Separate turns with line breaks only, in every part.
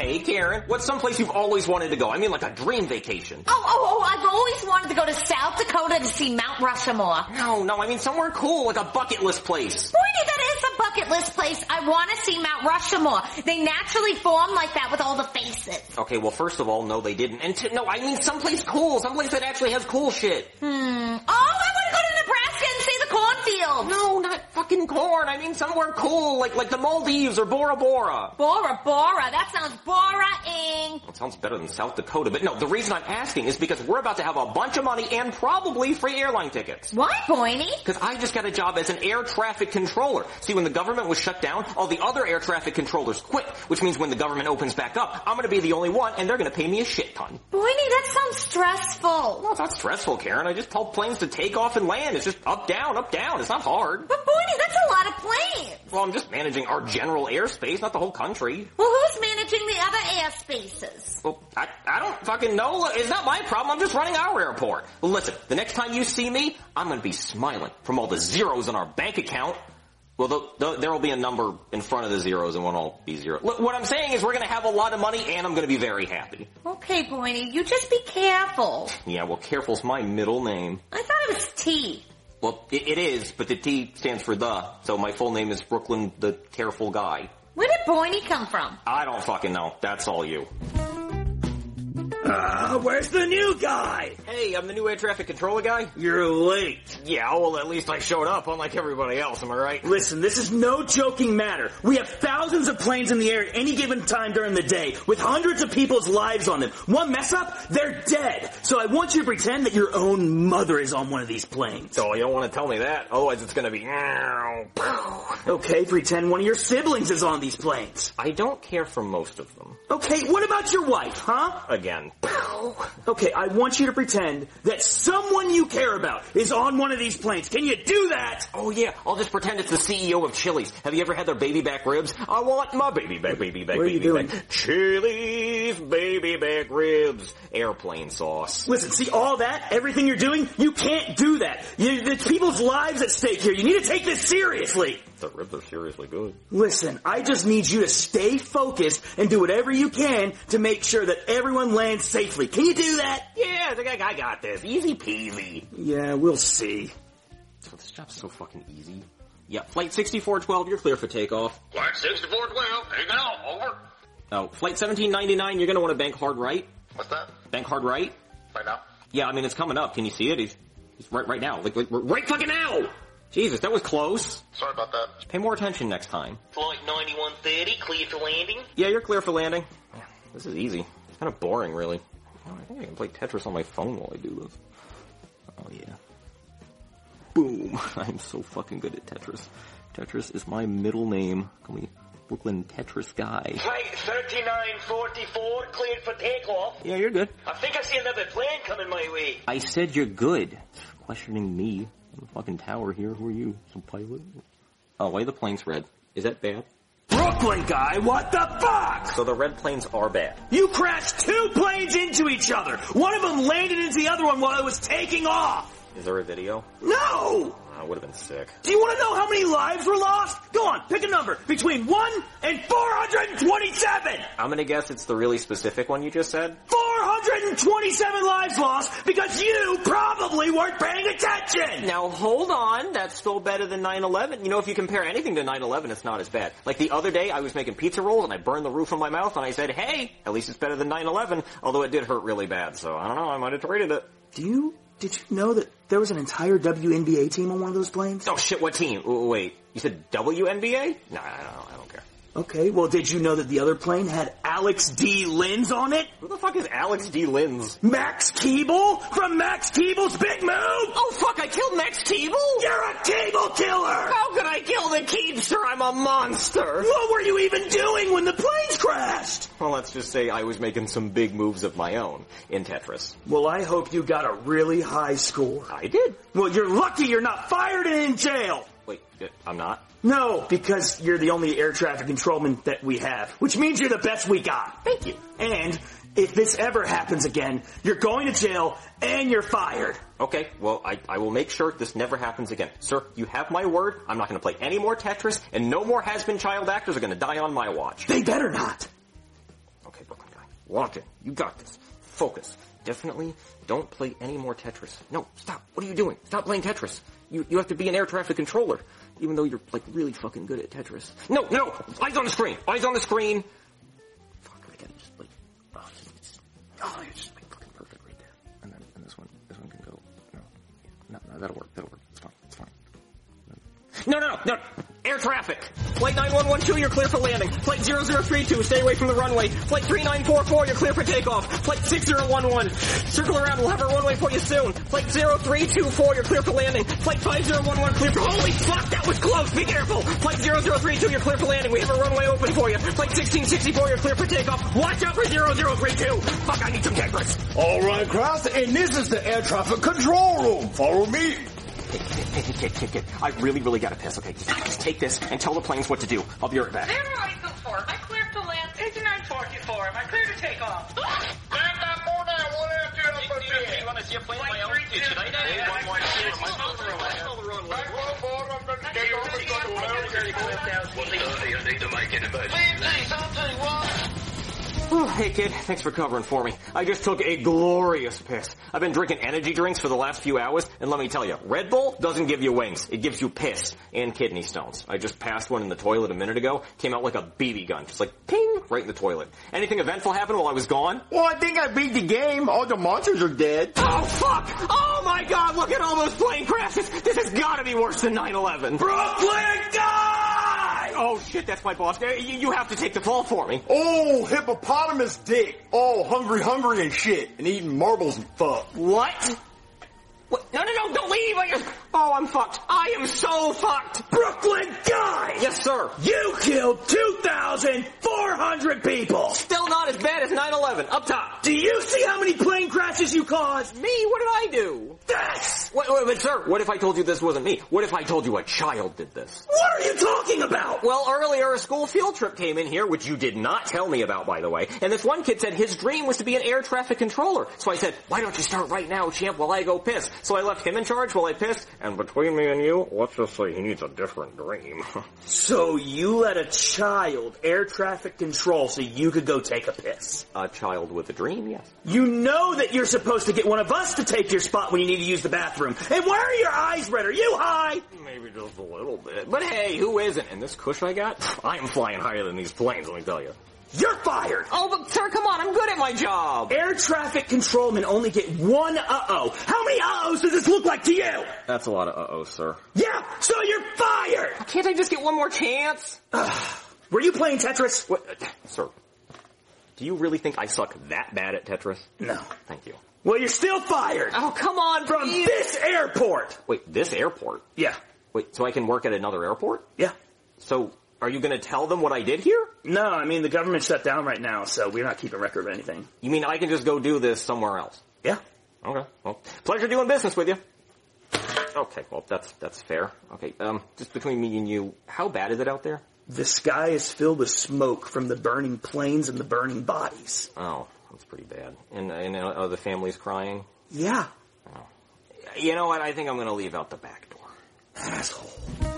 Okay, Karen, what's someplace you've always wanted to go? I mean like a dream vacation.
I've always wanted to go to South Dakota to see Mount Rushmore.
No, I mean somewhere cool, like a bucket list place.
Boydie, that is a bucket list place. I want to see Mount Rushmore. They naturally form like that with all the faces.
Okay, well, first of all, no, they didn't. And no, I mean someplace cool, someplace that actually has cool shit.
I want to go to Nebraska and see the cornfield.
No, not fucking corn. I mean somewhere cool, like the Maldives or Bora Bora.
Bora Bora. That sounds boring.
It sounds better than South Dakota, but no, the reason I'm asking is because we're about to have a bunch of money and probably free airline tickets.
Why, Boydie?
Because I just got a job as an air traffic controller. See, when the government was shut down, all the other air traffic controllers quit, which means when the government opens back up, I'm gonna be the only one, and they're gonna pay me a shit ton.
Boydie, that sounds stressful.
No, it's not stressful, Karen. I just tell planes to take off and land. It's just up, down, up, down. It's not hard.
But Boydie, that's a lot of planes.
Well, I'm just managing our general airspace, not the whole country.
Well, who's managing the other airspaces?
Well, I don't fucking know. It's not my problem. I'm just running our airport. Well, listen, the next time you see me, I'm gonna be smiling from all the zeros in our bank account. Well, there will be a number in front of the zeros and won't all be zero. Look, what I'm saying is we're going to have a lot of money and I'm going to be very happy.
Okay, Boydie, you just be careful.
Yeah, well, careful's my middle name.
I thought it was T.
Well, it is, but the T stands for the, so my full name is Brooklyn the Careful Guy.
Where did Boydie come from?
I don't fucking know. That's all you.
Where's the new guy?
Hey, I'm the new air traffic controller guy.
You're late.
Yeah, well, at least I showed up, unlike everybody else, am I right?
Listen, this is no joking matter. We have thousands of planes in the air at any given time during the day, with hundreds of people's lives on them. One mess up, they're dead. So I want you to pretend that your own mother is on one of these planes.
Oh, you don't want to tell me that, otherwise it's gonna be...
Okay, pretend one of your siblings is on these planes.
I don't care for most of them.
Okay, what about your wife, huh?
Again.
Okay, I want you to pretend that someone you care about is on one of these planes. Can you do that?
Oh yeah, I'll just pretend it's the CEO of Chili's. Have you ever had their baby back ribs? I want my baby back.
What are you doing?
Chili's baby back ribs. Airplane sauce.
Listen, see all that? Everything you're doing? You can't do that. There's people's lives at stake here. You need to take this seriously.
The ribs are seriously good.
Listen, I just need you to stay focused and do whatever you can to make sure that everyone lands safely. Can you do that?
Yeah, I got this. Easy peasy.
Yeah, we'll see.
So this job's so fucking easy. Yeah, flight 6412, you're clear for takeoff.
Flight 6412, taking off, over.
Oh, flight 1799, you're gonna want to bank hard right.
What's that?
Bank hard right?
Right now?
Yeah, I mean, it's coming up. Can you see it? He's right now. Like, right fucking now! Jesus, that was close.
Sorry about that.
Pay more attention next time.
Flight 9130, clear for landing.
Yeah, you're clear for landing. Man, this is easy. It's kind of boring, really. I think I can play Tetris on my phone while I do this. Oh, yeah. Boom. I'm so fucking good at Tetris. Tetris is my middle name. Call me Brooklyn Tetris Guy.
Flight 3944, cleared for takeoff.
Yeah, you're good.
I think I see another plane coming my way.
I said you're good. Questioning me. I'm a fucking tower here. Who are you? Some pilot? Oh, why are the planes red? Is that bad?
Brooklyn guy, what the fuck?
So the red planes are bad.
You crashed two planes into each other. One of them landed into the other one while it was taking off.
Is there a video?
No!
I would have been sick.
Do you want to know how many lives were lost? Go on, pick a number. Between 1 and 427!
I'm gonna guess it's the really specific one you just said.
427 lives lost because you probably weren't paying attention!
Now hold on, that's still better than 9/11. You know, if you compare anything to 9/11, it's not as bad. Like the other day, I was making pizza rolls and I burned the roof of my mouth and I said, hey, at least it's better than 9/11, although it did hurt really bad, so I don't know, I might have traded it.
Did you know that there was an entire WNBA team on one of those planes?
Oh shit, what team? Wait, you said WNBA? No, I don't care.
Okay, well, did you know that the other plane had Alex D. Linz on it?
Who the fuck is Alex D. Linz?
Max Keeble from Max Keeble's Big Move!
Oh fuck, I killed Max Keeble?
You're a cable killer!
How could I kill the Keebster? I'm a monster!
What were you even doing when the planes crashed?
Well, let's just say I was making some big moves of my own in Tetris.
Well, I hope you got a really high score.
I did.
Well, you're lucky you're not fired and in jail!
Wait, I'm not?
No, because you're the only air traffic controlman that we have, which means you're the best we got.
Thank you.
And if this ever happens again, you're going to jail and you're fired.
Okay, well, I will make sure this never happens again. Sir, you have my word. I'm not going to play any more Tetris, and no more has-been child actors are going to die on my watch.
They better not.
Okay, Lock in. You got this. Focus. Definitely don't play any more Tetris. No, stop. What are you doing? Stop playing Tetris. You have to be an air traffic controller, even though you're, like, really fucking good at Tetris. No! Eyes on the screen! Eyes on the screen! Fuck, I gotta just, like, it's just, like, fucking perfect right there. And this one can go, no, that'll work. It's fine. No. Air traffic. Flight 9112, you're clear for landing. Flight 0032, stay away from the runway. Flight 3944, you're clear for takeoff. Flight 6011, circle around, we'll have our runway for you soon. Flight 0324, you're clear for landing. Flight 5011, clear for, holy fuck, that was close, be careful. Flight 0032, you're clear for landing, we have a runway open for you. Flight 1664, you're clear for takeoff. Watch out for 0032. Fuck, I need some Tetris.
Alright, Kraus, and this is the air traffic control room. Follow me.
Kid. I really gotta piss, okay? Just take this and tell the planes what to do. I'll be right back.
0824, am I clear to land? 8944, am I clear to take off? Land that more now, what after you up here? You want to see a plane my own? Should I die?
Hey kid, thanks for covering for me. I just took a glorious piss. I've been drinking energy drinks for the last few hours, and let me tell you, Red Bull doesn't give you wings. It gives you piss and kidney stones. I just passed one in the toilet a minute ago, came out like a BB gun, just like ping, right in the toilet. Anything eventful happened while I was gone?
Well, I think I beat the game. All the monsters are dead.
Oh fuck! Oh my god, look at all those plane crashes! This has gotta be worse than 9/11.
Brooklyn guy!
Oh shit, that's my boss. You have to take the fall for me.
Oh, hippopotamus dick. Oh, hungry and shit. And eating marbles and fuck.
What? No, don't leave! Oh, I'm fucked. I am so fucked!
Brooklyn guy!
Yes, sir.
You killed 2,400 people!
Still not as bad as 9/11. Up top.
Do you see how many plane crashes you caused?
Me? What did I do?
This!
Wait, sir, what if I told you this wasn't me? What if I told you a child did this?
What are you talking about?
Well, earlier a school field trip came in here, which you did not tell me about, by the way, and this one kid said his dream was to be an air traffic controller. So I said, why don't you start right now, champ, while I go piss? So I left him in charge while I pissed, and between me and you, let's just say he needs a different dream.
So you let a child air traffic control so you could go take a piss?
A child with a dream, yes.
You know that you're supposed to get one of us to take your spot when you need to use the bathroom. And why are your eyes red? Are you high?
Maybe just a little bit. But hey, who isn't? And this cush I got? I am flying higher than these planes, let me tell you.
You're fired!
Oh, but sir, come on, I'm good at my job!
Air traffic controlmen only get one uh-oh. How many uh-ohs does this look like to you?
That's a lot of uh-ohs, sir.
Yeah, so you're fired!
Can't I just get one more chance?
Were you playing Tetris?
What? Sir, do you really think I suck that bad at Tetris?
No.
Thank you.
Well, you're still fired!
Oh, come on,
From
please.
this airport!
Wait, this airport?
Yeah.
Wait, so I can work at another airport?
Yeah.
So, are you gonna tell them what I did here?
No, I mean, the government's shut down right now, so we're not keeping record of anything.
You mean I can just go do this somewhere else?
Yeah.
Okay, well, pleasure doing business with you. Okay, well, that's fair. Okay, just between me and you, how bad is it out there?
The sky is filled with smoke from the burning planes and the burning bodies.
Oh, that's pretty bad. And are the families crying?
Yeah.
Oh. You know what, I think I'm gonna leave out the back door.
Asshole.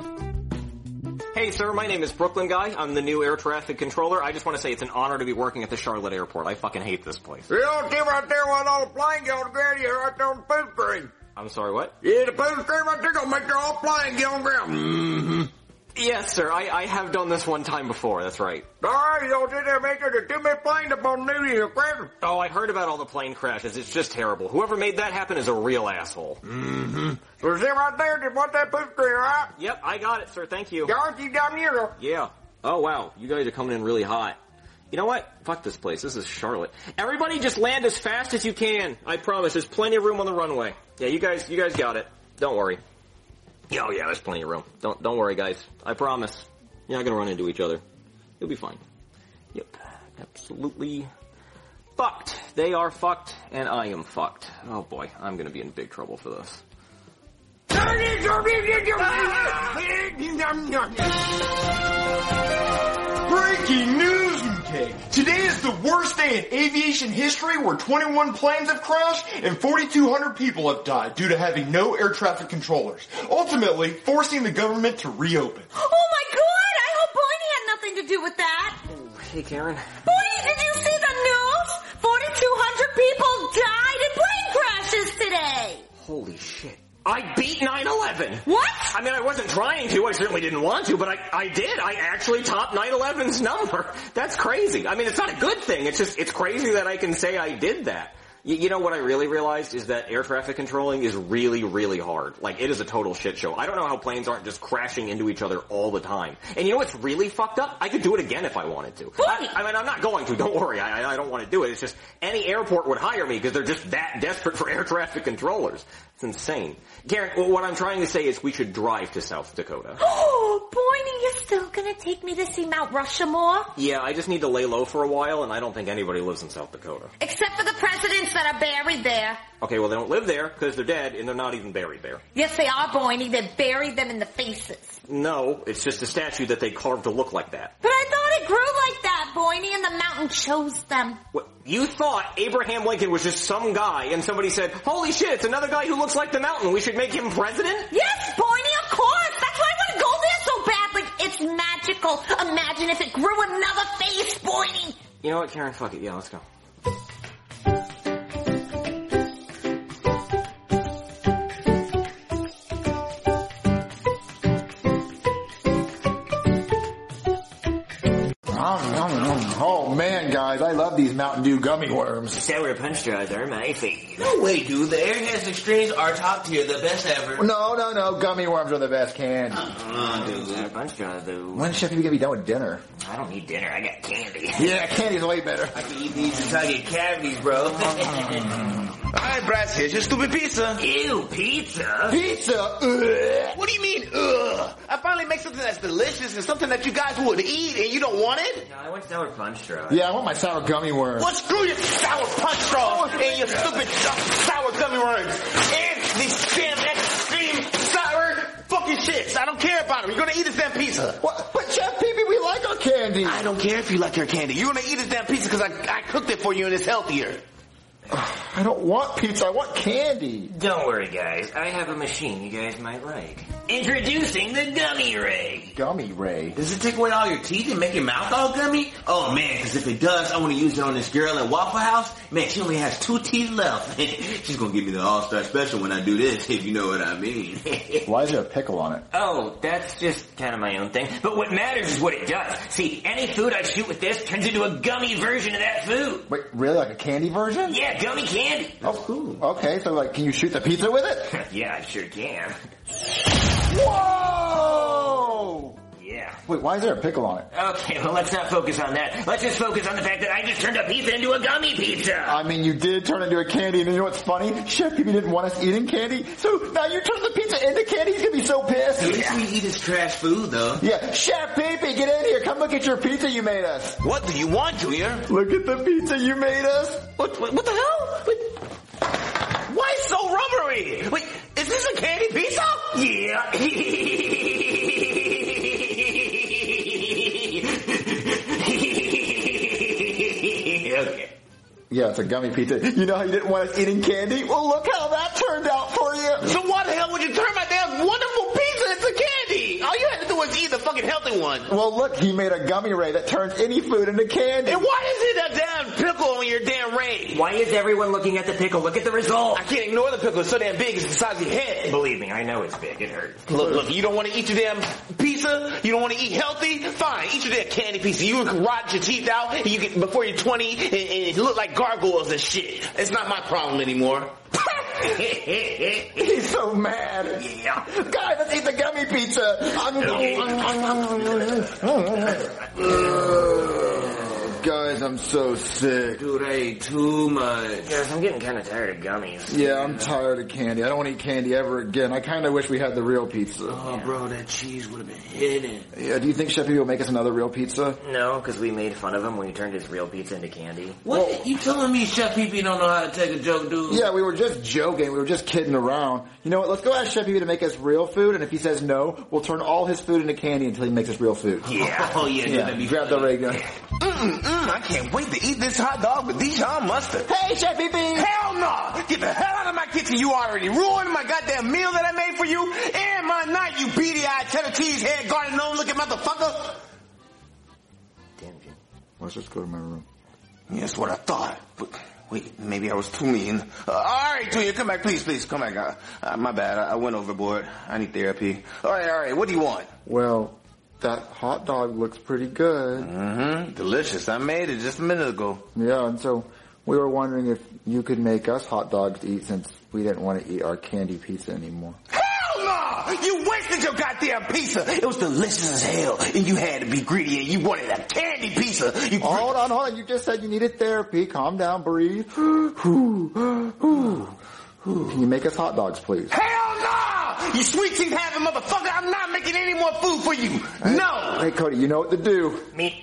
Hey sir, my name is Brooklyn Guy. I'm the new air traffic controller. I just want to say it's an honor to be working at the Charlotte airport. I fucking hate this place.
You don't get right there while all the plane get on ground, you're right there on the poop screen.
I'm sorry, what?
Yeah, the poop screen right there gonna make the whole plane get on ground. Mm-hmm.
Yes, sir. I have done this one time before. That's right.
Alright, you don't did that make it a 2-minute plane up on New Year's crash.
Oh, I heard about all the plane crashes. It's just terrible. Whoever made that happen is a real asshole.
Mm-hmm. Was it right there? Did want that poop screen, alright?
Yep, I got it, sir. Thank you.
Got you down here.
Yeah. Oh, wow. You guys are coming in really hot. You know what? Fuck this place. This is Charlotte. Everybody just land as fast as you can. I promise. There's plenty of room on the runway. Yeah, you guys got it. Don't worry. Oh, yeah, there's plenty of room. Don't worry, guys. I promise. You're not gonna run into each other. You'll be fine. Yep. Absolutely fucked. They are fucked, and I am fucked. Oh boy, I'm gonna be in big trouble for this.
Breaking news, UK. Today is the worst day in aviation history where 21 planes have crashed and 4,200 people have died due to having no air traffic controllers, ultimately forcing the government to reopen.
Oh my god! I hope Barney had nothing to do with that.
Hey, Karen.
Barney, did you see the news?
I mean, I wasn't trying to. I certainly didn't want to, but I did. I actually topped 9/11's number. That's crazy. I mean, it's not a good thing. It's crazy that I can say I did that. You know what I really realized is that air traffic controlling is really, really hard. Like, it is a total shit show. I don't know how planes aren't just crashing into each other all the time. And you know what's really fucked up? I could do it again if I wanted to. I mean, I'm not going to. Don't worry. I don't want to do it. It's just any airport would hire me because they're just that desperate for air traffic controllers. It's insane. Karen, what I'm trying to say is we should drive to South Dakota.
Oh, Boynie, you're still gonna take me to see Mount Rushmore?
Yeah, I just need to lay low for a while, and I don't think anybody lives in South Dakota.
Except for the presidents that are buried there.
Okay, well, they don't live there because they're dead, and they're not even buried there.
Yes, they are, Boynie. They buried them in the faces.
No, it's just a statue that they carved to look like that.
But I thought it grew like that, Boynie, and the mountain chose them.
What? You thought Abraham Lincoln was just some guy, and somebody said, holy shit, it's another guy who looks like the mountain. We should make him president?
Yes, Boynie, of course. That's why I want to go there so badly. It's magical. Imagine if it grew another face, Boynie.
You know what, Karen? Fuck it. Yeah, let's go.
Oh man, guys, I love these Mountain Dew gummy worms.
Sour punch straws are my favorite.
No way, dude. The Airheads Extremes are top tier, the best ever.
No, gummy worms are the best candy.
Dude. Sour punch straws, though.
When's Chef gonna be done with dinner?
I don't need dinner. I got candy.
Yeah, candy's way better.
I can eat these until I get cavities, bro. Alright, Bratz, here's your stupid pizza.
Ew, pizza?
Pizza? Ugh.
What do you mean, ugh? I finally make something that's delicious and something that you guys would eat and you don't want it?
No, I want sour punch straws.
Yeah, I want my sour gummy worms.
Well, screw your sour punch straws and your stupid sour gummy worms. And these damn extreme sour fucking shits. I don't care about them. You're gonna eat this damn pizza.
What? But Chef Pee-Pee, we like our candy.
I don't care if you like your candy. You're gonna eat this damn pizza because I cooked it for you and it's healthier.
I don't want pizza, I want candy.
Don't worry, guys. I have a machine you guys might like. Introducing the Gummy Ray.
Gummy Ray?
Does it take away all your teeth and make your mouth all gummy? Oh man, because if it does, I want to use it on this girl at Waffle House. Man, she only has 2 teeth left. She's going to give me the All-Star Special when I do this, if you know what I mean.
Why is there a pickle on it?
Oh, that's just kind of my own thing. But what matters is what it does. See, any food I shoot with this turns into a gummy version of that food.
Wait, really? Like a candy version?
Yeah, gummy candy.
Oh, cool. Okay, so like, can you shoot the pizza with it?
Yeah, I sure can.
Whoa!
Yeah.
Wait, why is there a pickle on it?
Okay, well, let's not focus on that. Let's just focus on the fact that I just turned a pizza into a gummy pizza.
I mean, you did turn into a candy, and you know what's funny? Chef Pee-Pee didn't want us eating candy, so now you turned the pizza into candy? He's gonna be so pissed.
At least we eat his trash food, though.
Yeah, Chef Pee-Pee, get in here. Come look at your pizza you made us.
What do you want, Junior?
Look at the pizza you made us.
What the hell? Why so rubbery? Wait, is this a candy pizza?
Yeah. Okay.
Yeah, it's a gummy pizza. You know how you didn't want us eating candy? Well, look how that turned out for you.
So why the hell would you turn my damn wonderful pizza into candy? All you had to do was eat the fucking healthy one.
Well, look, he made a gummy ray that turns any food into candy.
And why is it a damn pickle on your damn ray?
Why is everyone looking at the pickle? Look at the result.
I can't ignore the pickle. It's so damn big. It's the size of your head.
Believe me, I know it's big. It hurts.
Look, you don't want to eat your damn pizza? You don't want to eat healthy? Fine, eat your damn candy pizza. You can rot your teeth out and you get, before you're 20 and it look like gargoyles and shit. It's not my problem anymore.
He's so mad.
Yeah.
Guys, let's eat the gummy pizza. Guys, I'm so sick.
Dude, I ate too much.
Yes, I'm getting kind of tired of gummies.
Yeah, I'm tired of candy. I don't want to eat candy ever again. I kind of wish we had the real pizza.
Oh, bro, that cheese would have been hidden.
Yeah, do you think Chef Pee-Pee will make us another real pizza?
No, because we made fun of him when he turned his real pizza into candy.
What? Well, you telling me Chef Pee-Pee don't know how to take a joke, dude?
Yeah, we were just joking. We were just kidding around. You know what? Let's go ask Chef Pee-Pee to make us real food, and if he says no, we'll turn all his food into candy until he makes us real food.
Yeah.
Oh, yeah,
yeah. Grab the ray gun.
I can't wait to eat this hot dog with Dijon mustard.
Hey, Chef Pee-Pee!
Hell no! Get the hell out of my kitchen. You already ruined my goddamn meal that I made for you and my night, you beady-eyed, cheddar cheese head, garden gnome looking motherfucker.
Damn, Jim.
Let's just go to my room.
Yeah, that's what I thought. But Wait, maybe I was too mean. All right, Junior, come back, please, come back. My bad, I went overboard. I need therapy. All right, what do you want?
Well, that hot dog looks pretty good.
Mm-hmm, delicious. I made it just a minute ago.
Yeah, and so we were wondering if you could make us hot dogs to eat since we didn't want to eat our candy pizza anymore.
Hell no! You wasted your goddamn pizza. It was delicious as hell, and you had to be greedy, and you wanted a candy pizza.
Hold on. You just said you needed therapy. Calm down, breathe. Can you make us hot dogs, please?
Hell no! You sweet teeth having motherfucker, I'm not making any more food for you. No!
Hey, Cody, you know what to do.
Me.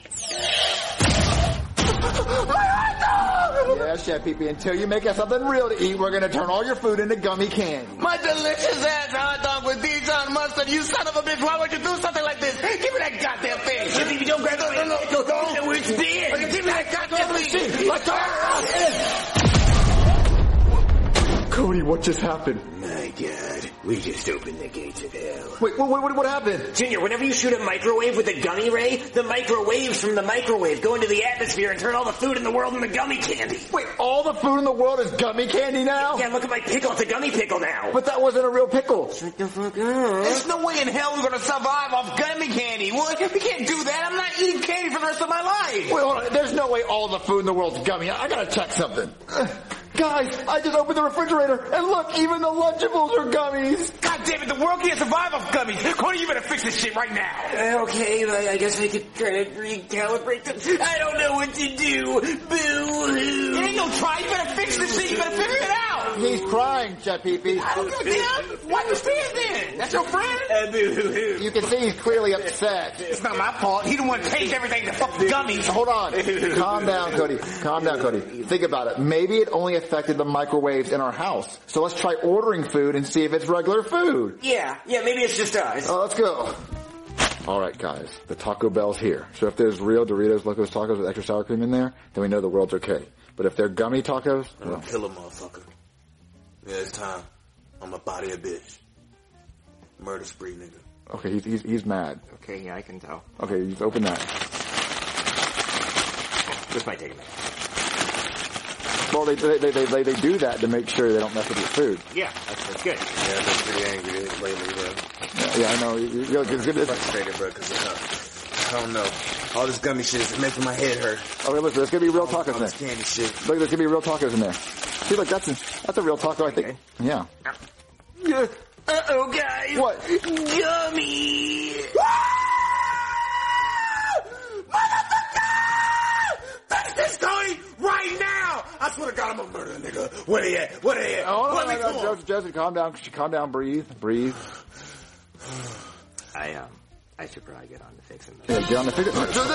Yeah, Chef Pee-Pee, until you make us something real to eat, we're gonna turn all your food into gummy candy.
My delicious ass hot dog with Dijon mustard. You son of a bitch, why would you do something like this? Give me that goddamn thing. If you don't grab it, no. It's dead. Give me that goddamn thing. Let's go.
Cody, what just happened?
My God, we just opened the gates of hell.
Wait, what happened?
Junior, whenever you shoot a microwave with a gummy ray, the microwaves from the microwave go into the atmosphere and turn all the food in the world into gummy candy.
Wait, all the food in the world is gummy candy now?
Yeah, look at my pickle. It's a gummy pickle now.
But that wasn't a real pickle.
Shut the fuck up.
There's no way in hell we're gonna survive off gummy candy. What? We can't do that. I'm not eating candy for the rest of my life.
Wait, hold on. There's no way all the food in the world's gummy. I gotta check something. Guys, I just opened the refrigerator, and look, even the Lunchables are gummies.
God damn it, the world can't survive off gummies. Cody, you better fix this shit right now.
Okay, I guess I could try to recalibrate them. I don't know what to do. Boo-hoo.
You ain't gonna try. You better fix this shit. You better figure it out.
He's crying, Chef Pee-Pee.
I don't give a damn. Why you stand then? That's your friend?
Boo-hoo.
You can see he's clearly upset.
It's not my fault. He didn't want to taste everything to fucking gummies.
Hold on. Calm down, Cody. Think about it. Maybe it only affected the microwaves in our house. So let's try ordering food and see if it's regular food.
Yeah, maybe it's just us.
Let's go. All right, guys. The Taco Bell's here. So if there's real Doritos Locos Tacos with extra sour cream in there, then we know the world's okay. But if they're gummy tacos,
I'm gonna kill a motherfucker. Yeah, it's time. I'm a body a bitch. Murder spree, nigga.
Okay, he's mad.
Okay, yeah, I can tell.
Okay, just open that.
This might take a minute.
Well, they do that to make sure they don't mess with your food.
Yeah, that's good.
Yeah, I've been pretty angry lately, bro.
Yeah, I know. You're
frustrated, bro, because I don't know. All this gummy shit is making my head hurt.
Okay, listen, there's gonna be real tacos in there.
Candy shit.
Look, there's gonna be real tacos in there. See, look, that's a real taco, I think. Okay. Yeah.
Uh-oh, guys.
What?
Gummy.
Fix this, Tony, right now! I swear to God, I'm gonna murder a nigga. Where they at?
Oh, no, Joseph, calm down, breathe.
I should probably get on to fixing this.
Yeah, get on the fix.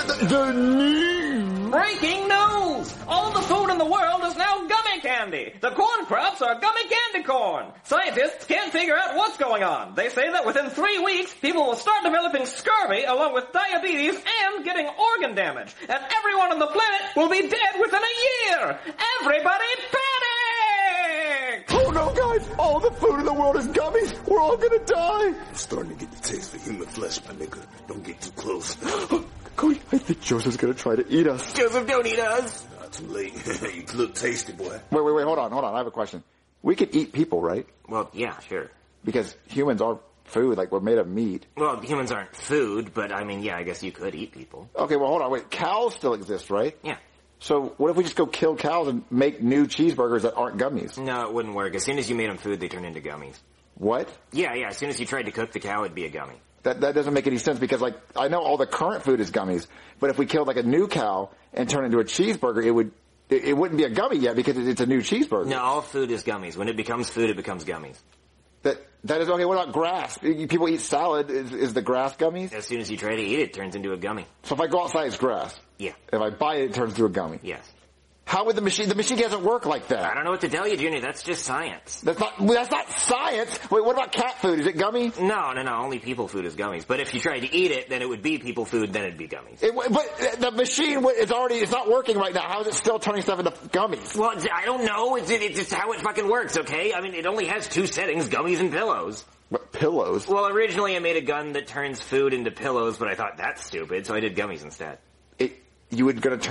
Breaking news! All the food in the world is now gummy candy. The corn crops are gummy candy corn. Scientists can't figure out what's going on. They say that within 3 weeks, people will start developing scurvy along with diabetes and getting organ damage. And everyone on the planet will be dead within a year. Everybody panic!
Oh no, guys! All the food in the world is gummies. We're all gonna die.
I'm starting to get the taste for human flesh, my nigga. Don't get too close.
Cody, I think Joseph's gonna try to eat us.
Joseph, don't eat us.
Not too late. You look tasty, boy.
Wait, hold on. I have a question. We could eat people, right?
Well, yeah, sure.
Because humans are food, like we're made of meat.
Well, humans aren't food, but I mean, yeah, I guess you could eat people.
Okay, well, hold on. Wait, cows still exist, right?
Yeah.
So what if we just go kill cows and make new cheeseburgers that aren't gummies?
No, it wouldn't work. As soon as you made them food, they turn into gummies.
What?
Yeah. As soon as you tried to cook the cow, it'd be a gummy.
That doesn't make any sense because, like, I know all the current food is gummies, but if we killed, like, a new cow and turned it into a cheeseburger, it wouldn't be a gummy yet because it's a new cheeseburger.
No, all food is gummies. When it becomes food, it becomes gummies.
That is okay. What about grass? People eat salad. Is the grass gummies?
As soon as you try to eat it, it turns into a gummy.
So if I go outside, it's grass.
Yeah.
If I buy it, it turns into a gummy.
Yes.
How would the machine doesn't work like that.
I don't know what to tell you, Junior. That's just science.
That's not science. Wait, what about cat food? Is it gummy?
No. Only people food is gummies. But if you tried to eat it, then it would be people food, then it'd be gummies.
But the machine, it's not working right now. How is it still turning stuff into gummies?
Well, I don't know. It's just how it fucking works, okay? I mean, it only has 2 settings, gummies and pillows.
What, pillows?
Well, originally I made a gun that turns food into pillows, but I thought that's stupid, so I did gummies instead.
You were gonna turn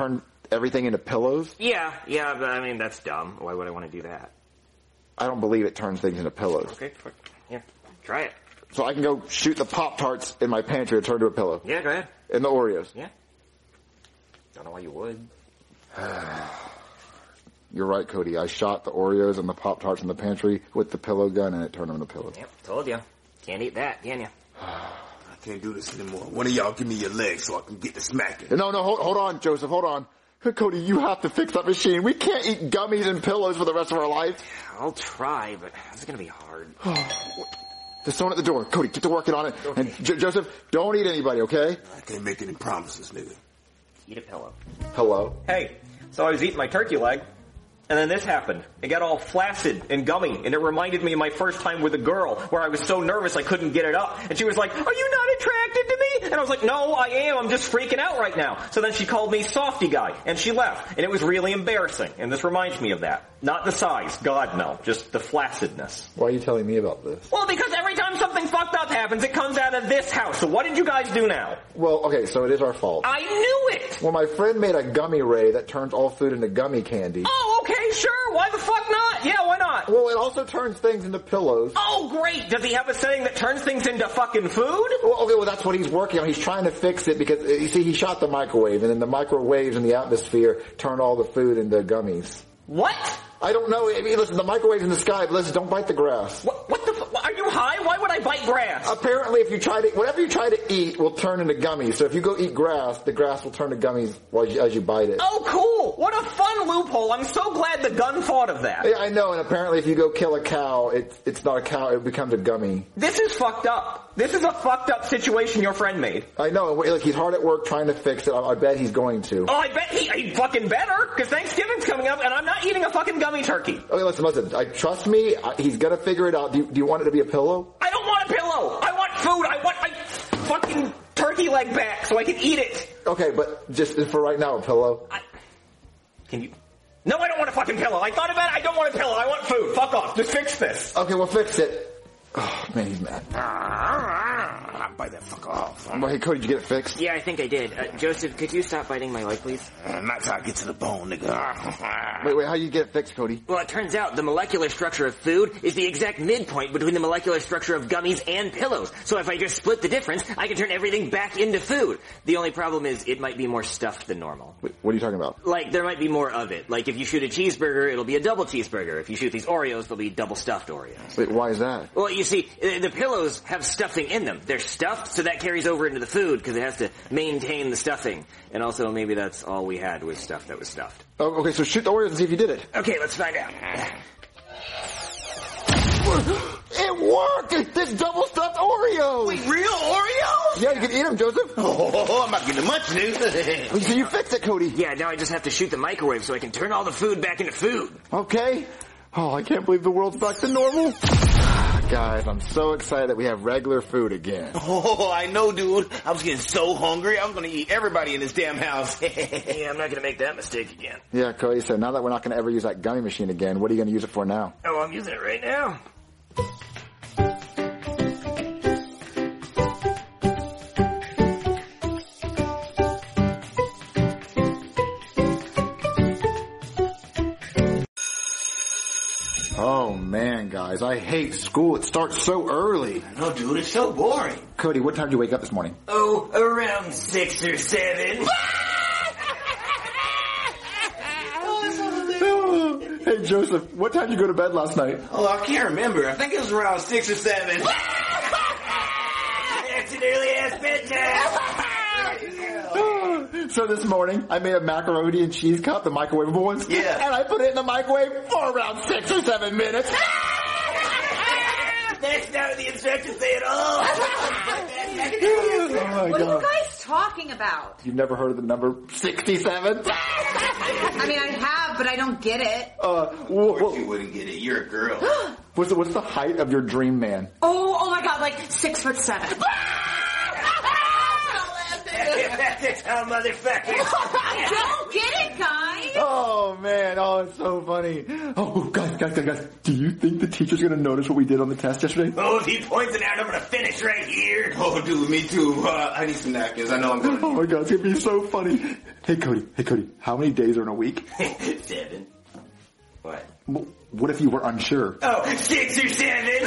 everything into pillows?
Yeah, but I mean, that's dumb. Why would I want to do that?
I don't believe it turns things into pillows.
Okay, here, try it.
So I can go shoot the Pop-Tarts in my pantry and turn to a pillow.
Yeah, go ahead.
And the Oreos.
Yeah. Don't know why you would.
You're right, Cody. I shot the Oreos and the Pop-Tarts in the pantry with the pillow gun and it turned them into pillows.
Yep, told you. Can't eat that, can you?
I can't do this anymore. One of y'all give me your legs so I can get to smacking.
No, hold on, Joseph, hold on. Cody, you have to fix that machine. We can't eat gummies and pillows for the rest of our lives.
I'll try, but it's gonna be hard.
There's someone at the door. Cody, get to working on it. Okay. And Joseph, don't eat anybody, okay?
I can't make any promises, nigga.
Eat a pillow.
Hello?
Hey, so I was eating my turkey leg, and then this happened. It got all flaccid and gummy, and it reminded me of my first time with a girl, where I was so nervous I couldn't get it up. And she was like, "Are you not attracted to me?" And I was like, "No, I am. I'm just freaking out right now." So then she called me softy guy, and she left. And it was really embarrassing, and this reminds me of that. Not the size, God no, just the flaccidness.
Why are you telling me about this?
Well, because every time something fucked up happens, it comes out of this house. So what did you guys do now?
Well, okay, so it is our fault.
I knew it!
Well, my friend made a gummy ray that turns all food into gummy candy.
Oh, okay, sure. Why the fuck not? Yeah, why not?
Well, it also turns things into pillows.
Oh, great. Does he have a setting that turns things into fucking food?
Well, okay, that's what he's working on. He's trying to fix it because, you see, he shot the microwave, and then the microwaves in the atmosphere turn all the food into gummies.
What?
I don't know. I mean, listen, the microwave's in the sky, but listen, don't bite the grass.
What the fuck? Are you high? Why would I bite grass?
Apparently, whatever you try to eat will turn into gummies. So if you go eat grass, the grass will turn to gummies as you bite it.
Oh, cool. What a fun loophole. I'm so glad the gun thought of that.
Yeah, I know, and apparently if you go kill a cow, it's not a cow, it becomes a gummy.
This is fucked up. This is a fucked up situation your friend made.
I know, like he's hard at work trying to fix it. I bet he's going to.
Oh, I bet he fucking better, because Thanksgiving's coming up and I'm not eating a fucking gummy turkey.
Okay, listen, trust me, he's gonna figure it out. Do you want it to be a pillow?
I don't want a pillow! I want food! I want my fucking turkey leg back so I can eat it!
Okay, but just for right now, a pillow.
Can you... No, I don't want a fucking pillow. I thought about it. I don't want a pillow. I want food. Fuck off. Just fix this.
Okay, we'll fix it. Oh, man, he's mad.
Bite that fuck off.
Well, hey, Cody, did you get it fixed?
Yeah, I think I did. Joseph, could you stop biting my leg, please?
Not till I get to the bone, nigga.
Wait, how you get it fixed, Cody?
Well, it turns out the molecular structure of food is the exact midpoint between the molecular structure of gummies and pillows. So if I just split the difference, I can turn everything back into food. The only problem is it might be more stuffed than normal.
Wait, what are you talking about?
Like, there might be more of it. Like, if you shoot a cheeseburger, it'll be a double cheeseburger. If you shoot these Oreos, they'll be double stuffed Oreos.
Wait, why is that?
Well, you see, the pillows have stuffing in them. They're stuffed, so that carries over into the food because it has to maintain the stuffing. And also, maybe that's all we had was stuff that was stuffed.
Oh, okay, so shoot the Oreos and see if you did it.
Okay, let's find out.
It worked! This double stuffed Oreos!
Wait, real Oreos?
Yeah, you can eat them, Joseph.
Oh, I'm not getting much, dude.
So you fixed it, Cody.
Yeah, now I just have to shoot the microwave so I can turn all the food back into food.
Okay. Oh, I can't believe the world's back to normal. Guys, I'm so excited that we have regular food again.
Oh, I know, dude. I was getting so hungry, I'm gonna eat everybody in this damn house.
Yeah, I'm not gonna make that mistake again.
Yeah, Cody said, now that we're not gonna ever use that gummy machine again, what are you gonna use it for now?
Oh, I'm using it right now.
Oh man, guys, I hate school. It starts so early.
No, dude, it's so boring.
Cody, what time did you wake up this morning?
Oh, around 6 or 7.
Hey, Joseph, what time did you go to bed last night?
Oh, I can't remember. I think it was around 6 or 7.
It's an early ass bedtime.
So this morning, I made a macaroni and cheese cup, the microwavable ones.
Yeah.
And I put it in the microwave for around 6 or 7 minutes.
That's not what the instructions say at all.
Oh my
What
God.
are you guys talking about?
You've never heard of the number 67?
I mean, I have, but I don't get it.
You wouldn't get it. You're a girl.
What's the height of your dream man?
Oh my God, like 6'7".
That's how motherfuckers.
Don't get it, guys.
Oh man, it's so funny. Oh, guys, do you think the teacher's gonna notice what we did on the test yesterday?
Oh, if he points it out, I'm gonna finish right here.
Oh, dude, me too. I need some napkins. I know I'm gonna.
Oh my god, it's gonna be so funny. Hey Cody, how many days are in a week?
7. What?
What if you were unsure?
Oh, 6 or 7.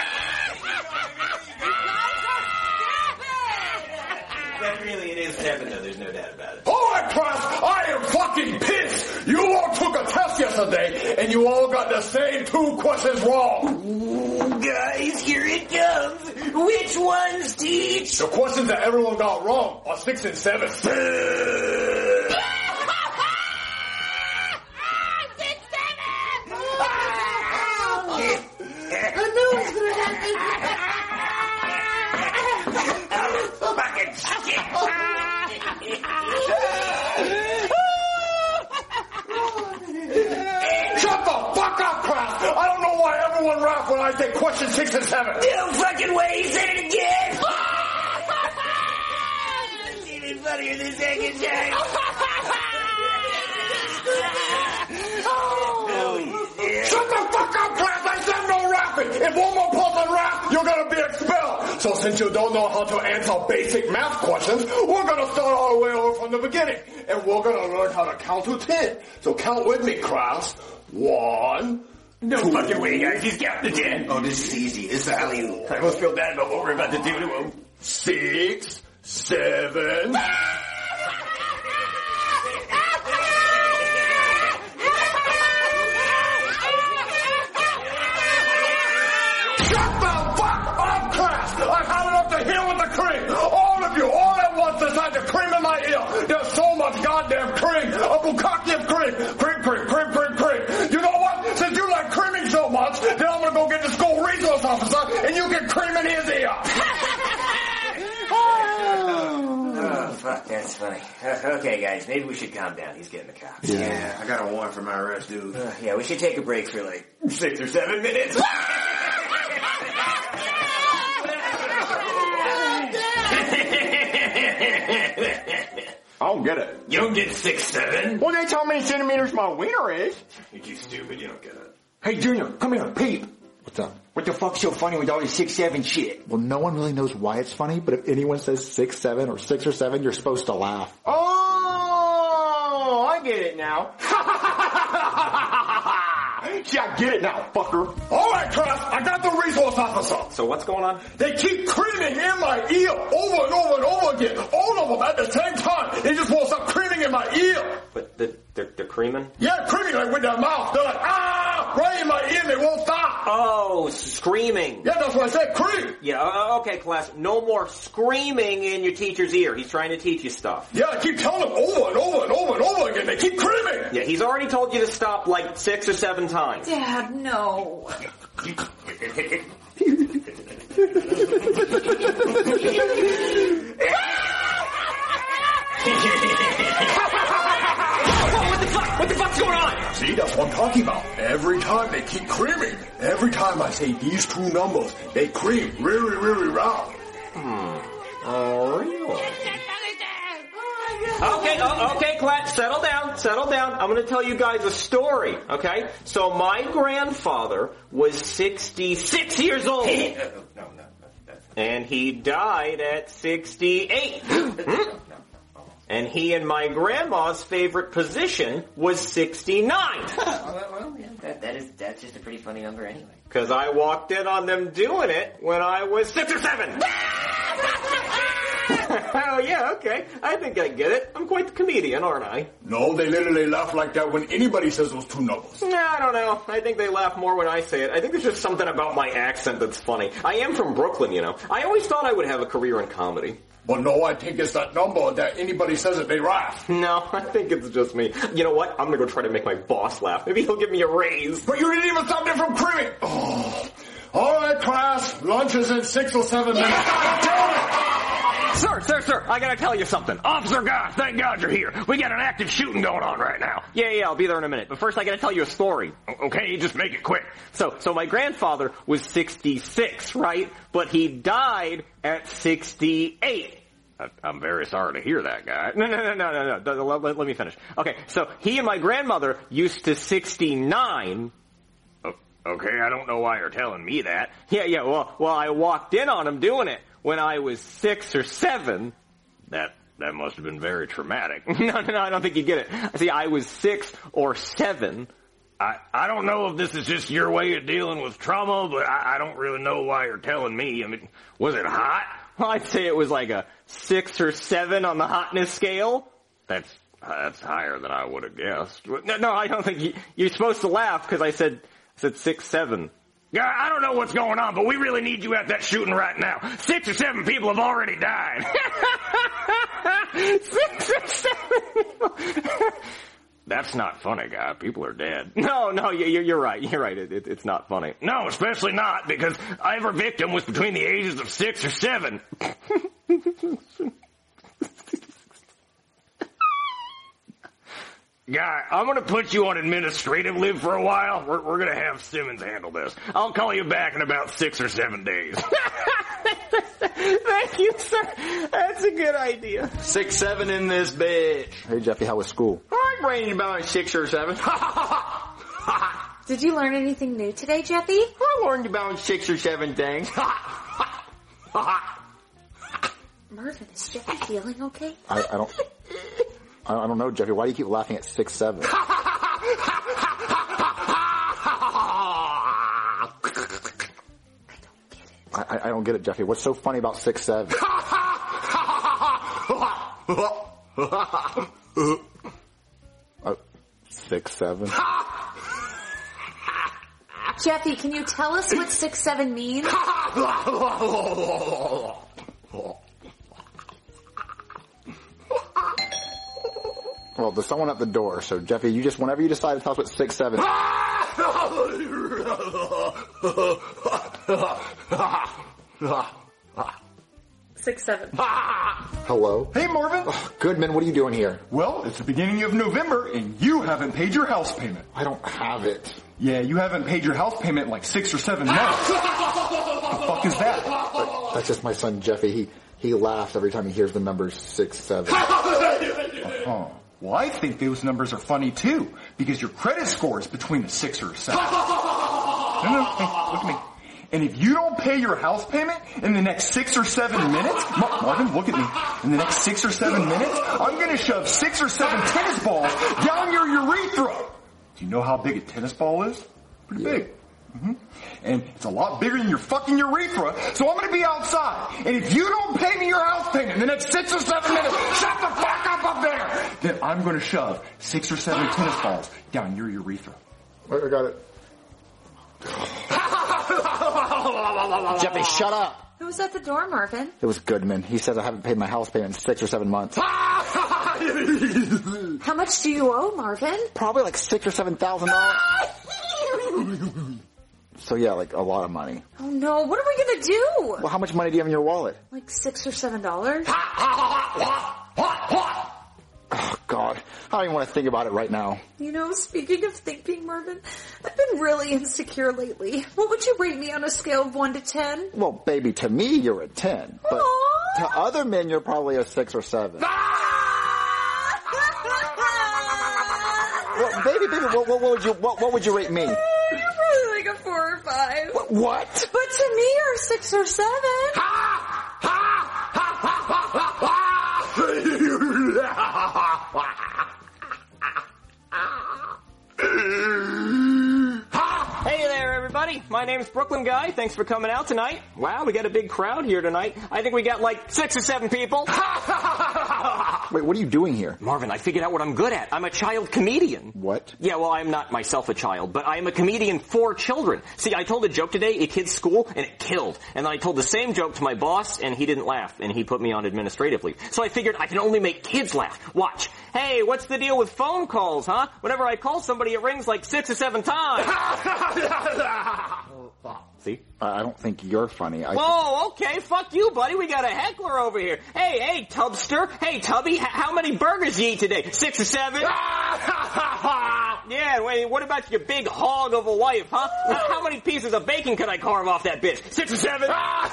But really, it is 7, though. There's no doubt about it.
Alright, class, I am fucking pissed! You all took a test yesterday, and you all got the same 2 questions wrong!
Ooh, guys, here it comes. Which ones, teach?
The questions that everyone got wrong are 6 and 7.
Fucking shit.
Shut the fuck up, class! I don't know why everyone laughed when I say question 6 and 7.
No fucking way, he said it again. It's even funnier the second time.
Shut the fuck up, class! I said no rapping! If one more person rap, you're gonna be expelled! So since you don't know how to answer basic math questions, we're gonna start all the way over from the beginning. And we're gonna learn how to count to 10. So count with me, class. 1,
No fucking way, guys. He's counting to 10.
Oh, this is easy. It's alley.
I almost feel bad about what we're about to do to him.
6, 7... I've had enough to hear with the cream. All of you, all at once, decide to cream in my ear. There's so much goddamn cream. A bukkake of cream. Cream. You know what? Since you like creaming so much, then I'm gonna go get the school resource officer and you can cream in his ear.
Oh, fuck, that's funny. Okay, guys, maybe we should calm down. He's getting the cops.
Yeah, I got a warrant for my arrest, dude.
Yeah, we should take a break for like 6 or 7 minutes.
I don't get it.
You don't get 6, 7?
Well, that's how many centimeters my wiener is.
You're too stupid, you don't get it.
Hey, Junior, come here, peep.
What's up?
What the fuck's so funny with all this 6, 7 shit?
Well, no one really knows why it's funny, but if anyone says 6, 7, or 6 or 7, you're supposed to laugh.
Oh, I get it now. Yeah, I get it now, fucker. Alright, class, I got the resource officer.
So what's going on?
They keep creaming in my ear over and over and over again. All of them at the same time. They just won't stop creaming in my ear.
But they're creaming?
Yeah, creaming like with their mouth. They're like, ah, right in my ear. They won't stop.
Oh, screaming.
Yeah, that's what I said, cream.
Yeah, okay, class. No more screaming in your teacher's ear. He's trying to teach you stuff.
Yeah, I keep telling them over and over and over and over again. They keep creaming.
Yeah, he's already told you to stop like 6 or 7 times.
Dad, no.
What the fuck's going on?
See, that's what I'm talking about. Every time they keep creaming. Every time I say these 2 numbers, they cream really, really loud.
Oh, really? Okay, class, settle down. I'm gonna tell you guys a story, okay? So my grandfather was 66 years old.
No.
And he died at 68. And he and my grandma's favorite position was 69.
Well, yeah, that's just a pretty funny number anyway.
Because I walked in on them doing it when I was 6 or 7. Oh, yeah, okay. I think I get it. I'm quite the comedian, aren't I?
No, they literally laugh like that when anybody says those 2 numbers.
I don't know. I think they laugh more when I say it. I think there's just something about my accent that's funny. I am from Brooklyn, you know. I always thought I would have a career in comedy.
But no, I think it's that number that anybody says it, they laugh.
No, I think it's just me. You know what? I'm gonna go try to make my boss laugh. Maybe he'll give me a raise.
But you didn't even stop me from creaming. Oh. All right, class. Lunch is in 6 or 7 minutes.
Sir, I gotta tell you something. Officer Goss, thank God you're here. We got an active shooting going on right now.
Yeah, I'll be there in a minute. But first I gotta tell you a story.
Okay, just make it quick.
So my grandfather was 66, right? But he died at 68.
I'm very sorry to hear that, guy. No. Let me finish. Okay, so he and my grandmother used to 69. Okay, I don't know why you're telling me that. Yeah, well, I walked in on him doing it when I was 6 or 7. That must have been very traumatic. No, I don't think you get it. See, I was 6 or 7. I don't know if this is just your way of dealing with trauma, but I don't really know why you're telling me. I mean, was it hot? Well, I'd say it was like a 6 or 7 on the hotness scale. That's higher than I would have guessed. No, I don't think you're supposed to laugh because I said 6, 7. Yeah, I don't know what's going on, but we really need you at that shooting right now. 6 or 7 people have already died. 6 or 7 people. That's not funny, guy. People are dead. No, you're right. You're right. It's not funny. No, especially not because every victim was between the ages of 6 or 7. Guy, I'm gonna put you on administrative leave for a while. We're gonna have Simmons handle this. I'll call you back in about 6 or 7 days. Thank you, sir. That's a good idea.
6, 7 in this bitch.
Hey, Jeffy, how was school?
I'm ranging about 6 or 7.
Did you learn anything new today, Jeffy?
I learned about 6 or 7 things.
Marvin, is Jeffy feeling okay?
I don't know, Jeffy. Why do you keep laughing at 6, 7? I don't get it, Jeffy. What's so funny about 6, 7? 6, 7.
Jeffy, can you tell us what 6, 7 means?
Well, there's someone at the door, so Jeffy, you just, whenever you decide to tell us what 6, 7...
6, 7.
Hello?
Hey, Marvin.
Goodman, what are you doing here?
Well, it's the beginning of November, and you haven't paid your house payment.
I don't have it.
Yeah, you haven't paid your house payment in like 6 or 7 months. What the fuck is that?
That's just my son, Jeffy. He laughs every time he hears the numbers 6, 7.
Oh. Well, I think those numbers are funny too, because your credit score is between a 6 or a 7. No, hey, look at me. And if you don't pay your house payment in the next 6 or 7 minutes, Marvin, look at me. In the next 6 or 7 minutes, I'm gonna shove 6 or 7 tennis balls down your urethra. Do you know how big a tennis ball is? Pretty big. Mm-hmm. And it's a lot bigger than your fucking urethra, so I'm gonna be outside. And if you don't pay me your house payment in the next 6 or 7 minutes, shut the fuck up there! Then I'm gonna shove 6 or 7 tennis balls down your urethra.
I got it. Jeffy, shut up!
Who's at the door, Marvin?
It was Goodman. He says I haven't paid my house payment in 6 or 7 months.
How much do you owe, Marvin?
Probably like $6,000 or $7,000. So yeah, like a lot of money.
Oh no, what are we gonna do?
Well, how much money do you have in your wallet?
Like $6 or $7.
Oh God, I don't even want to think about it right now.
You know, speaking of thinking, Marvin, I've been really insecure lately. What would you rate me on a scale of 1 to 10?
Well, baby, to me you're a 10, but to other men you're probably a 6 or 7. Well, baby, what would you rate me?
You're probably like a 4 or 5.
What?
But to me, you're a 6 or 7.
Hey there, everybody. My name's Brooklyn Guy. Thanks for coming out tonight. Wow, we got a big crowd here tonight. I think we got like 6 or 7 people.
Wait, what are you doing here?
Marvin, I figured out what I'm good at. I'm a child comedian.
What?
Yeah, well, I'm not myself a child, but I am a comedian for children. See, I told a joke today at kid's school, and it killed. And then I told the same joke to my boss, and he didn't laugh, and he put me on administrative leave. So I figured I can only make kids laugh. Watch. Hey, what's the deal with phone calls, huh? Whenever I call somebody, it rings like 6 or 7 times. See?
I don't think you're funny.
Whoa, okay, fuck you, buddy. We got a heckler over here. Hey, Tubster. Hey, Tubby, how many burgers you eat today? 6 or 7?
Yeah, wait, what about your big hog of a wife, huh? How many pieces of bacon could I carve off that bitch? 6 or 7?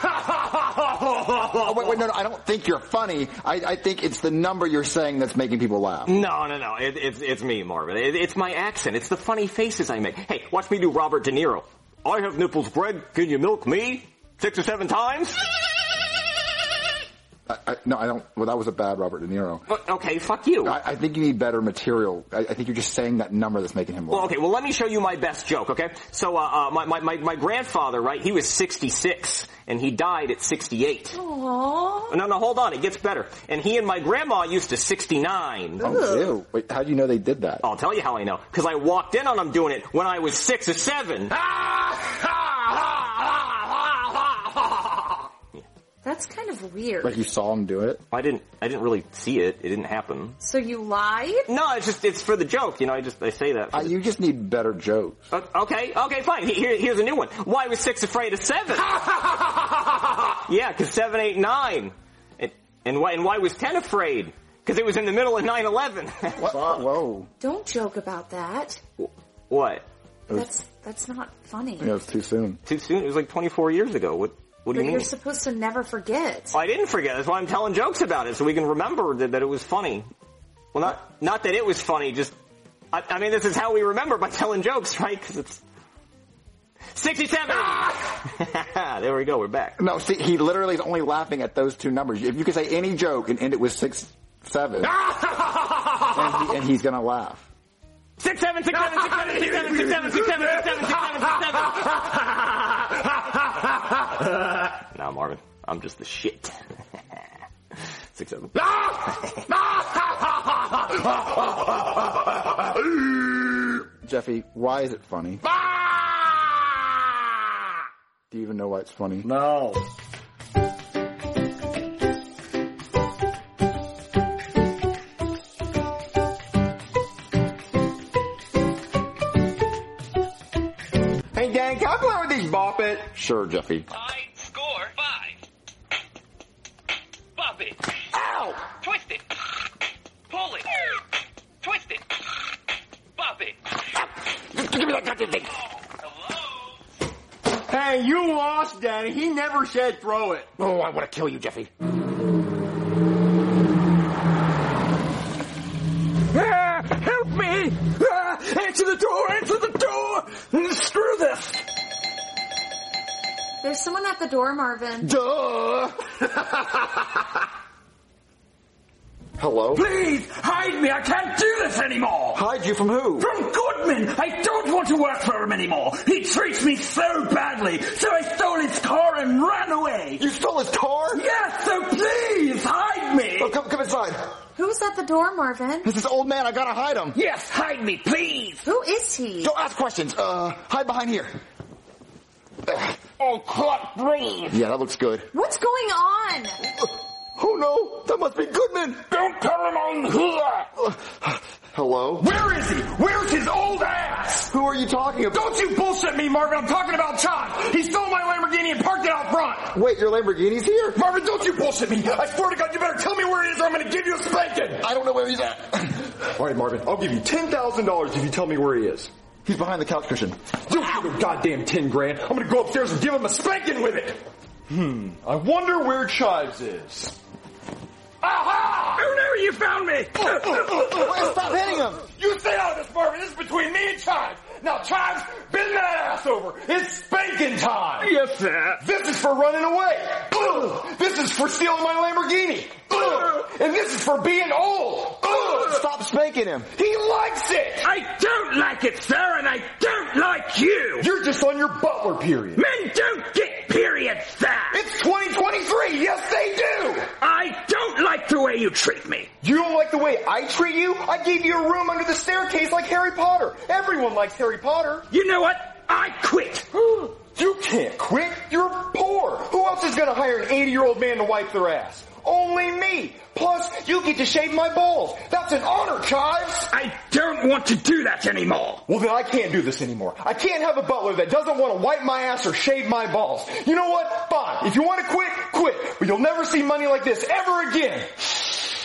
Oh, wait, no, I don't think you're funny. I think it's the number you're saying that's making people laugh.
No. It's me, Marvin. It's my accent. It's the funny faces I make. Hey, watch me do Robert De Niro. I have nipples, Greg. Can you milk me? 6 or 7 times?
No, I don't. Well, that was a bad Robert De Niro.
Okay, fuck you.
I think you need better material. I think you're just saying that number that's making him laugh.
Well, okay, let me show you my best joke, okay? So, my grandfather, right, he was 66, and he died at 68.
Aww.
No, hold on, it gets better. And he and my grandma used to 69.
Oh, ew. Wait, how do you know they did that?
I'll tell you how I know. Because I walked in on them doing it when I was 6 or 7.
That's kind of weird.
Like you saw him do it?
I didn't really see it. It didn't happen.
So you lied?
No, it's for the joke. I say that.
You just need better jokes.
Okay, fine. Here's a new one. Why was 6 afraid of 7? Yeah, because 7, 8, 9. And why was 10 afraid? Because it was in the middle of 9/11.
Whoa.
Don't joke about that.
What?
That's not funny.
Yeah, it was too soon.
Too soon? It was like 24 years ago. What do you mean?
You're supposed to never forget.
I didn't forget. That's why I'm telling jokes about it, so we can remember that it was funny. Well, not that it was funny, just... I mean, this is how we remember by telling jokes, right? Because it's... 67! There we go, we're back.
No, see, he literally is only laughing at those two numbers. If you could say any joke and end it with 6, 7, and he's gonna laugh.
6, 7, 6, 7, 6, 7, 6, 7, 6, 7, 6, 7, 6, 7, 6, 7, 6, 7. Nah, Marvin, I'm just the shit. 6, 7.
Jeffy, why is it funny? Do you even know why it's funny?
No.
Hey, Dan, can I play with these Bop It?
Sure, Jeffy.
I score 5. Bop it. Ow! Twist it. Pull it. Twist it. Bop it.
Give me that goddamn thing.
Hello?
Hey, you lost, Danny. He never said throw it.
Oh, I want to kill you, Jeffy.
Help me! Answer the door! Answer the door! Screw this!
There's someone at the door, Marvin.
Duh! Hello?
Please, hide me! I can't do this anymore!
Hide you from who?
From Goodman! I don't want to work for him anymore! He treats me so badly, so I stole his car and ran away!
You stole his car?
Yes, so please, hide me!
Oh, come inside.
Who's at the door, Marvin?
It's this old man. I gotta hide him.
Yes, hide me, please!
Who is he?
Don't ask questions. Hide behind here.
Oh, crap, breathe.
Yeah, that looks good.
What's going on?
Oh no, that must be Goodman.
Don't tell him I'm here.
Hello?
Where is he? Where's his old ass?
Who are you talking about?
Don't you bullshit me, Marvin. I'm talking about Chad. He stole my Lamborghini and parked it out front.
Wait, your Lamborghini's here?
Marvin, don't you bullshit me. I swear to God, you better tell me where he is or I'm going to give you a spanking.
I don't know where he's at.
All right, Marvin, I'll give you $10,000 if you tell me where he is.
He's behind the couch cushion.
You give him goddamn 10 grand. I'm gonna go upstairs and give him a spanking with it. I wonder where Chives is.
Aha! Oh no, you found me!
Stop hitting him!
You stay out of this, Marvin. This is between me and Chives. Now, Chives, bend that ass over. It's spanking time.
Yes, sir.
This is for running away. This is for stealing my Lamborghini. And this is for being old.
Stop spanking him.
He likes it.
I don't like it, sir, and I don't like you.
You're just on your butler period.
Men don't get periods, sir.
It's 2023. Yes, they do.
I don't like the way you treat me.
You don't like the way I treat you? I gave you a room under the staircase like Harry Potter. Everyone likes Harry Potter.
You know what? I quit.
You can't quit. You're poor. Who else is going to hire an 80-year-old man to wipe their ass? Only me. Plus, you get to shave my balls. That's an honor, Chives.
I don't want to do that anymore.
Well, then I can't do this anymore. I can't have a butler that doesn't want to wipe my ass or shave my balls. You know what? Fine. If you want to quit, quit. But you'll never see money like this ever again.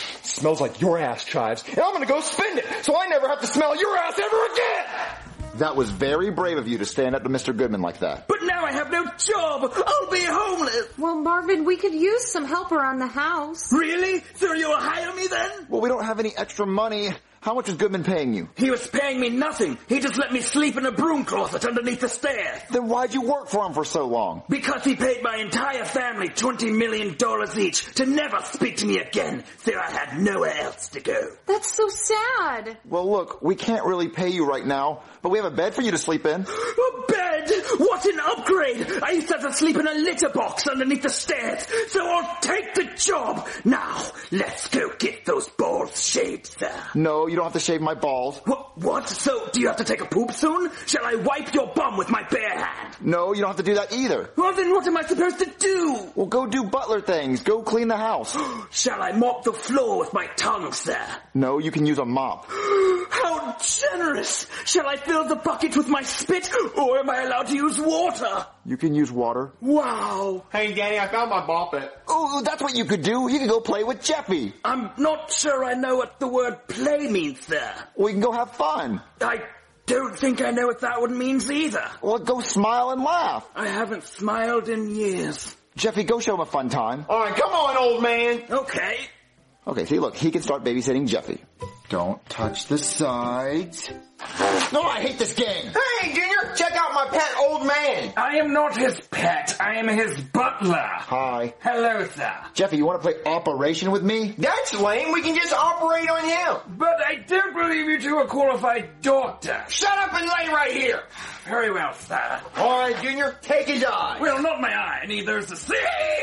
smells like your ass, Chives, and I'm gonna go spend it so I never have to smell your ass ever again!
That was very brave of you to stand up to Mr. Goodman like that.
But now I have no job. I'll be homeless.
Well, Marvin, we could use some help around the house.
Really? So you'll hire me then?
Well, we don't have any extra money. How much is Goodman paying you?
He was paying me nothing. He just let me sleep in a broom closet underneath the stairs.
Then why'd you work for him for so long?
Because he paid my entire family $20 million each to never speak to me again, so I had nowhere else to go.
That's so sad.
Well, look, we can't really pay you right now, but we have a bed for you to sleep in.
A bed? What an upgrade! I used to have to sleep in a litter box underneath the stairs, so I'll take the job. Now, let's go get those balls shaved, sir.
No, you don't have to shave my balls.
What? So, do you have to take a poop soon? Shall I wipe your bum with my bare hand?
No, you don't have to do that either.
Well, then what am I supposed to do?
Well, go do butler things. Go clean the house.
Shall I mop the floor with my tongue, sir?
No, you can use a mop.
How generous! Shall I fill the bucket with my spit, or am I allowed to use water?
You can use water.
Wow.
Hey, Danny, I found my ball pit.
Oh, that's what you could do. You could go play with Jeffy.
I'm not sure I know what the word play means, sir.
We can go have fun.
I don't think I know what that one means either.
Well, go smile and laugh.
I haven't smiled in years.
Jeffy, go show him a fun time.
All right, come on, old man.
Okay.
Okay, see, look, he can start babysitting Jeffy.
Don't touch the sides.
No, I hate this game.
Hey, Junior, check out my pet old man.
I am not his pet. I am his butler.
Hi.
Hello, sir.
Jeffy, you want to play Operation with me?
That's lame. We can just operate on him.
But I don't believe you two are qualified doctor.
Shut up and lay right here.
Very well, sir.
All right, Junior, take his eye.
Well, not my eye. Neither is the sea.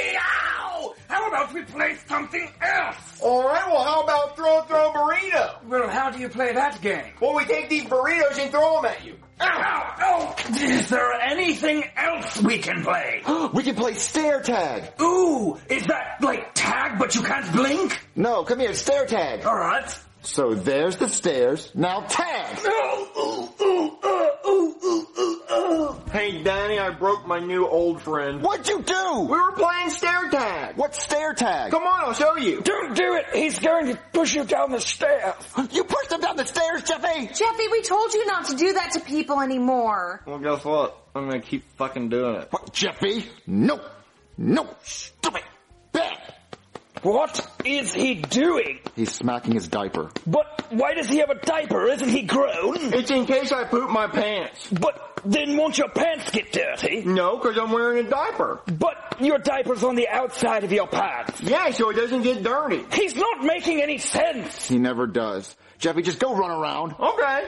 Ow! How about we play something else?
All right, well, how about throw burrito?
Well, how do you play that game?
Well, we take these burritos and throw them at you.
Ow! Oh! Is there anything else we can play?
We can play stare tag.
Ooh! Is that like tag but you can't blink?
No, come here, stare tag.
All right.
So there's the stairs. Now tag.
Hey, Danny, I broke my new old friend.
What'd you do?
We were playing stare tag.
What's stare tag?
Come on, I'll show you.
Don't do it. He's going to push you down the stairs.
You pushed him down the stairs, Jeffy.
Jeffy, we told you not to do that to people anymore.
Well, guess what? I'm gonna keep fucking doing it.
What, Jeffy? No. Stop it. Bad.
What is he doing?
He's smacking his diaper.
But why does he have a diaper? Isn't he grown?
It's in case I poop my pants.
But then won't your pants get dirty?
No, because I'm wearing a diaper.
But your diaper's on the outside of your pants.
Yeah, so it doesn't get dirty.
He's not making any sense.
He never does. Jeffy, just go run around.
Okay.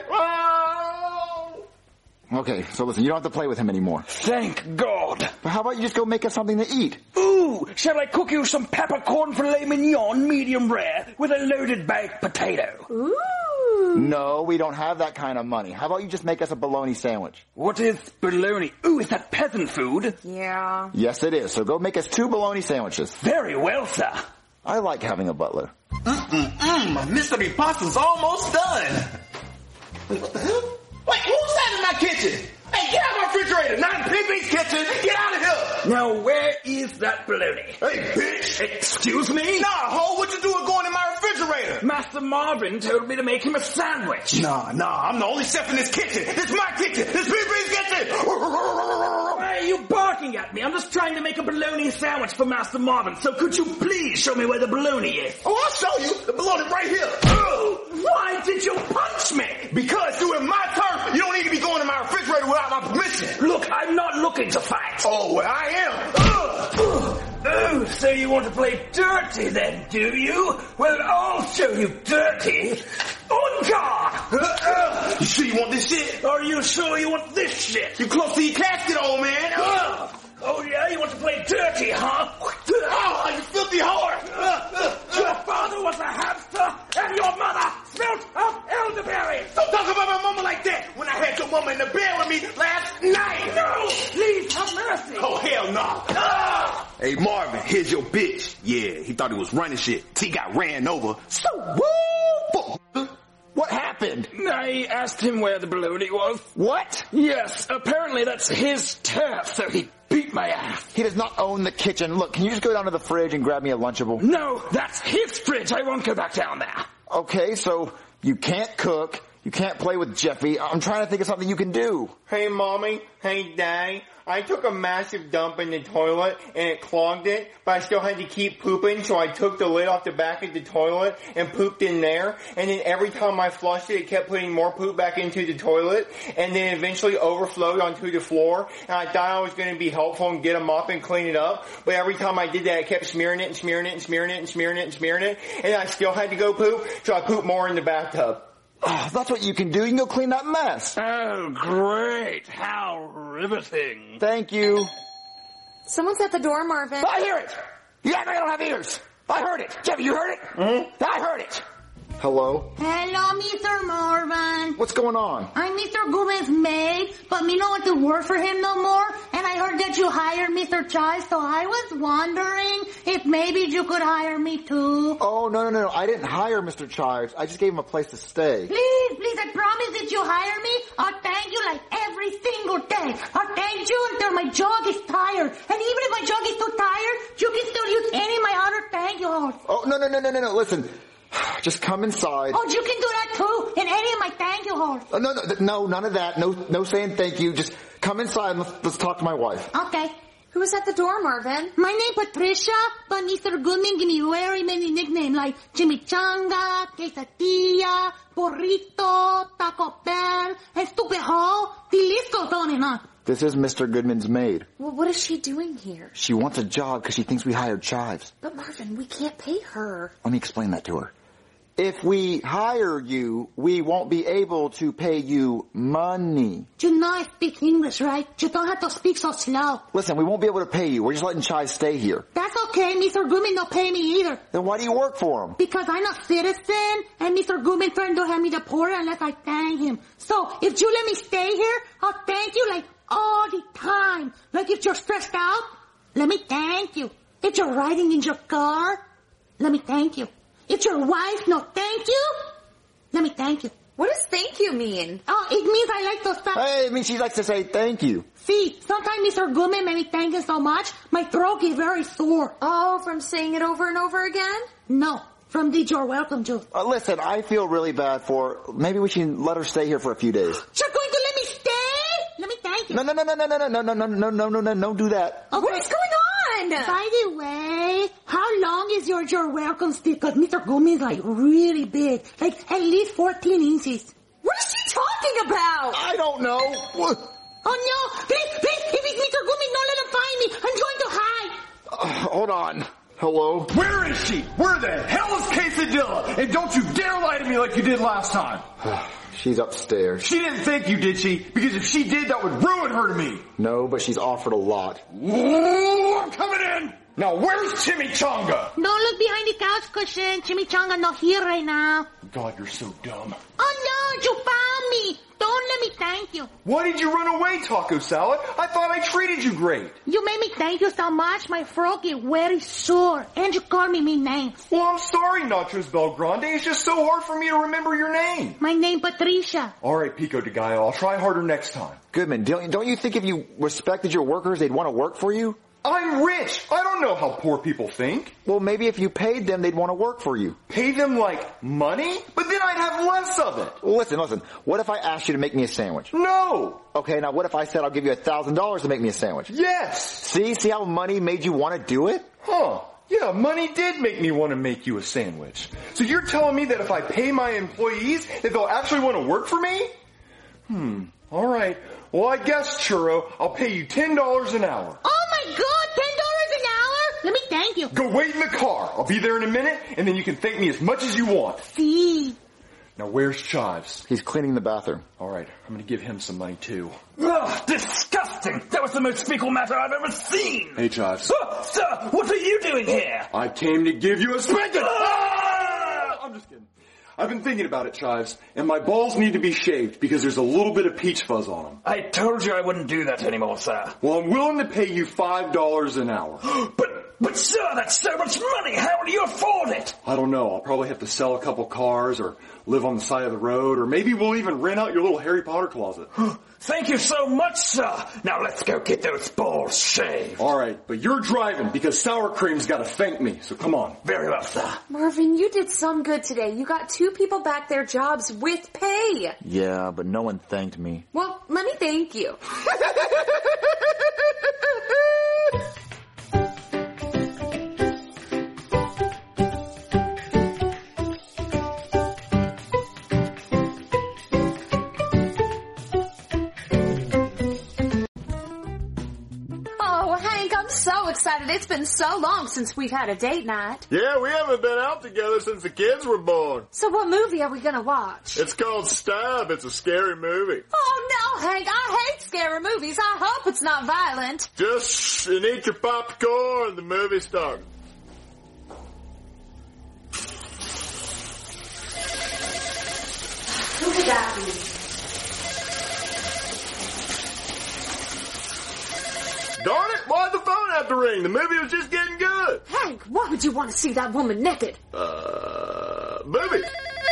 Okay, so listen, you don't have to play with him anymore.
Thank God.
But how about you just go make us something to eat?
Ooh, shall I cook you some peppercorn filet mignon, medium rare, with a loaded baked potato?
Ooh.
No, we don't have that kind of money. How about you just make us a bologna sandwich?
What is bologna? Ooh, is that peasant food?
Yeah.
Yes, it is. So go make us 2 bologna sandwiches.
Very well, sir.
I like having a butler.
My mystery pasta's almost done. Wait, what the hell? Wait, who's that in my kitchen? Hey, get out of my refrigerator! Not in Piggy's kitchen! Get out of here!
Now, where is that bologna?
Hey, bitch!
Excuse me?
Nah, ho, what you doing going in my refrigerator?
Master Marvin told me to make him a sandwich.
Nah, I'm the only chef in this kitchen. This is my kitchen. This Piggy's kitchen.
Why are you barking at me? I'm just trying to make a bologna sandwich for Master Marvin, so could you please show me where the bologna is?
Oh, I'll show you. The bologna right here.
Why did you punch me?
Because you're in my turf. You don't need to be going in my refrigerator without my permission.
Look, I'm not looking to fight.
Oh, well, I am.
Oh, so you want to play dirty then, do you? Well, I'll show you dirty. On guard!
You sure you want this shit?
Are you sure you want this shit?
You close to your casket, old man.
Oh yeah, you want to play dirty, huh?
Oh, you filthy whore!
Your father was a hamster, and your mother smelt of elderberries.
Don't talk about my mama like that when I had your mama in the bed with me last night.
No, please have mercy.
Oh, hell no. Hey, Marvin, here's your bitch. Yeah, he thought he was running shit. He got ran over. So, woo!
What happened?
I asked him where the bologna was.
What?
Yes, apparently that's his turf, so he beat my ass.
He does not own the kitchen. Look, can you just go down to the fridge and grab me a Lunchable?
No, that's his fridge. I won't go back down there.
Okay, so you can't cook. You can't play with Jeffy. I'm trying to think of something you can do.
Hey, Mommy. Hey, Daddy. I took a massive dump in the toilet and it clogged it, but I still had to keep pooping, so I took the lid off the back of the toilet and pooped in there. And then every time I flushed it, it kept putting more poop back into the toilet, and then eventually overflowed onto the floor. And I thought I was going to be helpful and get a mop and clean it up, but every time I did that, it kept smearing it and smearing it and smearing it and smearing it and smearing it, and I still had to go poop, so I pooped more in the bathtub.
Oh, that's what you can do. You can go clean that mess.
Oh, great. How riveting.
Thank you.
Someone's at the door, Marvin.
I hear it. You act like I don't have ears. I heard it. Jeffy, you heard it? Mm-hmm. I heard it.
Hello?
Hello, Mr. Marvin.
What's going on?
I'm Mr. Gomez's maid, but me no want to work for him no more, and I heard that you hired Mr. Chai, so I was wondering if maybe you could hire me too.
Oh, no. I didn't hire Mr. Chives. I just gave him a place to stay.
Please, I promise that you hire me, I'll thank you like every single day. I'll thank you until my jaw is tired. And even if my jaw is too tired, you can still use any of my other thank yous.
Oh, no. Listen. Just come inside.
Oh, you can do that too, in any of my thank you halls.
No, none of that. No saying thank you. Just come inside and let's talk to my wife.
Okay.
Who was at the door, Marvin?
My name Patricia, but Mr. Goodman give me very many nicknames like Chimichanga, Quesadilla, Burrito, Taco Bell, Estupejo. The list goes on and on.
This is Mr. Goodman's maid.
Well, what is she doing here?
She wants a job because she thinks we hired Chives.
But Marvin, we can't pay her.
Let me explain that to her. If we hire you, we won't be able to pay you money.
You know I speak English, right? You don't have to speak so slow.
Listen, we won't be able to pay you. We're just letting Chives stay here.
That's okay. Mr. Goodman don't pay me either.
Then why do you work for him?
Because I'm a citizen, and Mr. Goodman friend don't have me the poor unless I thank him. So, if you let me stay here, I'll thank you like all the time. Like if you're stressed out, let me thank you. If you're riding in your car, let me thank you. If your wife no thank you, let me thank you.
What does thank you mean?
Oh, it means I like to stop.
Hey, it means she likes to say thank you.
See, sometimes Mr. Goodman made me thank him so much, my throat gets very sore.
Oh, from saying it over and over again?
No, from the you're welcome to.
Listen, I feel really bad for her. Maybe we should let her stay here for a few days.
You're going to let me stay? Let me thank you.
No, don't do that.
Okay.
What is going on?
By the way, how long is your you're welcome stick? Because Mr. Goodman is like really big. Like at least 14 inches.
What is she talking about?
I don't know.
Oh no, please, if it's Mr. Goodman, don't let him find me. I'm going to hide.
Hold on. Hello?
Where is she? Where the hell is Quesadilla? And don't you dare lie to me like you did last time.
She's upstairs.
She didn't thank you, did she? Because if she did, that would ruin her to me.
No, but she's offered a lot.
Ooh, I'm coming in. Now, where's Chimichanga?
Don't look behind the couch cushion. Chimichanga not here right now.
God, you're so dumb.
Oh no, you found me. Don't let me thank you.
Why did you run away, Taco Salad? I thought I treated you great.
You made me thank you so much, my throat get very sore. And you called me mean names.
Well, I'm sorry, Nachos Belgrande. It's just so hard for me to remember your name.
My name Patricia.
All right, Pico de Gallo. I'll try harder next time.
Goodman, don't you think if you respected your workers, they'd want to work for you?
I'm rich. I don't know how poor people think.
Well, maybe if you paid them, they'd want to work for you.
Pay them like money? But then I'd have less of it.
Well, listen. What if I asked you to make me a sandwich?
No.
Okay, now what if I said I'll give you $1,000 to make me a sandwich?
Yes.
See how money made you want to do it?
Huh. Yeah, money did make me want to make you a sandwich. So you're telling me that if I pay my employees, that they'll actually want to work for me? All right. Well, I guess, Churro, I'll pay you $10 an hour.
Oh my God, $10 an hour? Let me thank you.
Go wait in the car. I'll be there in a minute, and then you can thank me as much as you want.
See.
Now, where's Chives?
He's cleaning the bathroom.
All right, I'm going to give him some money, too.
Ugh, disgusting! That was the most fecal matter I've ever seen!
Hey, Chives.
Sir, what are you doing here?
I came to give you a spanking! I'm just kidding. I've been thinking about it, Chives, and my balls need to be shaved because there's a little bit of peach fuzz on them.
I told you I wouldn't do that anymore, sir.
Well, I'm willing to pay you $5 an hour.
But
But sir, that's so much money. How do you afford it?
I don't know. I'll probably have to sell a couple cars or live on the side of the road, or maybe we'll even rent out your little Harry Potter closet.
Thank you so much, sir. Now let's go get those balls shaved.
All right, but you're driving because Sour Cream's got to thank me, so come on.
Very well, sir.
Marvin, you did some good today. You got 2 people back their jobs with pay.
Yeah, but no one thanked me.
Well, let me thank you. So excited. It's been so long since we've had a date night.
Yeah, we haven't been out together since the kids were born.
So what movie are we gonna watch?
It's called Stab. It's a scary movie.
Oh no, Hank, I hate scary movies. I hope it's not violent.
Just shh and eat your popcorn. The movie starts.
Who could that be?
Darn it, why'd the phone have to ring? The movie was just getting good.
Hank, why would you want to see that woman naked?
Boobies.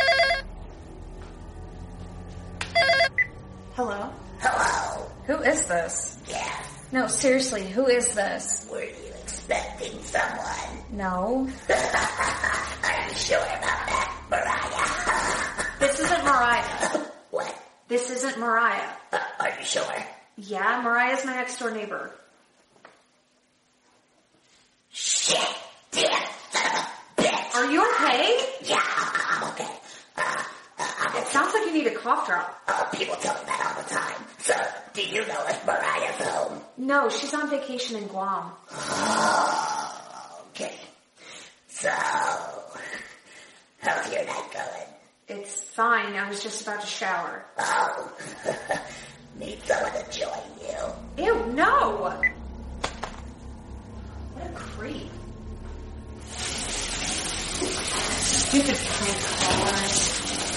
Hello? Hello? Who is this? Yeah. No, seriously, who is this?
Were you expecting someone?
No.
Are you sure about that, Mariah?
This isn't Mariah.
What?
This isn't Mariah.
Are you sure?
Yeah, Mariah's my next door neighbor.
Shit! Damn son of a bitch!
Are you okay?
Yeah, I'm okay.
It sounds like you need a cough drop.
Oh, people tell me that all the time. So, do you know if Mariah's home?
No, she's on vacation in Guam.
Oh, okay. So, how's your night going?
It's fine. I was just about to shower.
Oh, need someone to join you.
Ew, no! What a creep. Stupid prank callers.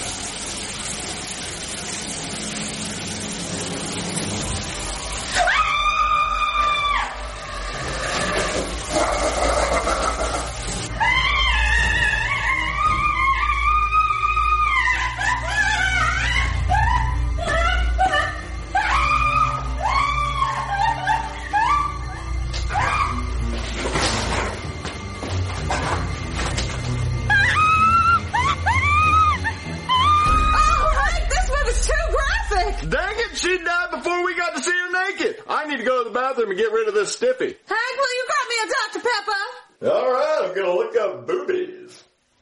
bathroom and get rid of this stiffy.
Hank, will you grab me a Dr. Pepper?
All right, I'm gonna look up boobies.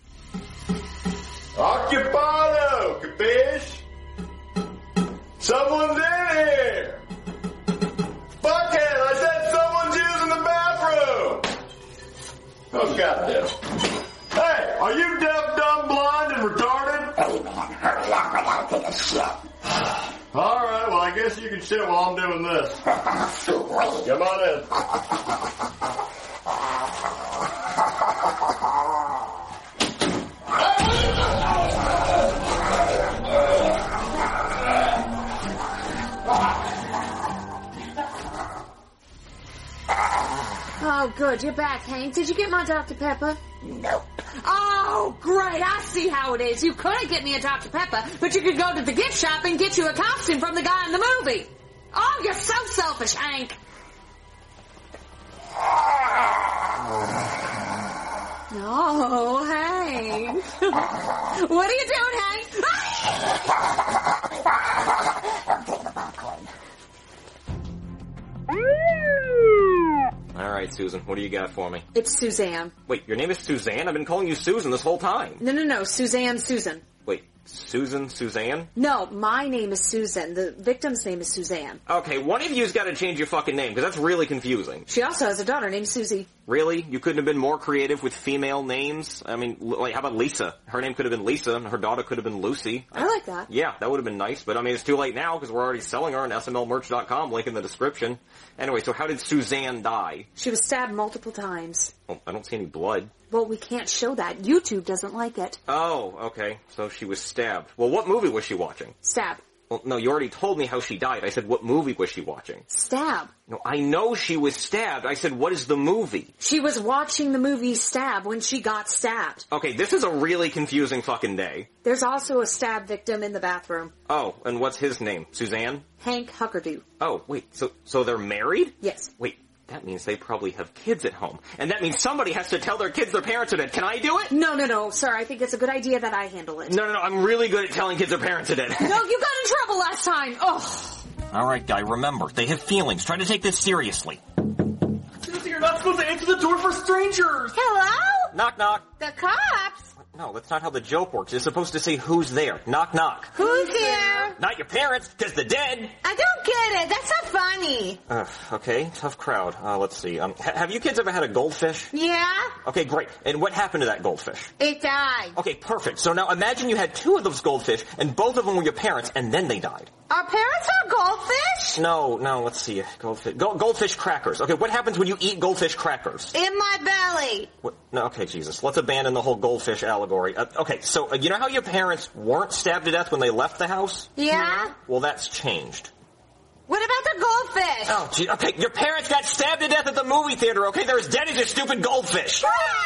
Occupado, capiche? Someone's in here. Fuckhead, I said someone's using the bathroom. Oh, goddamn. Hey, are you deaf, dumb, blind, and retarded?
Hey, man, hurry up. I gotta take a shit.
All right, well, I guess you can shit while I'm doing this. Come on in.
Oh, good. You're back, Hank. Did you get my Dr. Pepper?
Nope.
Oh, great. I see how it is. You couldn't get me a Dr. Pepper, but you could go to the gift shop and get you a costume from the guy in the movie. Oh, you're so selfish, Hank. Oh, Hank. What are you doing, Hank?
All right, Susan, what do you got for me?
It's Suzanne.
Wait, your name is Suzanne? I've been calling you Susan this whole time.
No, Suzanne.
Wait, Suzanne?
No, my name is Susan. The victim's name is Suzanne.
Okay, one of you's got to change your fucking name, because that's really confusing.
She also has a daughter named Susie.
Really? You couldn't have been more creative with female names? I mean, like, how about Lisa? Her name could have been Lisa, and her daughter could have been Lucy.
I like that.
Yeah, that would have been nice, but I mean, it's too late now, because we're already selling her on smlmerch.com, link in the description. Anyway, so how did Suzanne die?
She was stabbed multiple times.
Oh, I don't see any blood.
Well, we can't show that. YouTube doesn't like it.
Oh, okay. So she was stabbed. Well, what movie was she watching?
Stab.
Well, no, you already told me how she died. I said, what movie was she watching?
Stab.
No, I know she was stabbed. I said, what is the movie?
She was watching the movie Stab when she got stabbed.
Okay, this is a really confusing fucking day.
There's also a stab victim in the bathroom.
Oh, and what's his name? Suzanne?
Hank Huckerdoo.
Oh, wait, so they're married?
Yes.
Wait, that means they probably have kids at home. And that means somebody has to tell their kids their parents are dead. Can I do it?
No, sir. I think it's a good idea that I handle it.
No, I'm really good at telling kids their parents are dead.
No, you got in trouble last time. Oh.
Alright, Guy, remember, they have feelings. Try to take this seriously.
Susie, you're not supposed to answer the door for strangers.
Hello?
Knock, knock.
The cops?
No, that's not how the joke works. You're supposed to say who's there. Knock, knock.
Who's here?
Not your parents, because they're dead.
I don't get it. That's not funny.
Okay, tough crowd. Let's see. Have you kids ever had a goldfish?
Yeah?
Okay, great. And what happened to that goldfish?
It died.
Okay, perfect. So now imagine you had 2 of those goldfish, and both of them were your parents, and then they died.
Our parents are goldfish?
No, let's see. Goldfish crackers. Okay, what happens when you eat goldfish crackers?
In my belly.
What? No, okay, Jesus. Let's abandon the whole goldfish allegory. Okay, so you know how your parents weren't stabbed to death when they left the house?
Yeah?
Well, that's changed.
What about the goldfish?
Oh, gee, okay, your parents got stabbed to death at the movie theater, okay? They're as dead as your stupid goldfish.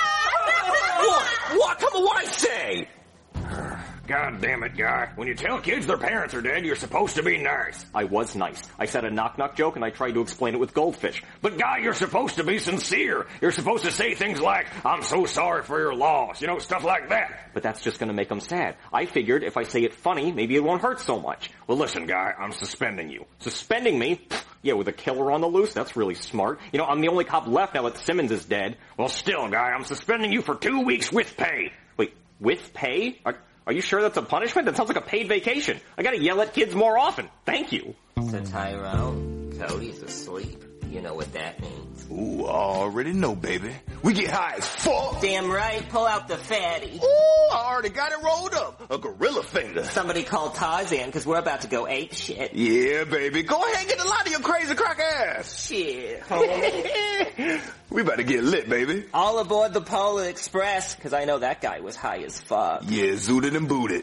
What? Come on, what'd I say?
God damn it, Guy. When you tell kids their parents are dead, you're supposed to be nice.
I was nice. I said a knock-knock joke, and I tried to explain it with goldfish.
But Guy, you're supposed to be sincere. You're supposed to say things like, I'm so sorry for your loss, stuff like that.
But that's just gonna make them sad. I figured if I say it funny, maybe it won't hurt so much.
Well, listen, Guy, I'm suspending you.
Suspending me? Yeah, with a killer on the loose? That's really smart. I'm the only cop left now that Simmons is dead.
Well, still, Guy, I'm suspending you for 2 weeks with pay.
Wait, with pay? Are you sure that's a punishment? That sounds like a paid vacation. I gotta yell at kids more often. Thank you.
So, Tyrone, Cody's asleep. You know what that means.
Ooh, I already know, baby. We get high as fuck.
Damn right. Pull out the fatty.
Ooh, I already got it rolled up. A gorilla finger.
Somebody call Tarzan, because we're about to go ape shit.
Yeah, baby. Go ahead and get a lot of your crazy crack ass.
Shit, homie.
We about to get lit, baby.
All aboard the Polar Express, because I know that guy was high as fuck.
Yeah, zooted and booted.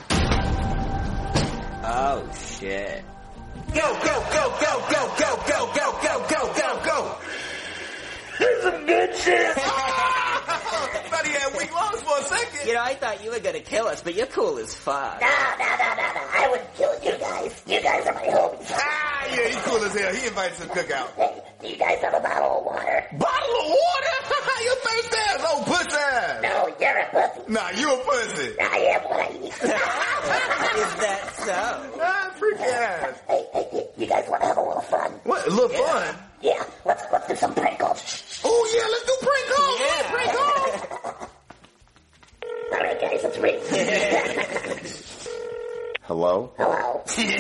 Oh, shit.
Go, go, go, go, go, go, go, go, go, go, go, go.
There's some good shit.
Thought he had weak lungs for a second.
I thought you were gonna kill us, but you're cool as fuck.
No. I wouldn't kill you guys. You guys are my homies.
Yeah, he's cool as hell. He invited to the cookout.
Hey, do you guys have a bottle of water?
Bottle of water? Your face ass, old pussy ass.
No, you're a pussy.
Nah, you a pussy.
I am what I eat.
Is that so?
Freak ass.
Hey, you guys want to have a little fun?
What? A little fun?
Yeah, let's do some prank calls.
Oh yeah, let's do prank calls. Yeah. Prank calls.
All right, guys, let's read.
Hello?
Hello.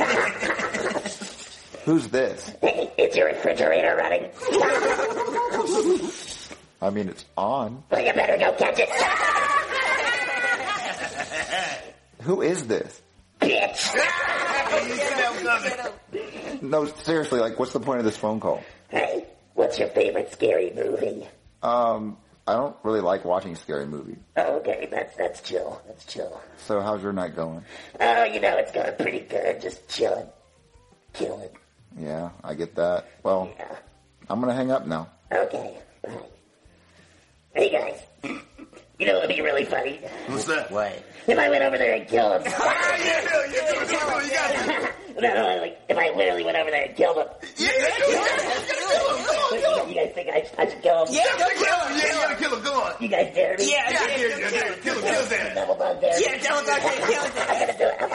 Who's this?
Hey, is your refrigerator running?
I mean, it's on.
Well, you better go catch it.
Who is this?
Bitch.
No, seriously, what's the point of this phone call?
Hey, what's your favorite scary movie?
I don't really like watching scary movies.
Oh, okay, that's chill. That's chill.
So how's your night going?
Oh, it's going pretty good. Just chilling. Killing.
Yeah, I get that. Well, yeah. I'm gonna hang up now.
Okay, bye. Hey guys, it'd be really funny.
What's that?
What?
If I went over there and killed him.
You got it.
No, if I literally went over there and killed him.
Yeah,
You guys think I should kill him?
Yeah, you gotta kill him. Go on.
You guys dare me?
Yeah,
kill his ass.
Double dog dare me?
Yeah, double dog dare. Kill his ass.
I'm gonna do it.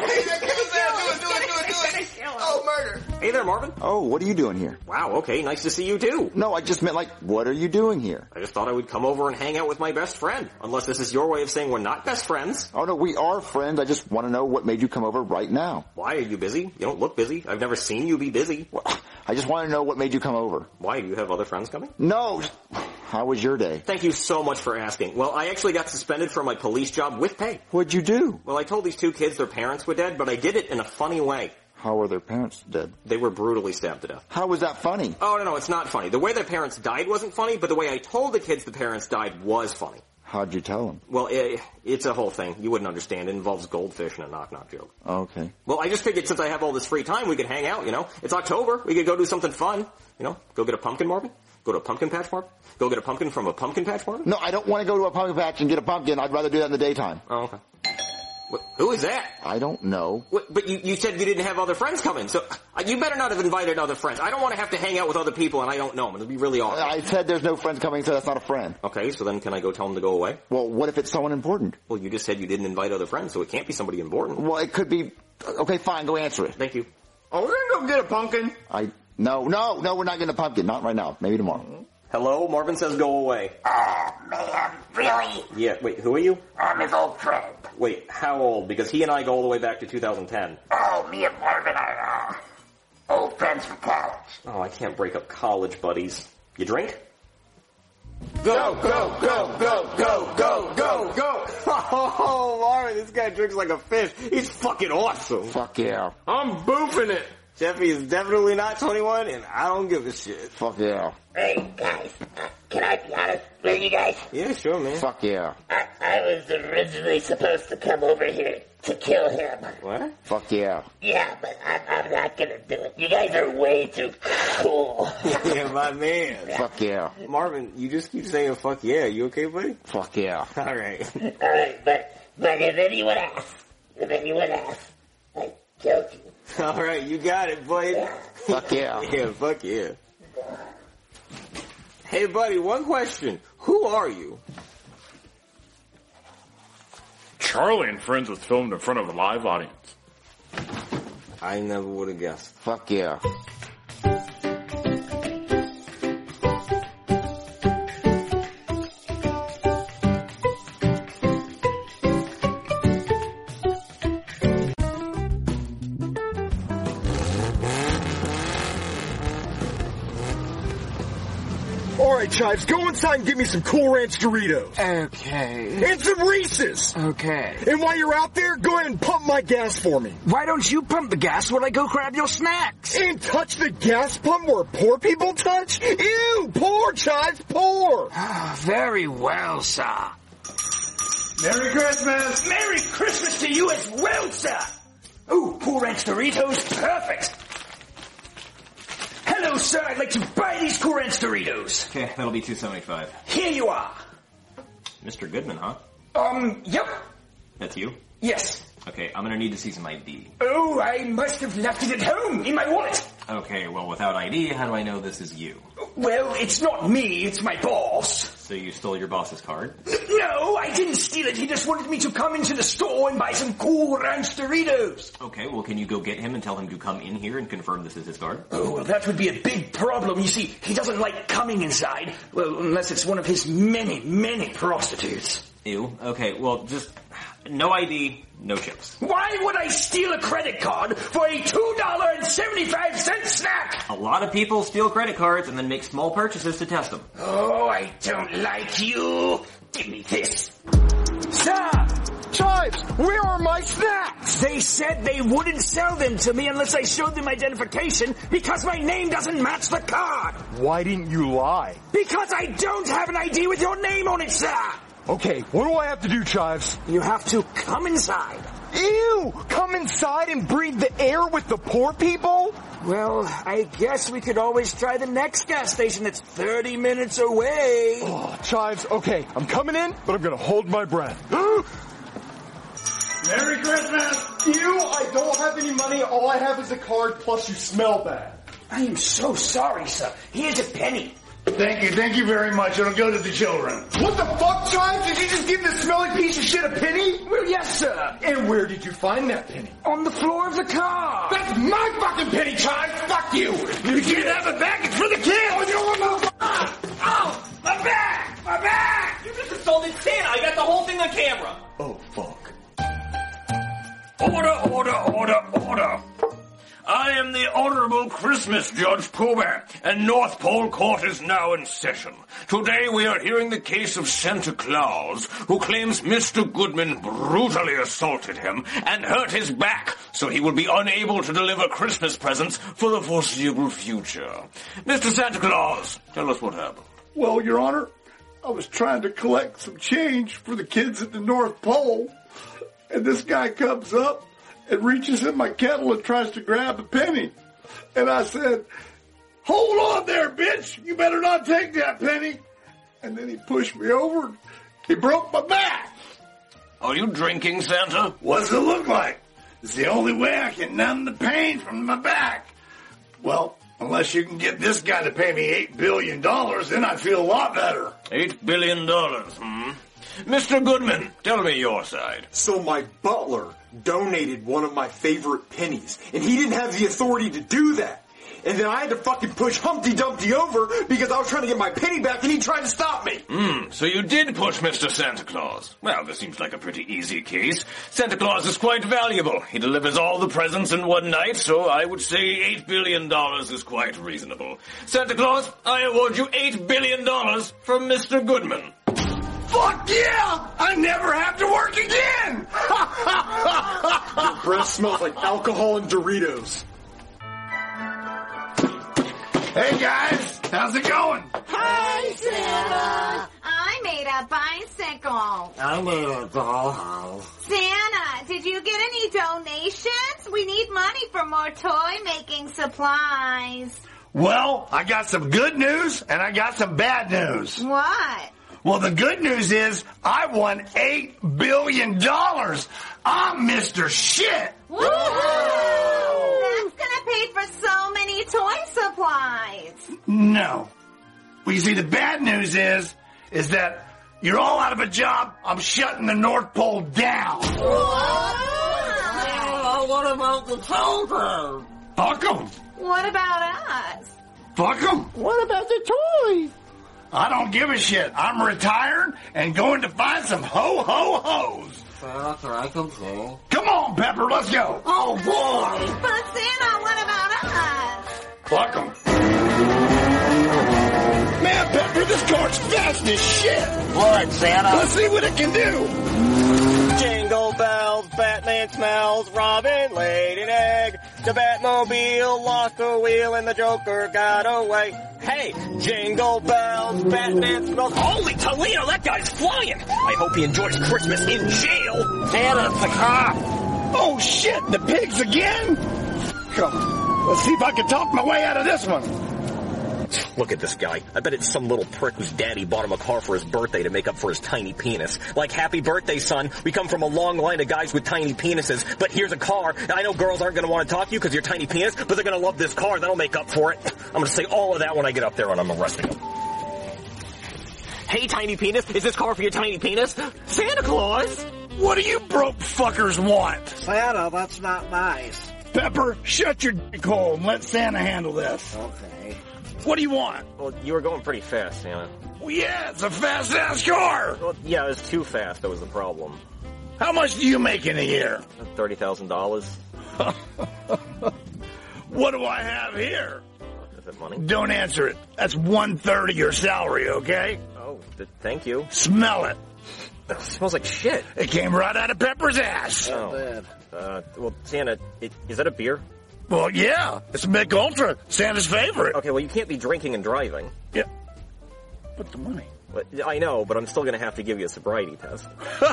Do it. Oh, murder.
Hey there, Marvin.
Oh, what are you doing here?
Wow, okay, nice to see you too.
No, I just meant what are you doing here?
I just thought I would come over and hang out with my best friend. Unless this is your way of saying we're not best friends.
Oh no, we are friends. I just want to know what made you come over right now.
Why, are you busy? You don't look busy. I've never seen you be busy.
Well, I just want to know what made you come over.
Why, do you have other friends coming?
No. How was your day?
Thank you so much for asking. Well, I actually got suspended from my police job with pay.
What'd you do?
Well, I told these 2 kids their parents were dead, but I did it in a funny way.
How were their parents dead?
They were brutally stabbed to death.
How was that funny?
Oh, no, it's not funny. The way their parents died wasn't funny, but the way I told the kids the parents died was funny.
How'd you tell him?
Well, it's a whole thing. You wouldn't understand. It involves goldfish and a knock-knock joke.
Okay.
Well, I just figured since I have all this free time, we could hang out, you know? It's October. We could go do something fun. You know? Go get a pumpkin, Marvin? Go to a pumpkin patch, Marvin? Go get a pumpkin from a pumpkin patch, Marvin?
No, I don't want to go to a pumpkin patch and get a pumpkin. I'd rather do that in the daytime.
Oh, okay. Who is that?
I don't know.
But you said you didn't have other friends coming, so you better not have invited other friends. I don't want to have to hang out with other people and I don't know them. It'll be really awkward.
I said there's no friends coming, so that's not a friend.
Okay, so then can I go tell them to go away?
Well, what if it's someone important?
Well, you just said you didn't invite other friends, so it can't be somebody important.
Well, it could be... Okay, fine, go answer it.
Thank you.
Oh, we're gonna go get a pumpkin.
No, we're not getting a pumpkin. Not right now. Maybe tomorrow.
Hello? Marvin says go away.
Oh, man. Really?
Yeah, wait, who are you?
I'm his old friend.
Wait, how old? Because he and I go all the way back to 2010.
Oh, me and Marvin are, old friends from college.
Oh, I can't break up college buddies. You drink?
Go, go, go, go, go, go, go, go.
Oh, Marvin, this guy drinks like a fish. He's fucking awesome.
Fuck yeah.
I'm boofing it.
Jeffy is definitely not 21, and I don't give a shit.
Fuck yeah.
Hey, guys, can I be honest with you guys?
Yeah, sure, man.
Fuck yeah.
I was originally supposed to come over here to kill him.
What?
Fuck yeah.
Yeah, but I'm not gonna do it. You guys are way too cool.
Yeah, my man.
Fuck yeah.
Marvin, you just keep saying fuck yeah. You okay, buddy?
Fuck yeah.
All right.
All right, but if anyone asks, I killed you.
All right, you got it, buddy.
Fuck yeah.
Yeah, fuck yeah. Hey, buddy, one question. Who are you?
Charlie and Friends was filmed in front of a live audience.
I never would have guessed.
Fuck yeah.
Alright, Chives, go inside and get me some Cool Ranch Doritos.
Okay.
And some Reese's.
Okay.
And while you're out there, go ahead and pump my gas for me.
Why don't you pump the gas while I go grab your snacks?
And touch the gas pump where poor people touch? Ew, poor, Chives, poor.
Very well, sir.
Merry Christmas!
Merry Christmas to you as well, sir! Ooh, Cool Ranch Doritos, perfect! Hello, sir, I'd like to buy these Cool Ranch Doritos.
Okay, that'll be $2.75.
Here you are.
Mr. Goodman, huh?
Yep.
That's you?
Yes.
Okay, I'm gonna need to see some ID.
Oh, I must have left it at home, in my wallet.
Okay, well, without ID, how do I know this is you?
Well, it's not me, it's my boss.
So you stole your boss's card?
No, I didn't steal it. He just wanted me to come into the store and buy some Cool Ranch Doritos.
Okay, well, can you go get him and tell him to come in here and confirm this is his card?
Oh, well, that would be a big problem. You see, he doesn't like coming inside. Well, unless it's one of his many, many prostitutes.
Ew. Okay, well, just no ID, no chips.
Why would I steal a credit card for a $2.75 snack?
A lot of people steal credit cards and then make small purchases to test them.
Oh, I don't like you. Give me this. Sir!
Chives, where are my snacks?
They said they wouldn't sell them to me unless I showed them identification because my name doesn't match the card.
Why didn't you lie?
Because I don't have an ID with your name on it, sir.
Okay, what do I have to do, Chives?
You have to come inside.
Ew! Come inside and breathe the air with the poor people?
Well, I guess we could always try the next gas station that's 30 minutes away.
Oh, Chives, okay, I'm coming in, but I'm gonna hold my breath.
Merry Christmas!
Ew, I don't have any money, all I have is a card, plus you smell bad.
I am so sorry, sir. Here's a penny.
Thank you very much. It'll go to the children.
What the fuck, Chives? Did you just give this smelly piece of shit a penny?
Well, yes, sir.
And where did you find that penny?
On the floor of the car.
That's my fucking penny, Chives! Fuck you!
You can't have it back. It's for the kids!
Oh, you don't want
Oh! My back! My back! You just assaulted Santa! I got the whole thing on camera!
Oh, fuck.
Order. I am the Honorable Christmas Judge Poober, and North Pole Court is now in session. Today we are hearing the case of Santa Claus, who claims Mr. Goodman brutally assaulted him and hurt his back, so he will be unable to deliver Christmas presents for the foreseeable future. Mr. Santa Claus, tell us what happened.
Well, Your Honor,
I was trying to collect some change for the kids at the North Pole, and this guy comes up and reaches in my kettle and tries to grab a penny. And I said, hold on there, bitch. You better not take that penny. And then he pushed me over. He broke my back.
Are you drinking, Santa?
What's it look like? It's the only way I can numb the pain from my back. Well, unless you can get this guy to pay me $8 billion, then I feel a lot better.
$8 billion, Mr. Goodman, tell me your side.
So my butler donated one of my favorite pennies, and he didn't have the authority to do that. And then I had to fucking push Humpty Dumpty over because I was trying to get my penny back and he tried to stop me.
So you did push Mr. Santa Claus. Well, this seems like a pretty easy case. Santa Claus is quite valuable. He delivers all the presents in one night, so I would say $8 billion is quite reasonable. Santa Claus, I award you $8 billion from Mr. Goodman.
Fuck yeah! I never have to work again!
Your breath smells like alcohol and Doritos.
Hey guys, how's it going?
Hi, Santa! I made a bicycle.
I made a dollhouse.
Santa, did you get any donations? We need money for more toy-making supplies.
Well, I got some good news and I got some bad news.
What?
Well, the good news is I won $8 billion. I'm Mr. Shit.
Woo-hoo! That's gonna pay for so many toy supplies.
No. Well, you see, the bad news is that you're all out of a job. I'm shutting the North Pole down.
Oh, what about the children?
Fuck 'em.
What about us?
Fuck 'em.
What about the toys?
I don't give a shit. I'm retired and going to find some ho-ho-hos.
Santa, can I come too?
Come on, Pepper, let's go.
Oh, boy.
But Santa, what about us?
Fuck 'em. Man, Pepper, this car's fast as shit.
What, Santa?
Let's see what it can do.
Jingle bells, Batman smells, Robin laid an egg. The Batmobile lost the wheel and the Joker got away. Hey, jingle bells, Batman smells. Holy Toledo, that guy's flying! I hope he enjoys Christmas in jail.
Santa, it's the car.
Oh shit, the pigs again? Come on, let's see if I can talk my way out of this one.
Look at this guy. I bet it's some little prick whose daddy bought him a car for his birthday to make up for his tiny penis. Like, happy birthday, son. We come from a long line of guys with tiny penises, but here's a car. I know girls aren't going to want to talk to you because of your tiny penis, but they're going to love this car. That'll make up for it. I'm going to say all of that when I get up there and I'm arresting him. Hey, tiny penis, is this car for your tiny penis? Santa Claus!
What do you broke fuckers want?
Santa, that's not nice.
Pepper, shut your dick hole and let Santa handle this.
Okay.
What do you want?
Well, you were going pretty fast, Santa.
Well, yeah, it's a fast-ass car.
Well, yeah, it was too fast. That was the problem.
How much do you make in a year?
$30,000.
What do I have here?
Is it money?
Don't answer it. That's 1/3 of your salary, okay?
Oh, thank you.
Smell it.
It smells like shit.
It came right out of Pepper's ass.
Oh. Well, Santa, is that a beer?
Well, yeah. It's Mick Ultra, Santa's favorite.
Okay, well, you can't be drinking and driving.
Yeah. But the money.
Well, I know, but I'm still going to have to give you a sobriety test.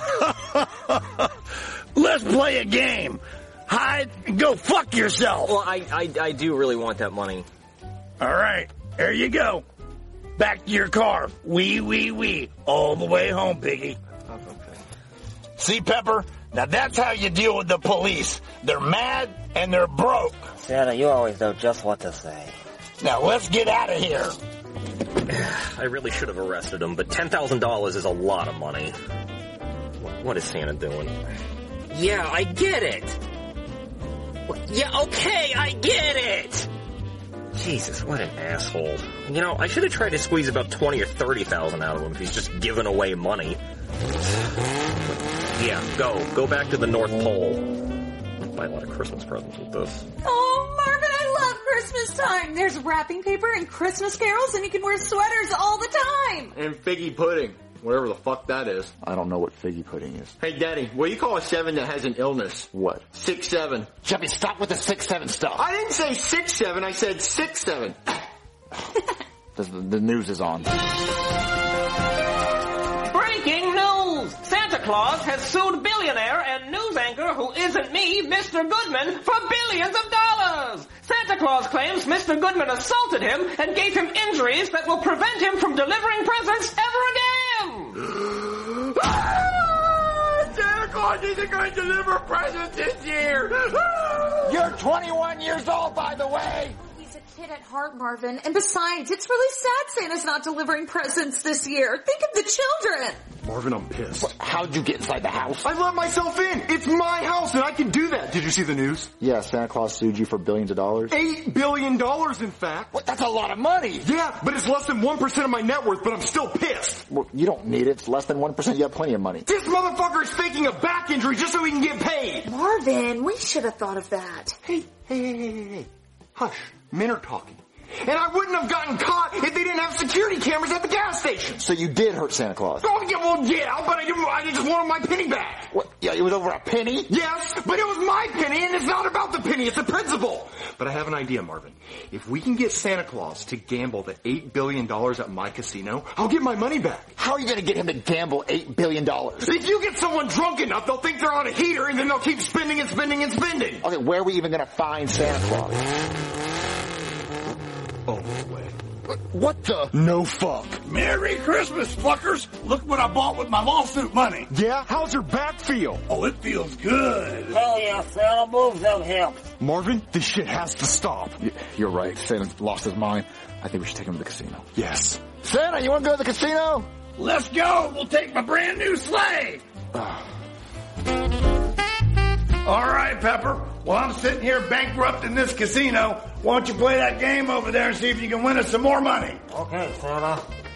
Let's play a game. Hide and go fuck yourself.
Well, I do really want that money.
All right. There you go. Back to your car. Wee. All the way home, piggy.
Oh, okay.
See, Pepper? Now that's how you deal with the police. They're mad and they're broke.
Santa, you always know just what to say.
Now let's get out of here.
I really should have arrested him, but $10,000 is a lot of money. What is Santa doing? Yeah, I get it. Yeah, okay, I get it. Jesus, what an asshole. You know, I should have tried to squeeze about 20 or 30,000 out of him if he's just giving away money. Yeah, go back to the North Pole. I'll buy a lot of Christmas presents with this.
Oh, Marvin, I love Christmas time. There's wrapping paper and Christmas carols, and you can wear sweaters all the time.
And figgy pudding. Whatever the fuck that is.
I don't know what figgy pudding is.
Hey, Daddy, what do you call a 7 that has an illness?
What?
6'7".
Chubby, stop with the 6'7" stuff.
I didn't say 6'7", I said 6'7".
The news is on.
Claus has sued billionaire and news anchor who isn't me, Mr. Goodman, for billions of dollars. Santa Claus claims Mr. Goodman assaulted him and gave him injuries that will prevent him from delivering presents ever again.
Santa Claus isn't going to deliver presents this year.
You're 21 years old, by the way.
He's a kid at heart, Marvin. And besides, it's really sad Santa's not delivering presents this year. Think of the children.
Marvin, I'm pissed.
How'd you get inside the house?
I let myself in. It's my house and I can do that. Did you see the news?
Yeah, Santa Claus sued you for billions of dollars.
$8 billion, in fact.
What? That's a lot of money.
Yeah, but it's less than 1% of my net worth, but I'm still pissed.
Well, you don't need it. It's less than 1%. You have plenty of money.
This motherfucker is faking a back injury just so he can get paid.
Marvin, we should have thought of that.
Hey. Hush. Men are talking. And I wouldn't have gotten caught if they didn't have security cameras at the gas station.
So you did hurt Santa Claus?
Oh, yeah, but I just wanted my penny back.
What? Yeah, it was over a penny?
Yes, but it was my penny, and it's not about the penny, it's a principle. But I have an idea, Marvin. If we can get Santa Claus to gamble the $8 billion at my casino, I'll get my money back.
How are you going to get him to gamble $8 billion?
If you get someone drunk enough, they'll think they're on a heater, and then they'll keep spending and spending and spending.
Okay, where are we even going to find Santa Claus?
Oh, wait.
What the?
No fuck.
Merry Christmas, fuckers! Look what I bought with my lawsuit money.
Yeah? How's your back feel?
Oh, it feels good.
Hell yeah, Santa, move them hips.
Marvin, this shit has to stop.
You're right. Santa's lost his mind. I think we should take him to the casino.
Yes.
Santa, you want to go to the casino?
Let's go. We'll take my brand new sleigh. All right, Pepper. Well, I'm sitting here bankrupt in this casino. Why don't you play that game over there and see if you can win us some more money?
Okay, Santa.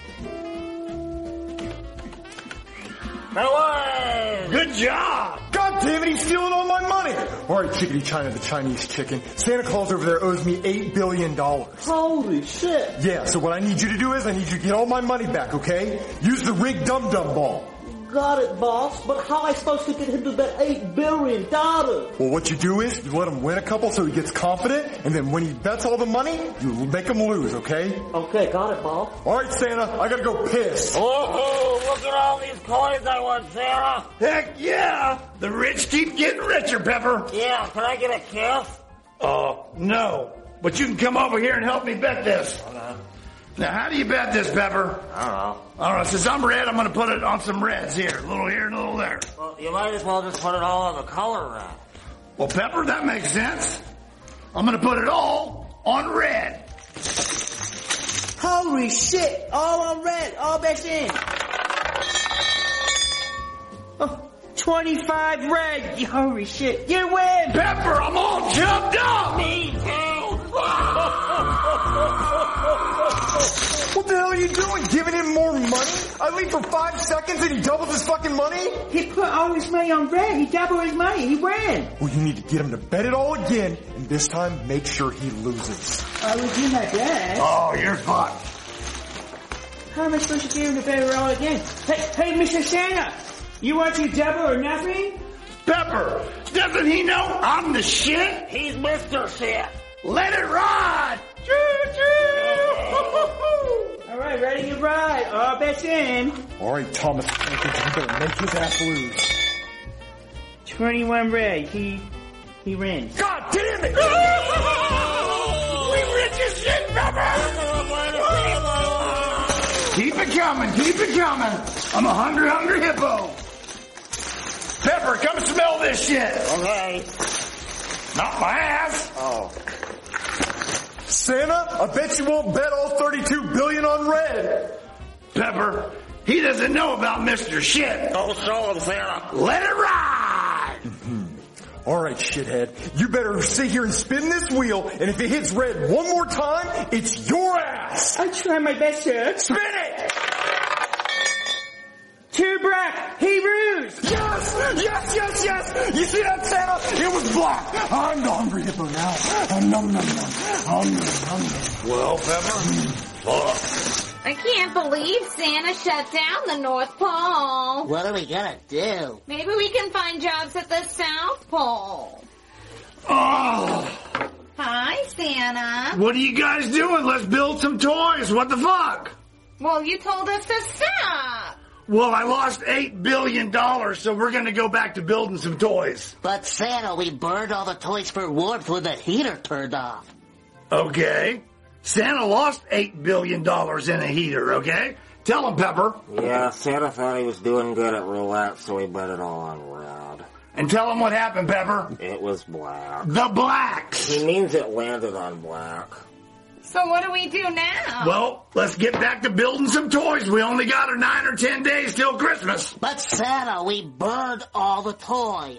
Away!
Good job!
God damn it, he's stealing all my money! Alright, Chickadee China, the Chinese chicken. Santa Claus over there owes me $8 billion.
Holy shit!
Yeah, so what I need you to do is I need you to get all my money back, okay? Use the rigged dum-dum ball.
Got it, boss. But how am I supposed to get him to bet $8 billion?
Well, what you do is you let him win a couple so he gets confident, and then when he bets all the money, you make him lose, okay?
Okay, got it, boss.
Alright, Santa, I gotta go piss.
Oh, look at all these coins I won, Santa.
Heck yeah! The rich keep getting richer, Pepper.
Yeah, can I get a kiss?
No. But you can come over here and help me bet this.
Okay.
Now, how do you bet this, Pepper?
I don't know.
All right, since I'm red, I'm going to put it on some reds here. A little here and a little there.
Well, you might as well just put it all on the color red.
Well, Pepper, that makes sense. I'm going to put it all on red.
Holy shit! All on red, all bets in. 25 red. Holy shit! You win.
Pepper, I'm all jumped up.
Me too.
What the hell are you doing? Giving him more money? I leave for 5 seconds and he doubles his fucking money?
He put all his money on red. He doubled his money. He win.
Well, you need to get him to bet it all again, and this time make sure he loses.
I will do my best.
Oh, you're fucked.
How am I supposed to get him to bet it all again? Hey, Mr. Santa, you want to double or nothing?
Pepper, doesn't he know I'm the shit?
He's Mr. Shit.
Let it ride. Choo-choo.
All right, ready to ride. All bets in.
All right, Thomas, you better make his ass lose.
21 red. He wins.
God damn it! We rich as shit, Pepper! Keep it coming, keep it coming. I'm a hungry hippo. Pepper, come smell this shit.
Okay.
Not my ass.
Oh.
Santa, I bet you won't bet all 32 billion on red.
Pepper, he doesn't know about Mr. Shit.
Don't show him, Santa.
Let it ride.
All right, shithead. You better sit here and spin this wheel, and if it hits red one more time, it's your ass.
I try my best, sir.
Spin it!
Two black. He ruse.
Yes! Yes, yes, yes! You see that, Santa? It was black. I'm the hungry hippo now. Nom, nom, nom.
Well, Pepper, fuck.
I can't believe Santa shut down the North Pole.
What are we gonna do?
Maybe we can find jobs at the South Pole.
Oh.
Hi, Santa.
What are you guys doing? Let's build some toys. What the fuck?
Well, you told us to stop.
Well, I lost $8 billion, so we're gonna go back to building some toys.
But Santa, we burned all the toys for warmth when the heater turned off.
Okay. Santa lost $8 billion in a heater, okay? Tell him, Pepper.
Yeah, Santa thought he was doing good at roulette, so he bet it all on red.
And tell him what happened, Pepper.
It was black.
The blacks!
He means it landed on black.
So what do we do now?
Well, let's get back to building some toys. We only got 9 or 10 days till Christmas.
But Santa, we burned all the toys.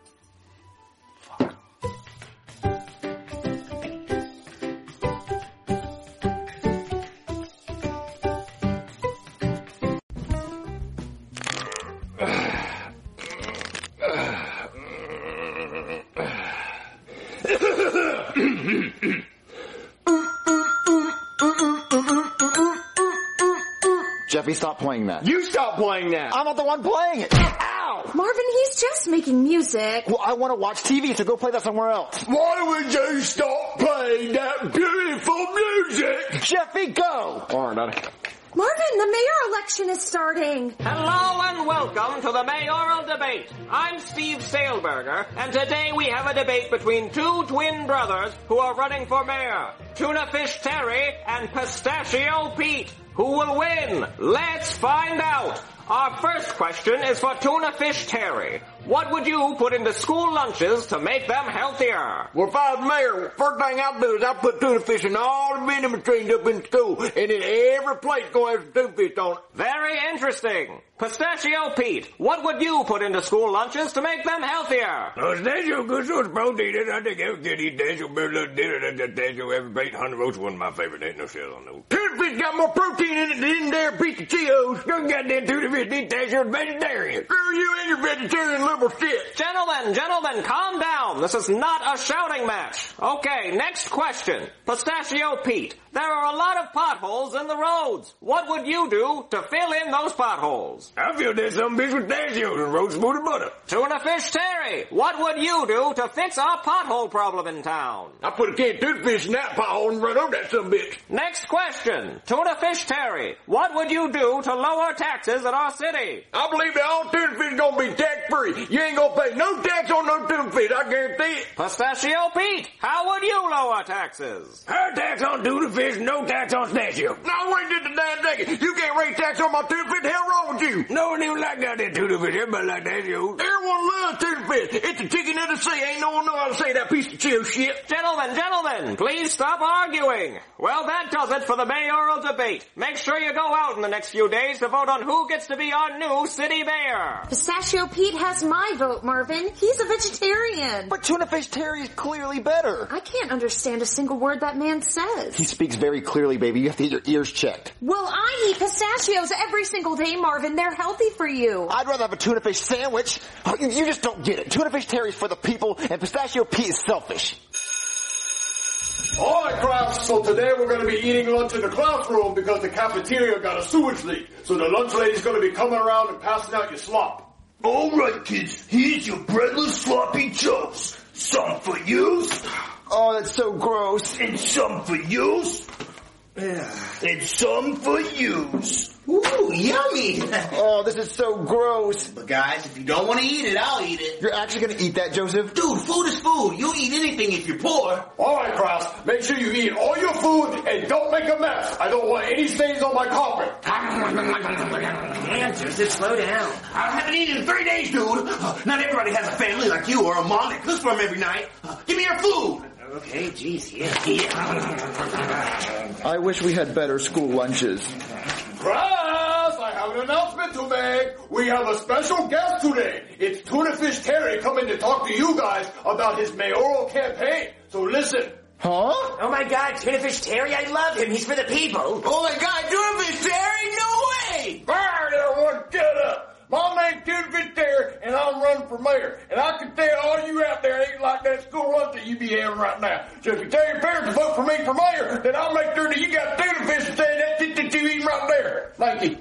Jeffy, stop playing that.
You stop playing that.
I'm not the one playing it. Ow!
Marvin, he's just making music.
Well, I want to watch TV, so go play that somewhere else.
Why would you stop playing that beautiful music?
Jeffy, go! All right, buddy.
Marvin, the mayor election is starting.
Hello and welcome to the mayoral debate. I'm Steve Sailberger, and today we have a debate between two twin brothers who are running for mayor. Tuna Fish Terry and Pistachio Pete. Who will win? Let's find out. Our first question is for Tuna Fish Terry. What would you put into school lunches to make them healthier?
Well, if I was mayor, first thing I'd do is I'd put tuna fish in all the vending machines up in school, and then every plate's gonna have some tuna fish on it.
Very interesting. Pistachio Pete, what would you put into school lunches to make them healthier?
Pistachio good source of protein. I think every kid eats pistachio, but a little dinner, that pistachio, every plate, 100 roast, one of my favorite. Ain't no shell on those.
Tuna fish got more protein in it than in there piece of Cheetos.
You goddamn tuna fish, pistachio's vegetarian.
Screw you and your vegetarian liberal shit.
Gentlemen, calm down. This is not a shouting match. Okay, next question. Pistachio Pete, there are a lot of potholes in the roads. What would you do to fill in those potholes?
I feel there's some bitch with pistachios and roast smoothie butter.
Tuna Fish Terry, what would you do to fix our pothole problem in town?
I put a can of tuna fish in that pothole and run over that some bitch.
Next question. Tuna Fish Terry, what would you do to lower taxes in our city?
I believe that all tuna fish is gonna be tax-free. You ain't gonna pay no tax on no tuna fish, I guarantee it.
Pistachio Pete, how would you lower taxes?
Higher tax on tuna fish, no tax on pistachio.
Now wait just a damn second. You can't raise tax on my tuna fish. The hell wrong with you?
No one even like goddamn tuna fish. Everybody like that, yo.
Everyone loves tuna fish. It's the chicken of the sea. Ain't no one know how to say that piece of chill shit.
Gentlemen, please stop arguing. Well, that does it for the mayoral debate. Make sure you go out in the next few days to vote on who gets to be our new city mayor.
Pistachio Pete has my vote, Marvin. He's a vegetarian.
But Tuna Fish Terry is clearly better.
I can't understand a single word that man says.
He speaks very clearly, baby. You have to get your ears checked.
Well, I eat pistachios every single day, Marvin. They're healthy for you.
I'd rather have a tuna fish sandwich. You just don't get it. Tuna Fish Terry's for the people, and Pistachio Pete is selfish.
All right, class. So today we're going to be eating lunch in the classroom because the cafeteria got a sewage leak. So the lunch lady's going to be coming around and passing out your slop.
All right, kids. Here's your breadless sloppy joes. Some for use.
Oh, that's so gross.
And some for use. And some for use.
Ooh, yummy.
Oh, this is so gross.
But guys, if you don't want to eat it, I'll eat it.
You're actually going to eat that, Joseph?
Dude, food is food. You'll eat anything if you're poor.
All right, class. Make sure you eat all your food and don't make a mess. I don't want any stains on my carpet.
Damn, Joseph, slow down.
I haven't eaten in 3 days, dude. Not everybody has a family like you or a mom that cooks for them every night. Give me your food.
Okay, geez, yeah.
I wish we had better school lunches.
Class, I have an announcement to make. We have a special guest today. It's Tuna Fish Terry coming to talk to you guys about his mayoral campaign. So listen.
Huh?
Oh my God, Tuna Fish Terry, I love him. He's for the people.
Oh my God, Tuna Fish Terry, no way!
Alright, everyone, get up. My name's Tuna Fish Terry, and I'm running for mayor. And I can tell all you out there ain't like that school lunch that you be having right now. So if you tell your parents to vote for me for mayor, then I'll make sure that you got tuna fish and say that shit that you eat right there. Thank you.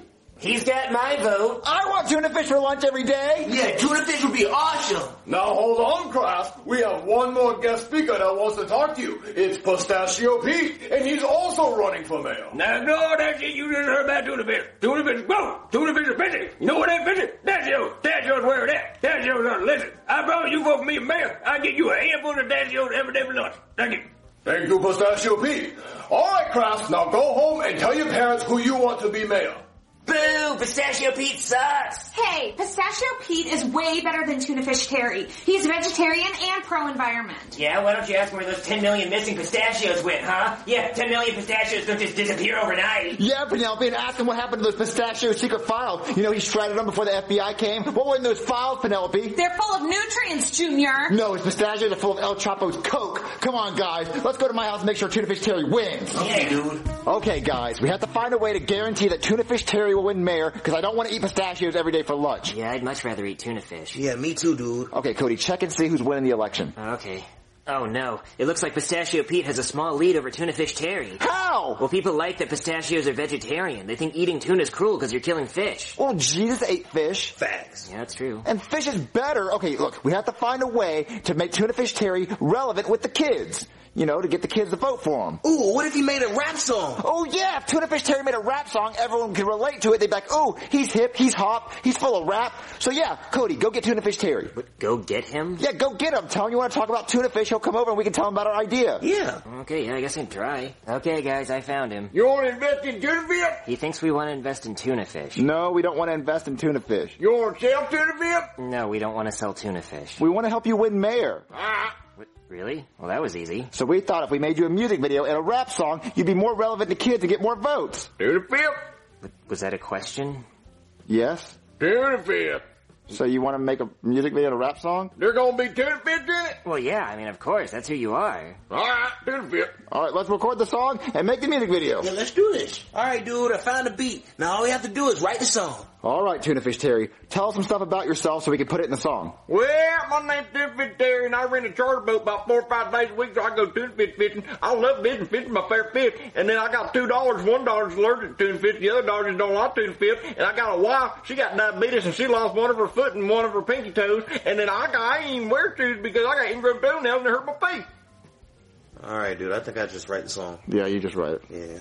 He's got my vote.
I want tuna fish for lunch every day.
Yeah, tuna fish would be awesome.
Now hold on, Kraft. We have one more guest speaker that wants to talk to you. It's Pistachio Pete, and he's also running for mayor.
Now, no, that's it. You just heard about tuna fish. Tuna fish, whoa! Tuna fish is busy. You know what ain't busy? Dacios where it at. Dacios are, listen, I promise you vote for me mayor, I'll get you a handful of Dacios every day for lunch. Thank you.
Thank you, Pistachio Pete. All right, Kraft, now go home and tell your parents who you want to be mayor.
Boo! Pistachio Pete sucks!
Hey, Pistachio Pete is way better than Tuna Fish Terry. He's vegetarian and pro-environment.
Yeah, why don't you ask where those 10 million missing pistachios went, huh? Yeah, 10 million pistachios don't just disappear overnight.
Yeah, Penelope, and ask him what happened to those pistachio secret files. You know, he shredded them before the FBI came. What were in those files, Penelope?
They're full of nutrients, Junior.
No, his pistachios are full of El Chapo's coke. Come on, guys. Let's go to my house and make sure Tuna Fish Terry wins.
Okay, dude.
Okay, guys, we have to find a way to guarantee that Tuna Fish Terry will win mayor, because I don't want to eat pistachios every day for lunch.
Yeah, I'd much rather eat tuna fish.
Yeah, me too, dude.
Okay, Cody, check and see who's winning the election.
Okay. Oh no, it looks like Pistachio Pete has a small lead over Tuna Fish Terry.
How?
Well, people like that pistachios are vegetarian. They think eating tuna is cruel because you're killing fish.
Well, Jesus ate fish.
Facts.
Yeah, that's true.
And fish is better. Okay, look, we have to find a way to make Tuna Fish Terry relevant with the kids. You know, to get the kids to vote for him.
Ooh, what if he made a rap song?
Oh yeah, if Tuna Fish Terry made a rap song, everyone could relate to it. They'd be like, ooh, he's hip, he's hop, he's full of rap. So yeah, Cody, go get Tuna Fish Terry.
What, go get him?
Yeah, go get him. Tell him you want to talk about tuna fish, he'll come over and we can tell him about our idea.
Yeah.
Okay, yeah, I guess I'd try. Okay, guys, I found him.
You want to invest in tuna fish?
He thinks we want to invest in tuna fish.
No, we don't want to invest in tuna fish.
You want to sell tuna fish?
No, we don't want to sell tuna fish.
We want to help you win mayor.
What, really? Well, that was easy.
So we thought if we made you a music video and a rap song, you'd be more relevant to kids and get more votes.
Tuna fish?
Was that a question?
Yes.
Tuna fish.
So you want to make a music video and a rap song?
There gonna be tuna fish in it?
Well, yeah, I mean, of course, that's who you are.
Alright, tuna fish.
Alright, let's record the song and make the music video.
Yeah, let's do this. Alright, dude, I found a beat. Now all we have to do is write the song.
Alright, Tuna Fish Terry, tell us some stuff about yourself so we can put it in the song.
Well, my name's Tuna Fish Terry, and I rent a charter boat about 4 or 5 days a week, so I go tuna fish fishing. I love fishing. Fishing's my favorite fish. And then I got $2. $1 is allergic to tuna fish. The other $1 is don't like tuna fish. And I got a wife. She got diabetes, and she lost one of her foot and one of her pinky toes. And then I ain't even wear shoes because I got ingrown toenails and it hurt my feet.
Alright, dude, I think I just write the song.
Yeah, you just write it.
Yeah.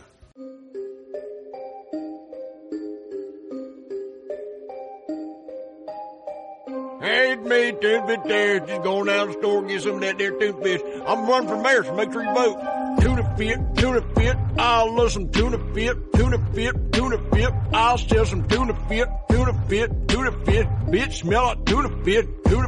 Hey, it's me, Tuna Fish Terry. Just going down the store and get some of that there tuna fish. I'm running for mayor, so make sure you vote. Tuna fish, I'll love some tuna fish, tuna fish. I'll sell some tuna fish. Bitch, smell like tuna fish.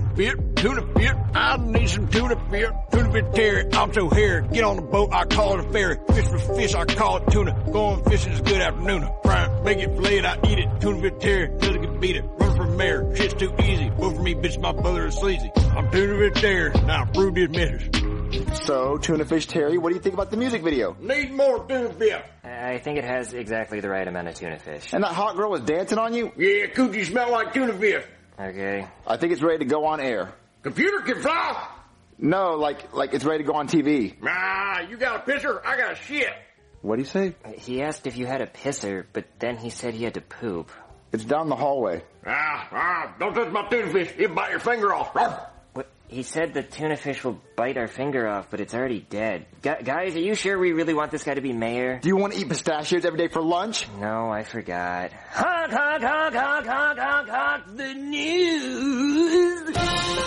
I need some tuna fish. Tuna Fish Terry, I'm so hairy. Get on the boat, I call it a ferry. Fish for fish, I call it tuna. Going fishing is good afternoon. Fry it, make it, fillet it, I eat it. Tuna Fish Terry, nothing can beat it. Run for mayor, shit's too easy. Vote for me, bitch, my brother is sleazy. I'm Tuna Fish Terry, now approve this message.
So, Tuna Fish Terry, what do you think about the music video?
Need more tuna fish.
I think it has exactly the right amount of tuna fish.
And that hot girl was dancing on you?
Yeah, coochie smell like tuna fish.
Okay.
I think it's ready to go on air.
Computer can fly?
No, like it's ready to go on TV.
Nah, you got a pisser, I got a shit.
What do you say?
He asked if you had a pisser, but then he said he had to poop.
It's down the hallway.
Don't touch my tuna fish. It'll bite your finger off.
What? He said the tuna fish will bite our finger off, but it's already dead. Guys, are you sure we really want this guy to be mayor?
Do you want to eat pistachios every day for lunch?
No, I forgot. Honk, honk, honk, honk, honk, honk, honk, the news!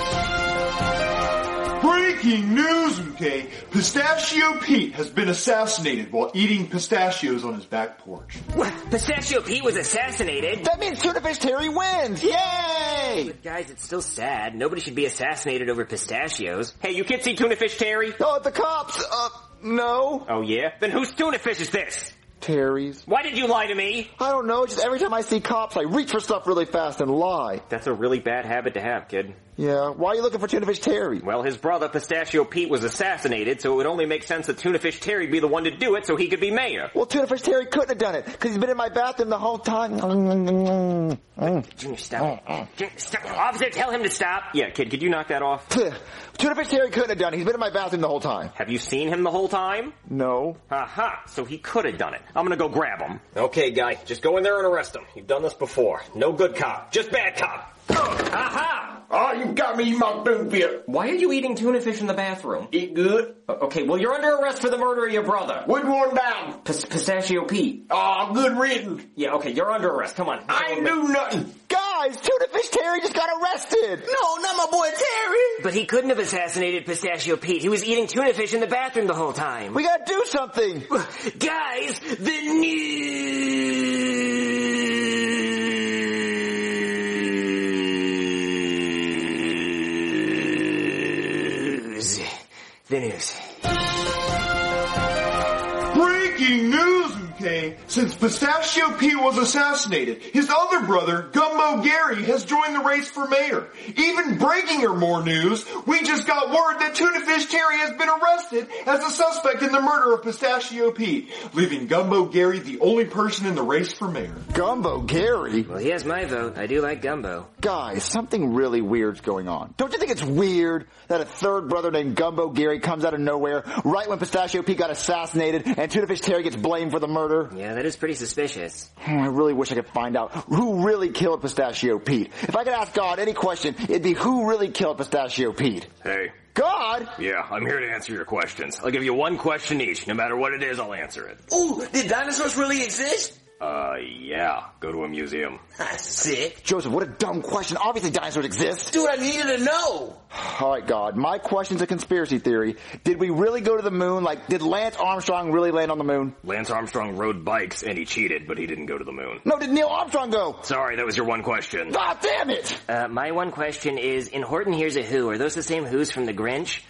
Breaking news, okay? Pistachio Pete has been assassinated while eating pistachios on his back porch.
What? Pistachio Pete was assassinated?
That means Tuna Fish Terry wins! Yay!
But guys, it's still sad. Nobody should be assassinated over pistachios. Hey, you kids see Tuna Fish Terry?
Oh, the cops! No.
Oh, yeah? Then whose tuna fish is this?
Terry's.
Why did you lie to me?
I don't know, just every time I see cops, I reach for stuff really fast and lie.
That's a really bad habit to have, kid.
Yeah, why are you looking for Tuna Fish Terry?
Well, his brother, Pistachio Pete, was assassinated, so it would only make sense that Tuna Fish Terry be the one to do it so he could be mayor.
Well, Tuna Fish Terry couldn't have done it, because he's been in my bathroom the whole time.
Junior, stop. Junior, stop. Officer, tell him to stop. Yeah, kid, could you knock that off?
Tuna Fish Terry couldn't have done it. He's been in my bathroom the whole time.
Have you seen him the whole time?
No.
Aha, so he could have done it. I'm gonna go grab him. Okay, guy, just go in there and arrest him. You've done this before. No good cop, just bad cop. Aha!
Oh, you got me eating my tuna.
Why are you eating tuna fish in the bathroom?
Eat good.
Okay, well, you're under arrest for the murder of your brother.
Which one down?
Pistachio Pete.
Oh, good riddance.
Yeah, okay, you're under arrest. Come on.
I ain't do nothing.
Guys, Tuna Fish Terry just got arrested.
No, not my boy Terry.
But he couldn't have assassinated Pistachio Pete. He was eating tuna fish in the bathroom the whole time.
We gotta do something.
Guys, the news. The news.
Breaking news, okay? Since Pistachio Pete was assassinated, his other brother, Gumbo Gary, has joined the race for mayor. Even breaking or more news, we just got word that Tuna Fish Terry has been arrested as a suspect in the murder of Pistachio Pete, leaving Gumbo Gary the only person in the race for mayor.
Gumbo Gary?
Well, he has my vote. I do like gumbo.
Guys, something really weird's going on. Don't you think it's weird that a third brother named Gumbo Gary comes out of nowhere right when Pistachio Pete got assassinated and Tuna Fish Terry gets blamed for the murder?
Yeah, that is pretty suspicious.
I really wish I could find out who really killed Pistachio Pete. If I could ask God any question, it'd be who really killed Pistachio Pete.
Hey.
God?
Yeah, I'm here to answer your questions. I'll give you one question each. No matter what it is, I'll answer it.
Ooh, did dinosaurs really exist?
Yeah. Go to a museum.
Sick.
Joseph, what a dumb question. Obviously dinosaurs exist.
Dude, I needed to know.
Alright, God. My question's a conspiracy theory. Did we really go to the moon? Like, did Lance Armstrong really land on the moon?
Lance Armstrong rode bikes and he cheated, but he didn't go to the moon.
No, did Neil Armstrong go?
Sorry, that was your one question.
Ah, damn it!
My one question is, in Horton Hears a Who, are those the same Who's from The Grinch?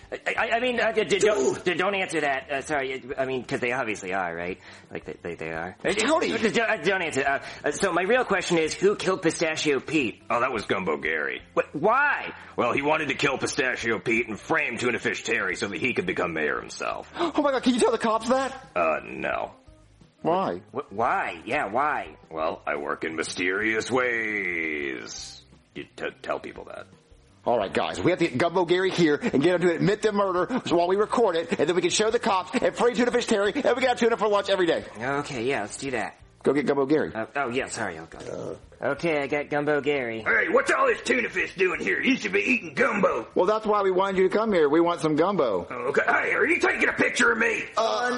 Don't answer that. Sorry, I mean, because they obviously are, right? Like, they are.
Cody!
Don't answer. So my real question is, who killed Pistachio Pete?
Oh, that was Gumbo Gary.
Why?
Well, he wanted to kill Pistachio Pete and frame Tuna Fish Terry so that he could become mayor himself.
Oh my God, can you tell the cops that?
No.
Why?
Why? Yeah, why?
Well, I work in mysterious ways. You tell people that.
Alright guys, we have to get Gumbo Gary here and get him to admit the murder while we record it, and then we can show the cops and frame Tuna Fish Terry, and we can have tuna for lunch every day.
Okay, yeah, let's do that.
Go get Gumbo Gary.
Sorry, I'll go. Okay, I got Gumbo Gary.
Hey, what's all this tuna fish doing here? You should be eating gumbo.
Well, that's why we wanted you to come here. We want some gumbo.
Okay. Hey, are you taking a picture of me?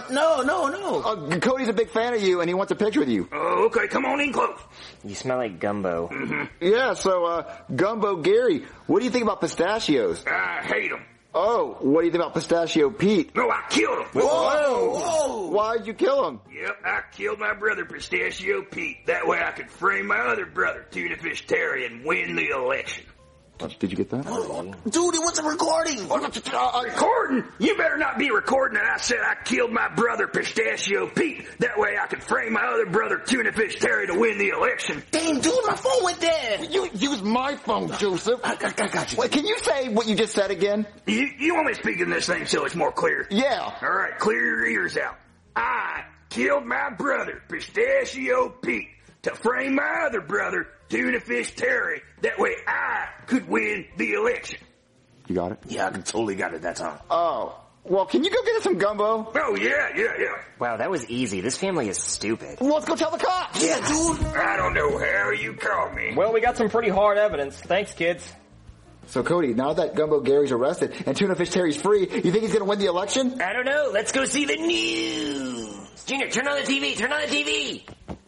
No.
Cody's a big fan of you, and he wants a picture with you.
Oh, okay. Come on in close.
You smell like gumbo.
Mm-hmm.
Yeah, so, Gumbo Gary, what do you think about pistachios?
I hate them.
Oh, what do you think about Pistachio Pete?
No, I killed him.
Whoa! Why'd you kill him?
Yep, I killed my brother Pistachio Pete. That way I could frame my other brother, Tuna Fish Terry, and win the election.
Did you get that?
Dude, it wasn't recording.
Recording? You better not be recording that I said I killed my brother Pistachio Pete. That way I could frame my other brother Tuna Fish Terry to win the election.
Dang, dude, my phone went dead.
You use my phone, Joseph.
I got you.
Wait, can you say what you just said again?
You want me to speak in this thing so it's more clear?
Yeah.
All right, clear your ears out. I killed my brother Pistachio Pete to frame my other brother Tuna Fish Terry. That way I could win the election.
You got it?
Yeah, I totally got it that time.
Oh. Well, can you go get us some gumbo?
Oh, yeah.
Wow, that was easy. This family is stupid.
Well, let's go tell the cops.
Yeah, dude.
I don't know how you caught me.
Well, we got some pretty hard evidence. Thanks, kids.
So, Cody, now that Gumbo Gary's arrested and Tuna Fish Terry's free, you think he's going to win the election?
I don't know. Let's go see the news. Junior, turn on the TV. Turn on the TV.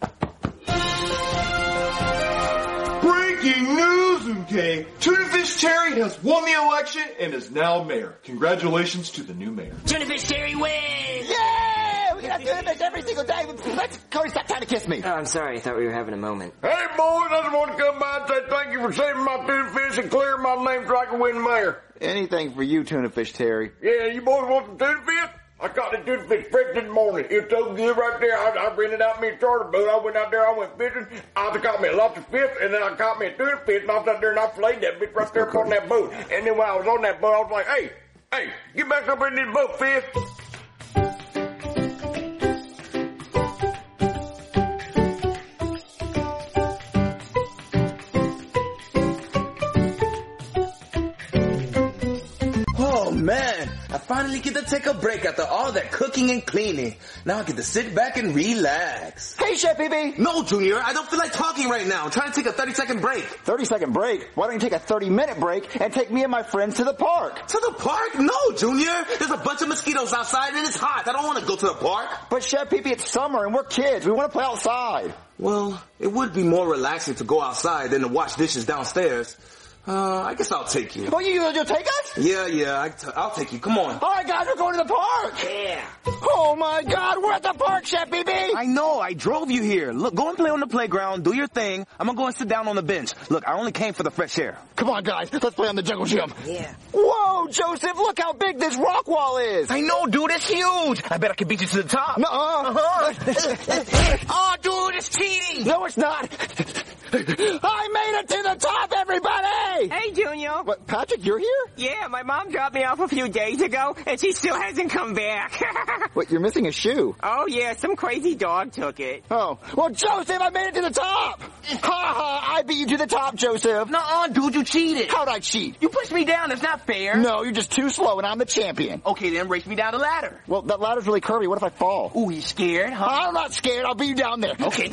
Breaking news, okay? Tuna Fish Terry has won the election and is now mayor. Congratulations to the new mayor.
Tuna Fish Terry wins!
Yeah! We can have Tuna Fish every single day. Cody, stop trying to kiss me.
Oh, I'm sorry. I thought we were having a moment.
Hey, boys, I just want to come by and say thank you for saving my tuna fish and clearing my name so I can win mayor.
Anything for you, Tuna Fish Terry.
Yeah, you boys want some tuna fish?
I got the toothfish fresh this morning. It's so good right there. I rented out me a charter boat. I went out there, I went fishing. I caught me lots of fish, and then I caught me a toothfish, and I was out there and I filleted that bitch right there on that boat. And then when I was on that boat, I was like, hey, get back up in this boat, fish.
Oh man, I finally get to take a break after all that cooking and cleaning. Now I get to sit back and relax.
Hey, Chef BB.
No, Junior, I don't feel like talking right now. I'm trying to take a 30-second break.
30-second break? Why don't you take a 30-minute break and take me and my friends to the park?
To the park? No, Junior. There's a bunch of mosquitoes outside and it's hot. I don't want to go to the park.
But Chef BB, it's summer and we're kids. We want to play outside.
Well, it would be more relaxing to go outside than to wash dishes downstairs. I guess I'll take you.
Oh, you'll take us?
Yeah, I'll take you. Come on.
All right, guys, we're going to the park.
Yeah.
Oh, my God, we're at the park, Chef BB.
I know, I drove you here. Look, go and play on the playground, do your thing. I'm going to go and sit down on the bench. Look, I only came for the fresh air.
Come on, guys, let's play on the jungle gym.
Yeah.
Whoa, Joseph, look how big this rock wall is.
I know, dude, it's huge. I bet I can beat you to the top.
Nuh-uh.
Oh, dude, it's cheating.
No, it's not. I made it to the top, everybody!
Hey, Junior.
What, Patrick, you're here?
Yeah, my mom dropped me off a few days ago, and she still hasn't come back.
Wait, you're missing a shoe.
Oh, yeah, some crazy dog took it.
Oh, well, Joseph, I made it to the top! Ha ha, I beat you to the top, Joseph.
Nuh-uh, dude, you cheated.
How'd I cheat?
You pushed me down, it's not fair.
No, you're just too slow, and I'm the champion.
Okay, then race me down the ladder.
Well, that ladder's really curvy. What if I fall?
Ooh, you scared, huh?
I'm not scared. I'll beat you down there.
Okay.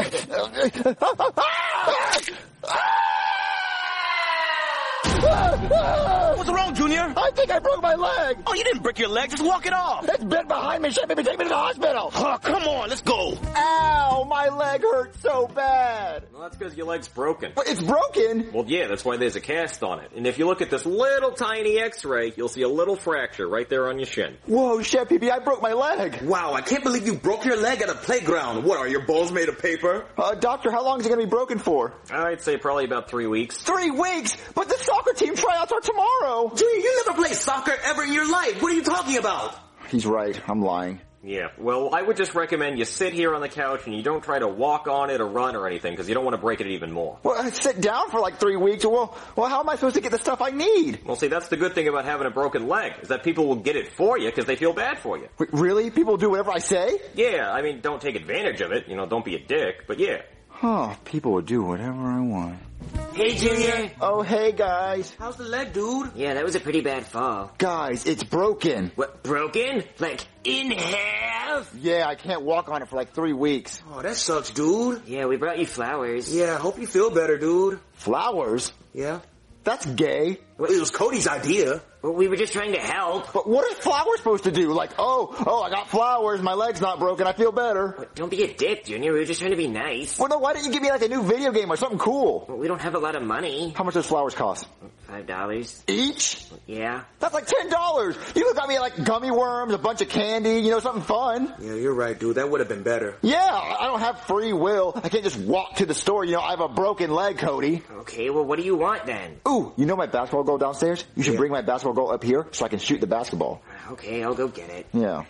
What's wrong, Junior?
I think I broke my leg.
Oh, you didn't break your leg. Just walk it off.
It's bent behind me. Chef, maybe take me to the hospital.
Oh, come on. Let's go.
Ow, my leg hurts so bad.
Well, that's because your leg's broken.
But it's broken?
Well, yeah, that's why there's a cast on it. And if you look at this little tiny x-ray, you'll see a little fracture right there on your shin.
Whoa, Chef BB, I broke my leg.
Wow, I can't believe you broke your leg at a playground. What, are your bones made of paper?
Doctor, how long is it going to be broken for?
I'd say probably about 3 weeks.
3 weeks? But the soccer team tryouts are tomorrow.
Junior, you never played soccer ever in your life. What are you talking about?
He's right. I'm lying.
Yeah, well, I would just recommend you sit here on the couch and you don't try to walk on it or run or anything because you don't want to break it even more.
Well, I sit down for like 3 weeks. Well, how am I supposed to get the stuff I need?
Well, see, that's the good thing about having a broken leg is that people will get it for you because they feel bad for you.
Wait, really? People do whatever I say?
Yeah, I mean, don't take advantage of it. You know, don't be a dick, but yeah.
Huh, people will do whatever I want.
Hey, Junior.
Oh, hey, guys.
How's the leg, dude?
Yeah, that was a pretty bad fall.
Guys, it's broken.
What, broken? Like, in half?
Yeah, I can't walk on it for like 3 weeks.
Oh, that sucks, dude.
Yeah, we brought you flowers.
Yeah, I hope you feel better, dude.
Flowers?
Yeah.
That's gay.
Well, it was Cody's idea.
Well, we were just trying to help.
But what are flowers supposed to do? Like, oh, I got flowers, my leg's not broken, I feel better.
Well, don't be a dick, Junior. We were just trying to be nice.
Well, then why didn't you give me like a new video game or something cool?
Well, we don't have a lot of money.
How much does flowers cost?
$5.
Each?
Yeah.
That's like $10. You got me like gummy worms, a bunch of candy, something fun.
Yeah, you're right, dude. That would have been better.
Yeah, I don't have free will. I can't just walk to the store. I have a broken leg, Cody.
Okay, well, what do you want then?
Ooh, you know my basketball goal downstairs? You should bring my basketball goal up here so I can shoot the basketball.
Okay, I'll go get it.
Yeah.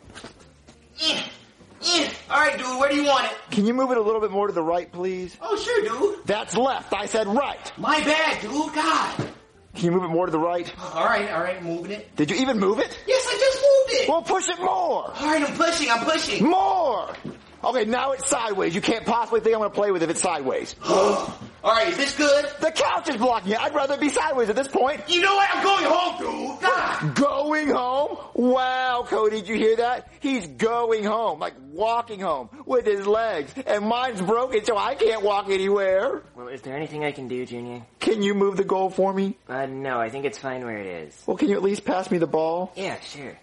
All right, dude, where do you want it?
Can you move it a little bit more to the right, please?
Oh, sure, dude.
That's left. I said right.
My bad, dude. God.
Can you move it more to the right?
All right, moving it.
Did you even move it?
Yes, I just moved it.
Well, push it more.
All right, I'm pushing.
More. Okay, now it's sideways. You can't possibly think I'm going to play with it if it's sideways.
All right, is this good?
The couch is blocking it. I'd rather it be sideways at this point.
You know what? I'm going home, dude. God.
Going home? Wow, Cody, did you hear that? He's going home, like walking home with his legs. And mine's broken, so I can't walk anywhere.
Well, is there anything I can do, Junior?
Can you move the goal for me?
No, I think it's fine where it is.
Well, can you at least pass me the ball?
Yeah, sure.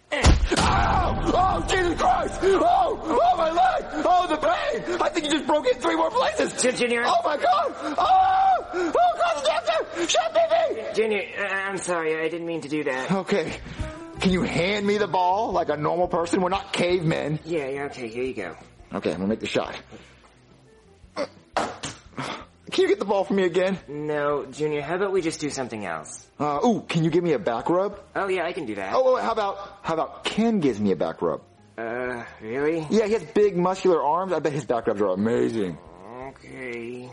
Oh, Jesus Christ! Oh, my leg! Oh, the pain! I think you just broke it in 3 more places!
Junior!
Oh, my God! Oh, God, the doctor! Shut me!
Junior, I'm sorry, I didn't mean to do that.
Okay. Can you hand me the ball like a normal person? We're not cavemen.
Yeah, okay, here you go.
Okay, I'm gonna make the shot. Can you get the ball for me again?
No, Junior, how about we just do something else?
Can you give me a back rub?
Oh, yeah, I can do that.
How about Ken gives me a back rub?
Really?
Yeah, he has big muscular arms. I bet his back rubs are amazing.
Okay.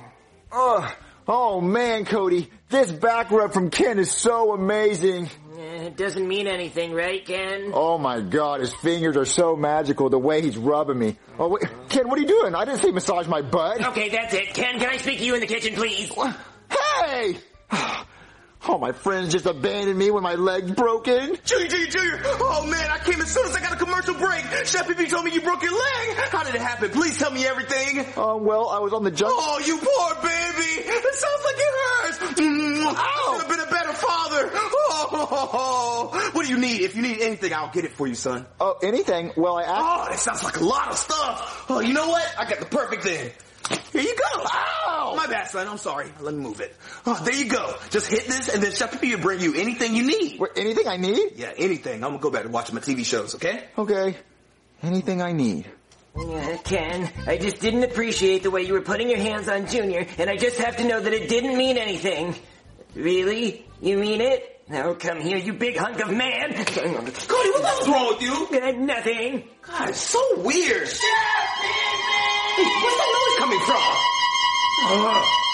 Oh man, Cody, this back rub from Ken is so amazing.
It doesn't mean anything, right, Ken?
Oh my God, his fingers are so magical, the way he's rubbing me. Oh wait, Ken, what are you doing? I didn't say massage my butt.
Okay, that's it. Ken, can I speak to you in the kitchen, please?
Hey! Oh, my friends just abandoned me when my leg's broken.
Junior! Oh man, I came as soon as I got a commercial break. Chef Pee told me you broke your leg. How did it happen? Please tell me everything.
Well, I was on the jump.
Oh, you poor baby. It sounds like it hurts. I should have been a better father. Oh. What do you need? If you need anything, I'll get it for you, son.
Oh, anything? Well,
Oh, that sounds like a lot of stuff. Oh, you know what? I got the perfect thing. Here you go. Ow! My bad, son. I'm sorry. Let me move it. Oh, there you go. Just hit this, and then Chef Pee will bring you anything you need.
Anything I need?
Yeah, anything. I'm gonna go back and watch my TV shows, okay?
Okay. Anything I need.
Yeah, Ken, I just didn't appreciate the way you were putting your hands on Junior, and I just have to know that it didn't mean anything. Really? You mean it? Now come here, you big hunk of man.
Cody, what the hell's wrong with you?
Nothing.
God, it's so weird. Hey, where's that noise coming from?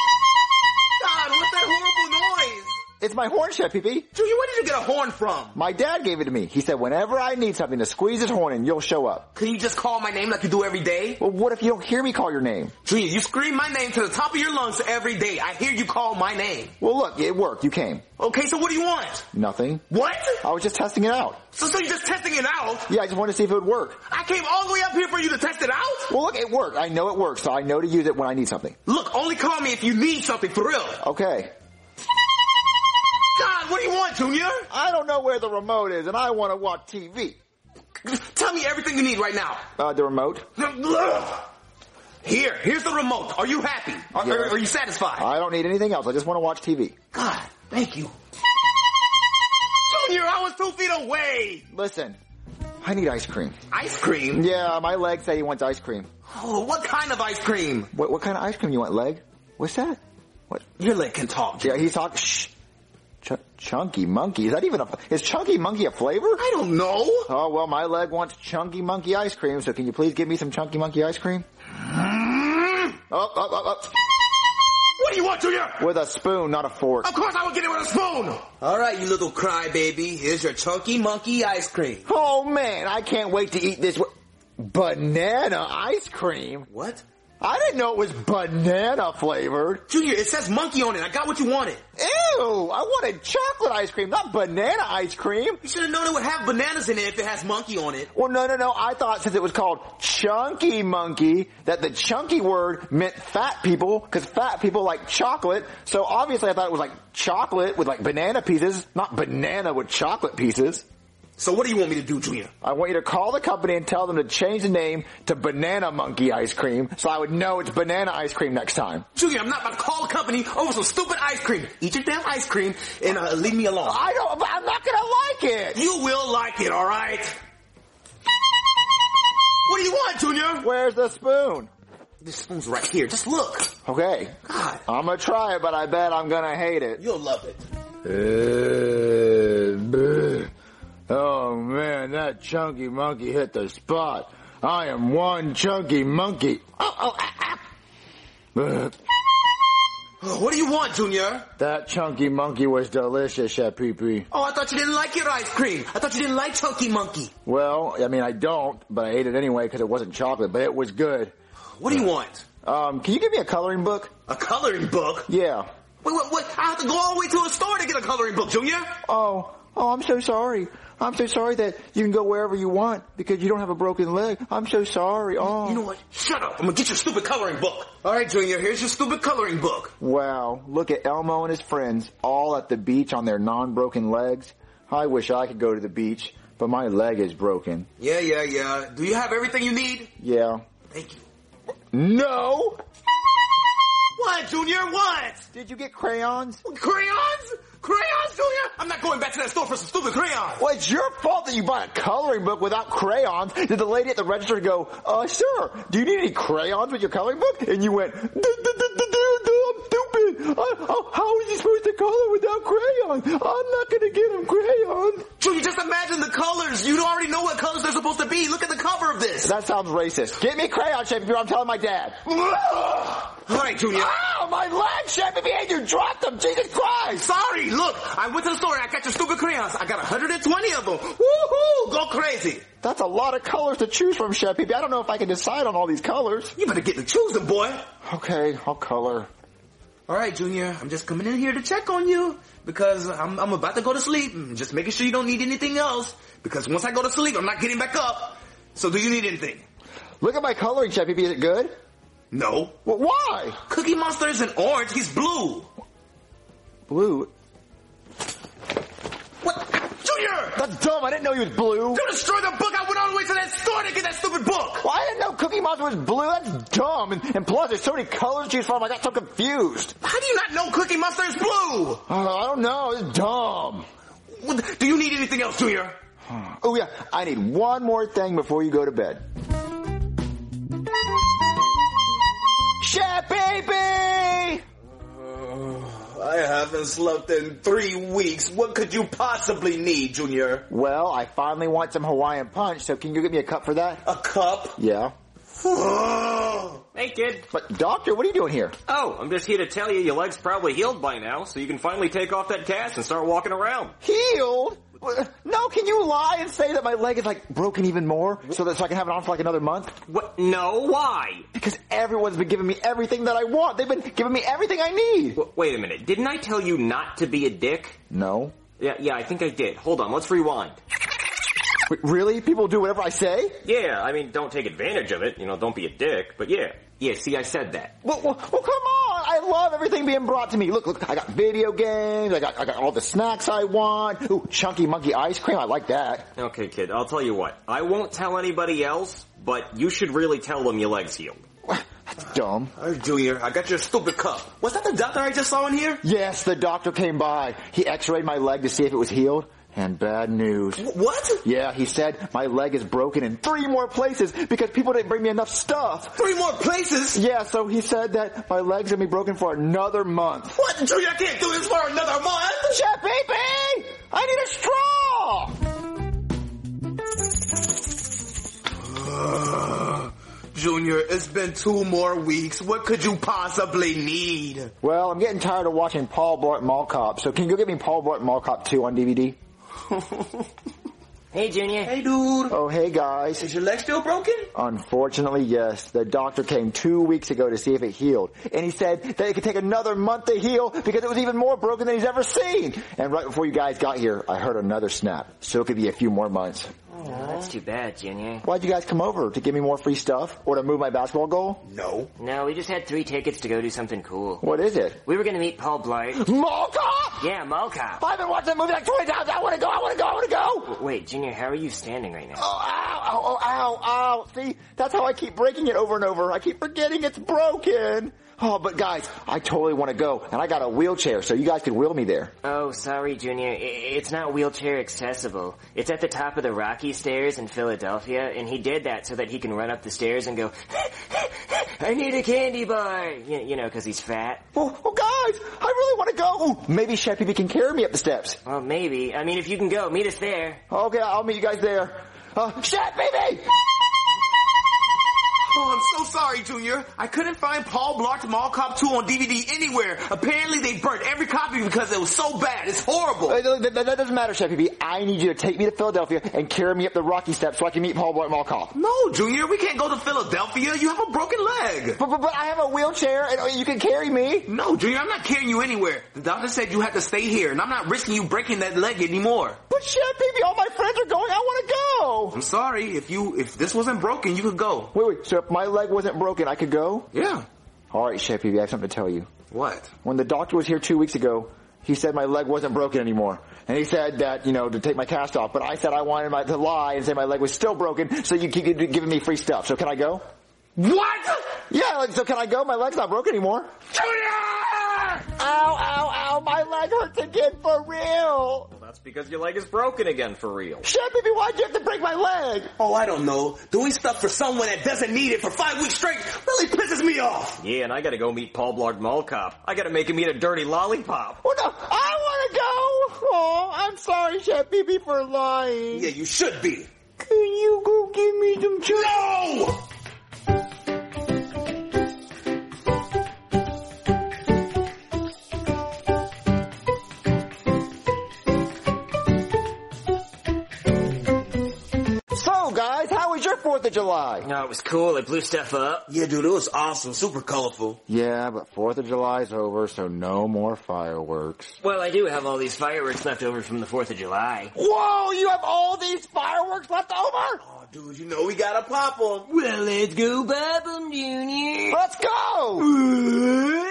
God, what's that horrible noise?
It's my horn, Chef Pee.
Junior, where did you get a horn from?
My dad gave it to me. He said whenever I need something to squeeze his horn in, you'll show up.
Can you just call my name like you do every day?
Well, what if you don't hear me call your name?
Junior, you scream my name to the top of your lungs every day. I hear you call my name.
Well, look, it worked. You came.
Okay, so what do you want?
Nothing.
What?
I was just testing it out.
So you're just testing it out?
Yeah, I just wanted to see if it would work.
I came all the way up here for you to test it out?
Well, look, it worked. I know it works, so I know to use it when I need something.
Look, only call me if you need something for real.
Okay.
God, what do you want, Junior?
I don't know where the remote is, and I want to watch TV.
Tell me everything you need right now.
The remote?
Here's the remote. Are you happy? Are you satisfied?
I don't need anything else. I just want to watch TV.
God, thank you. Junior, I was 2 feet away.
Listen, I need ice cream.
Ice cream?
Yeah, my leg said he wants ice cream.
Oh, what kind of ice cream?
What kind of ice cream you want, leg? What's that? What?
Your leg can talk.
Yeah, he's talking. Shh. Chunky Monkey. Is that even is Chunky Monkey a flavor?
I don't know.
Oh, well, my leg wants Chunky Monkey ice cream, so can you please give me some Chunky Monkey ice cream?
What do you want, Junior?
With a spoon, not a fork.
Of course I will get it with a spoon. All right, you little crybaby. Here's your Chunky Monkey ice cream.
Oh, man, I can't wait to eat this. Banana ice cream?
What?
I didn't know it was banana flavored.
Junior, it says monkey on it. I got what you wanted.
Ew, I wanted chocolate ice cream, not banana ice cream.
You should have known it would have bananas in it if it has monkey on it.
Well, no. I thought since it was called Chunky Monkey, that the chunky word meant fat people, because fat people like chocolate. So obviously I thought it was like chocolate with like banana pieces, not banana with chocolate pieces.
So what do you want me to do, Junior?
I want you to call the company and tell them to change the name to Banana Monkey Ice Cream so I would know it's banana ice cream next time.
Junior, I'm not about to call the company over some stupid ice cream. Eat your damn ice cream and leave me alone.
I'm not gonna like it.
You will like it, alright? What do you want, Junior?
Where's the spoon?
This spoon's right here. Just look.
Okay.
God.
I'm gonna try it, but I bet I'm gonna hate it.
You'll love it.
Oh man, that Chunky Monkey hit the spot. I am one chunky monkey.
What do you want, Junior?
That Chunky Monkey was delicious, Chef Pee.
Oh, I thought you didn't like your ice cream. I thought you didn't like Chunky Monkey.
Well, I mean, I don't, but I ate it anyway because it wasn't chocolate, but it was good.
What do you want?
Can you give me a coloring book?
A coloring book?
Yeah.
Wait, I have to go all the way to a store to get a coloring book, Junior.
Oh, I'm so sorry. I'm so sorry that you can go wherever you want because you don't have a broken leg. I'm so sorry. Oh.
You know what? Shut up. I'm going to get your stupid coloring book. All right, Junior, here's your stupid coloring book.
Wow. Look at Elmo and his friends all at the beach on their non-broken legs. I wish I could go to the beach, but my leg is broken.
Yeah. Do you have everything you need?
Yeah.
Thank you.
No!
What, Junior? What?
Did you get crayons?
Crayons? Crayons, Junior? I'm not going back to that store for some stupid crayons.
Well, it's your fault that you bought a coloring book without crayons. Did the lady at the register go, sir, do you need any crayons with your coloring book? And you went, I'm How is he supposed to color without crayon? I'm not gonna get him crayon.
Junior, just imagine the colors. You already know what colors they're supposed to be. Look at the cover of this.
That sounds racist. Get me crayon, Chef Pee-Pee, or I'm telling my dad.
All right, Junior.
Ow, my leg, Chef Pee-Pee, and you dropped them. Jesus Christ.
Sorry, look, I went to the store and I got your stupid crayons. I got 120 of them. Woohoo! Go crazy.
That's a lot of colors to choose from, Chef Pee-Pee. I don't know if I can decide on all these colors.
You better get to choosing, boy.
Okay, I'll color.
All right, Junior, I'm just coming in here to check on you because I'm about to go to sleep. Just making sure you don't need anything else because once I go to sleep, I'm not getting back up. So do you need anything?
Look at my coloring, Chef Pee-Pee. Is it good?
No.
Well, why?
Cookie Monster isn't orange. He's blue.
Blue?
What? Junior!
That's dumb. I didn't know he was blue.
You destroyed the book. I went all the way to that store to get that stupid book.
Well, I didn't know Cookie Monster was blue. That's dumb. And plus, there's so many colors to choose from. I got so confused.
How do you not know Cookie Monster is blue?
I don't know. It's dumb.
Do you need anything else, Junior?
Oh, yeah. I need one more thing before you go to bed. Chef Pee-Pee!
I haven't slept in 3 weeks. What could you possibly need, Junior?
Well, I finally want some Hawaiian Punch, so can you get me a cup for that?
A cup?
Yeah.
Hey, kid.
But, Doctor, what are you doing here?
Oh, I'm just here to tell you your leg's probably healed by now, so you can finally take off that cast and start walking around.
Healed? No, can you lie and say that my leg is like broken even more so I can have it on for like another month?
What? No, why?
Because everyone's been giving me everything that I want. They've been giving me everything I need.
Wait a minute. Didn't I tell you not to be a dick?
No.
Yeah, I think I did. Hold on, let's rewind.
Wait, really? People do whatever I say?
Yeah, I mean, don't take advantage of it. Don't be a dick, but yeah. Yeah, see, I said that.
Well, come on! I love everything being brought to me. Look, I got video games, I got all the snacks I want. Ooh, Chunky Monkey ice cream, I like that.
Okay, kid, I'll tell you what. I won't tell anybody else, but you should really tell them your leg's healed.
That's dumb.
All right, Junior, I got your stupid cup. Was that the doctor I just saw in here?
Yes, the doctor came by. He x-rayed my leg to see if it was healed. And bad news.
What?
Yeah, he said my leg is broken in 3 more places because people didn't bring me enough stuff.
3 more places?
Yeah, so he said that my leg's gonna be broken for another month.
What? Junior, I can't do this for another month!
Chef Pee-Pee! I need a straw!
Junior, it's been 2 more weeks. What could you possibly need?
Well, I'm getting tired of watching Paul Blart Mall Cop, so can you go get me Paul Blart Mall Cop 2 on DVD?
Hey, Junior.
Hey, dude.
Oh, hey, guys.
Is your leg still broken?
Unfortunately, yes. The doctor came 2 weeks ago to see if it healed. And he said that it could take another month to heal because it was even more broken than he's ever seen. And right before you guys got here, I heard another snap. So it could be a few more months.
Oh, that's too bad, Junior.
Why'd you guys come over? To give me more free stuff? Or to move my basketball goal?
No.
No, we just had 3 tickets to go do something cool.
What is it?
We were gonna meet Paul Blart.
Mall Cop?
Yeah, Mall Cop.
I've been watching that movie like 20 times. I wanna go!
Wait, Junior, how are you standing right now?
Oh, ow. See, that's how I keep breaking it over and over. I keep forgetting it's broken. Oh, but guys, I totally want to go, and I got a wheelchair, so you guys can wheel me there.
Oh, sorry, Junior. It's not wheelchair accessible. It's at the top of the Rocky Stairs in Philadelphia, and he did that so that he can run up the stairs and go, I need a candy bar, because he's fat.
Well, guys, I really want to go. Ooh, maybe Chef Pee-Pee can carry me up the steps.
Well, maybe. I mean, if you can go, meet us there.
Okay, I'll meet you guys there. Chef Pee-Pee!
Oh, I'm so sorry, Junior. I couldn't find Paul Blart Mall Cop 2 on DVD anywhere. Apparently they burnt every copy because it was so bad. It's horrible.
That doesn't matter, Chef Pee-Pee. I need you to take me to Philadelphia and carry me up the Rocky steps so I can meet Paul Blart Mall Cop.
No, Junior, we can't go to Philadelphia. You have a broken leg.
But I have a wheelchair and you can carry me.
No, Junior, I'm not carrying you anywhere. The doctor said you have to stay here, and I'm not risking you breaking that leg anymore.
But Chef Pee-Pee, all my friends are going. I want to go.
I'm sorry. If this wasn't broken, you could go.
Wait. So if my leg wasn't broken, I could go?
Yeah.
All right, Chef Pee-Pee, I have something to tell you.
What?
When the doctor was here 2 weeks ago, he said my leg wasn't broken anymore. And he said that, to take my cast off. But I said I wanted to lie and say my leg was still broken so you keep giving me free stuff. So can I go?
What?
Yeah, so can I go? My leg's not broken anymore.
Junior!
Ow, my leg hurts again for real.
Well, That's because your leg is broken again for real.
Chef Pee-Pee, why'd you have to break my leg?
Oh, I don't know. Doing stuff for someone that doesn't need it for 5 weeks straight really pisses me off.
Yeah, and I gotta go meet Paul Blart Mall Cop. I gotta make him eat a dirty lollipop.
Oh no, I wanna go! Oh, I'm sorry, Chef Pee-Pee, for lying.
Yeah, you should be.
Can you go give me some chili?
No!
So, guys, how was your 4th of July?
No, it was cool. It blew stuff up.
Yeah, dude, it was awesome. Super colorful.
Yeah, but 4th of July's over, so no more fireworks.
Well, I do have all these fireworks left over from the 4th of July.
Whoa, you have all these fireworks left over?
Oh, dude, you know we gotta pop them.
Well, let's go pop them, Junior.
Let's go!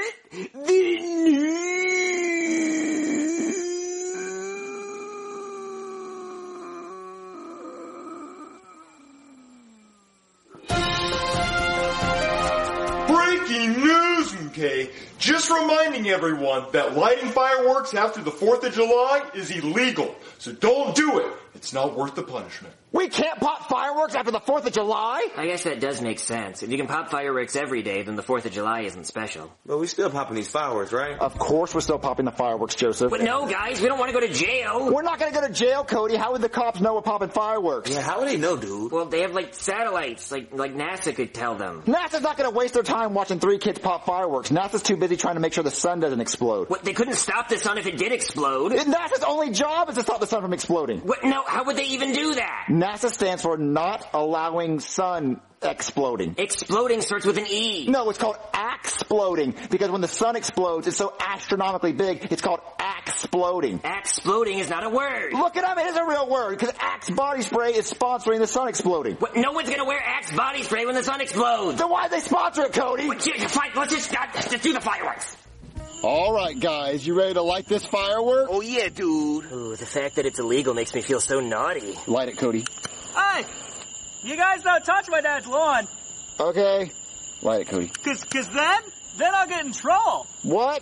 Breaking news, okay? Just reminding everyone that lighting fireworks after the 4th of July is illegal. So don't do it. It's not worth the punishment.
We can't pop fireworks after the 4th of July?
I guess that does make sense. If you can pop fireworks every day, then the 4th of July isn't special.
But we still popping these fireworks, right?
Of course we're still popping the fireworks, Joseph.
But no, guys, we don't want to go to jail.
We're not gonna go to jail, Cody. How would the cops know we're popping fireworks?
Yeah, how would they know, dude?
Well, they have, satellites. Like NASA could tell them.
NASA's not gonna waste their time watching 3 kids pop fireworks. NASA's too busy trying to make sure the sun doesn't explode.
What, they couldn't stop the sun if it did explode?
NASA's only job is to stop the sun from exploding.
What? No, how would they even do that?
NASA stands for not allowing sun exploding.
Exploding starts with an E.
No, it's called exploding, because when the sun explodes, it's so astronomically big, it's called exploding.
Exploding is not a word.
Look it up, it is a real word, because Axe Body Spray is sponsoring the sun exploding.
What? No one's gonna wear Axe body spray when the sun explodes.
Then why'd they sponsor it, Cody?
Fine, let's just do the fireworks.
Alright guys, you ready to light this firework?
Oh yeah, dude.
Ooh, the fact that it's illegal makes me feel so naughty.
Light it, Cody.
Hey! You guys don't touch my dad's lawn.
Okay. Light it, Cody.
Cause then I'll get in trouble.
What?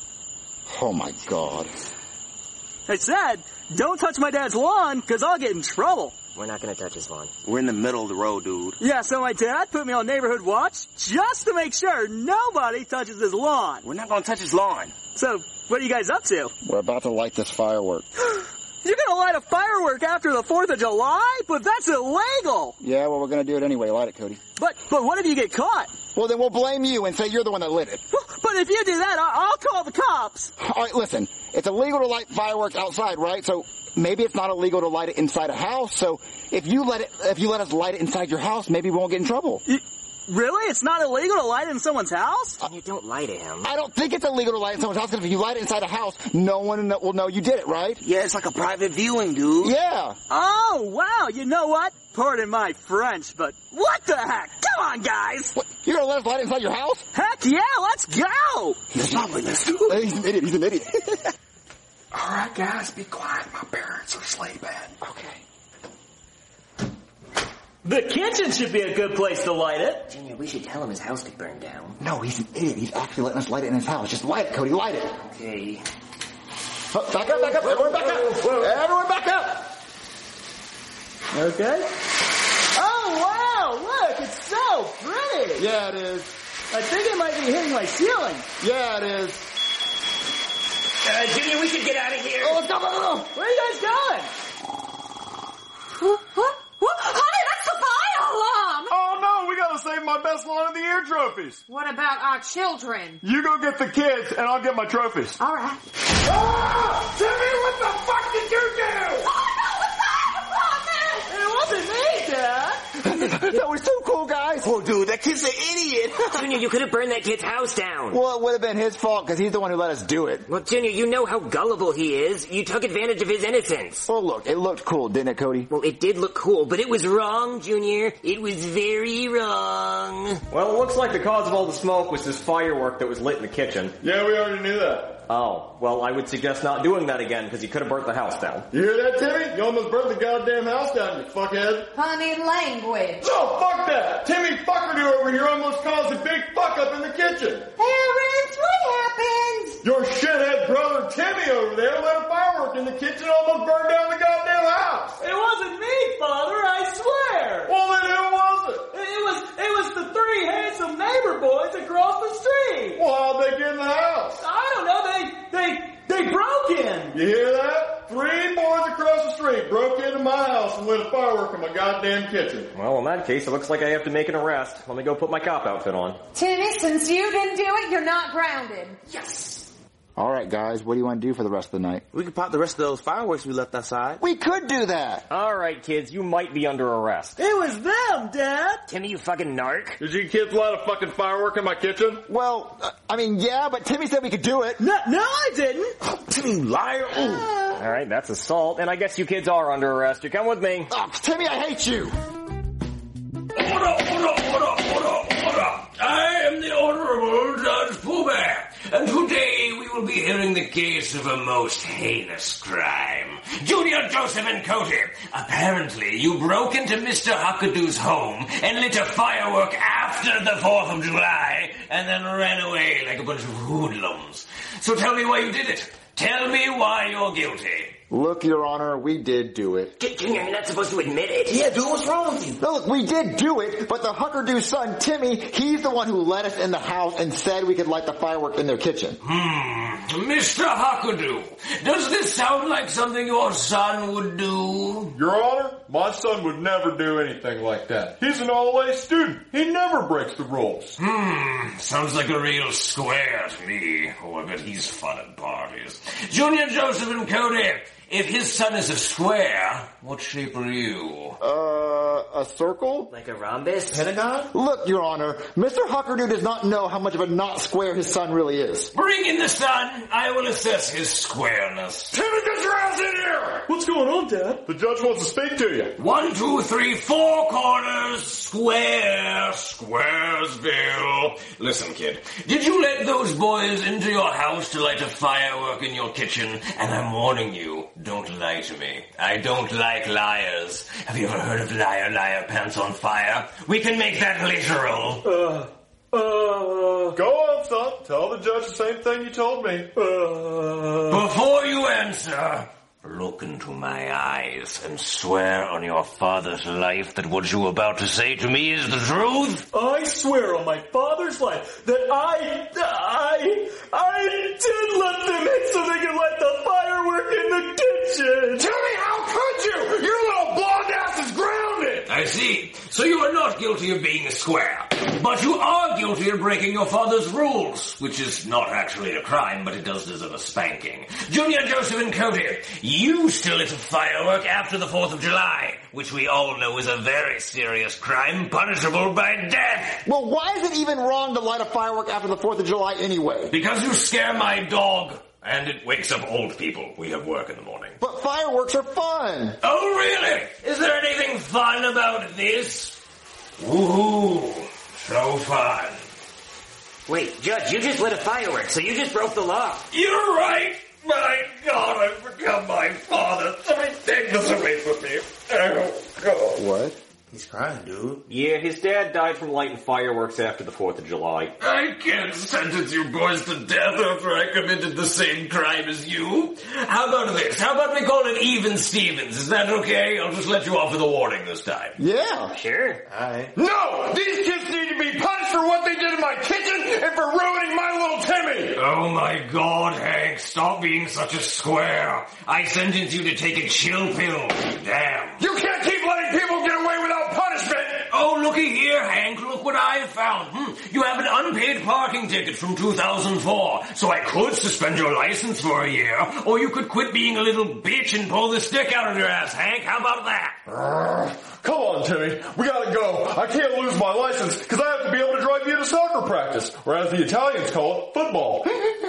Oh my god.
I said, don't touch my dad's lawn, cause I'll get in trouble.
We're not gonna touch his lawn.
We're in the middle of the road, dude.
Yeah, so my dad put me on neighborhood watch just to make sure nobody touches his lawn.
We're not gonna touch his lawn.
So, what are you guys up to?
We're about to light this firework.
You're gonna light a firework after the 4th of July? But that's illegal!
Yeah, well, we're gonna do it anyway. Light it, Cody.
But what if you get caught?
Well, then we'll blame you and say you're the one that lit it.
But if you do that, I'll call the cops.
Alright, listen. It's illegal to light fireworks outside, right? So maybe it's not illegal to light it inside a house. So if you let us light it inside your house, maybe we won't get in trouble.
Really? It's not illegal to light it in someone's house?
You don't lie to him.
I don't think it's illegal to light it in someone's house, because if you light it inside a house, no one will know you did it, right?
Yeah, it's like a private viewing, dude.
Yeah.
Oh, wow. You know what? Pardon my French, but what the heck? Come on, guys.
What? You're gonna let us light it inside your house?
Heck yeah, let's go.
He's an idiot.
Alright, guys, be quiet. My parents are sleeping.
Okay.
The kitchen should be a good place to light it.
Junior, we should tell him his house could burn down.
No, he's an idiot. He's actually letting us light it in his house. Just light it, Cody. Light it.
Okay.
Oh, back up. Everyone back up. Everyone back up.
Okay. Oh, wow. Look, it's so pretty.
Yeah, it is.
I think it might be hitting my ceiling.
Yeah, it is.
Junior, we should get out of here.
Oh, let's go.
Where are you guys going?
Honey, that's the fire alarm!
Oh no, we gotta save my best lawn of the year trophies.
What about our children?
You go get the kids and I'll get my trophies.
All right.
Ah! Timmy, what the fuck did you do?
Oh no,
It wasn't me, Dad.
That was so cool, guys.
Oh, dude, that kid's an idiot.
Junior, you could have burned that kid's house down.
Well, it would have been his fault, because he's the one who let us do it.
Well, Junior, you know how gullible he is. You took advantage of his innocence.
Well, look, it looked cool, didn't it, Cody?
Well, it did look cool, but it was wrong, Junior. It was very wrong.
Well, it looks like the cause of all the smoke was this firework that was lit in the kitchen.
Yeah, we already knew that.
Oh, well, I would suggest not doing that again, because you could have burnt the house down.
You hear that, Timmy? You almost burnt the goddamn house down, you fuckhead.
Funny language.
No, fuck that! Timmy Fuckerdo over here almost caused a big fuck up in the kitchen.
Parents, what happened?
Your shithead brother Timmy over there let a firework firework in the kitchen almost burned down the goddamn house.
It wasn't me, Father, I swear.
Well, then who was it?
It was the three handsome neighbor boys across the street.
Well, how'd they get in the house?
I don't know, they broke in.
You hear that? 3 boys across the street broke into my house and lit a firework in my goddamn kitchen.
Well, in that case, it looks like I have to make an arrest. Let me go put my cop outfit on.
Timmy, since you didn't do it, you're not grounded.
Yes.
All right, guys, what do you want to do for the rest of the night?
We could pop the rest of those fireworks we left outside.
We could do that.
All right, kids, you might be under arrest.
It was them, Dad.
Timmy, you fucking narc.
Did you kids light a fucking firework in my kitchen?
Well, yeah, but Timmy said we could do it.
No, I didn't.
Oh, Timmy, you liar.
All right, that's assault, and I guess you kids are under arrest. You come with me.
Oh, Timmy, I hate you.
Order. I am the Honorable Judge Pooh Bear, and today we will be hearing the case of a most heinous crime. Junior Joseph and Cody, apparently you broke into Mr. Huckadoo's home and lit a firework after the 4th of July and then ran away like a bunch of hoodlums. So tell me why you did it. Tell me why you're guilty.
Look, Your Honor, we did do it.
Junior, you're not supposed to admit it.
Yeah, dude, what's wrong with you?
No, look, we did do it, but the Huckadoo's son, Timmy, he's the one who let us in the house and said we could light the firework in their kitchen.
Mr. Huckadoo, does this sound like something your son would do?
Your Honor, my son would never do anything like that. He's an all-A student. He never breaks the rules.
Sounds like a real square to me. Oh, I bet he's fun at parties. Junior Joseph and Cody, if his son is a square, what shape are you?
A circle?
Like a rhombus?
Pentagon? Look, Your Honor, Mr. Huckadoo does not know how much of a not square his son really is.
Bring in the son. I will assess his squareness.
Timmy, get your ass in here!
What's going on, Dad?
The judge wants to speak to you.
1, 2, 3, 4 corners, square, Squaresville. Listen, kid, did you let those boys into your house to light a firework in your kitchen? And I'm warning you, don't lie to me. I don't like liars. Have you ever heard of liar, liar, pants on fire? We can make that literal.
Go on, son. Tell the judge the same thing you told me.
Before you answer, look into my eyes and swear on your father's life that what you're about to say to me is the truth.
I swear on my father's life that I did let them in so they could light the firework in the kitchen.
Timmy, how could you? Your little blonde ass is grounded.
I see. So you are not guilty of being a square. But you are guilty of breaking your father's rules, which is not actually a crime, but it does deserve a spanking. Junior Joseph and Cody, you still lit a firework after the 4th of July, which we all know is a very serious crime, punishable by death.
Well, why is it even wrong to light a firework after the 4th of July anyway?
Because you scare my dog. And it wakes up old people. We have work in the morning.
But fireworks are fun.
Oh, really? Is there anything fun about this? Woohoo. So fun.
Wait, Judge, you just lit a firework, so you just broke the law.
You're right. My God, I've become my father. Somebody take this away from me. Oh, God.
What?
He's crying, dude.
Yeah, his dad died from lighting fireworks after the 4th of July.
I can't sentence you boys to death after I committed the same crime as you. How about this? How about we call it even Stevens? Is that okay? I'll just let you off with a warning this time.
Yeah.
Sure.
Alright.
No! These kids need to be punished for what they did in my kitchen and for ruining my little Timmy!
Oh my God, Hank, stop being such a square. I sentence you to take a chill pill. Damn.
You can't keep letting people get away without punishment!
Oh, looky here, Hank. Look what I found. You have an unpaid parking ticket from 2004, so I could suspend your license for a year, or you could quit being a little bitch and pull the stick out of your ass, Hank. How about that?
Come on, Timmy. We gotta go. I can't lose my license because I have to be able to drive you to soccer practice, or as the Italians call it, football.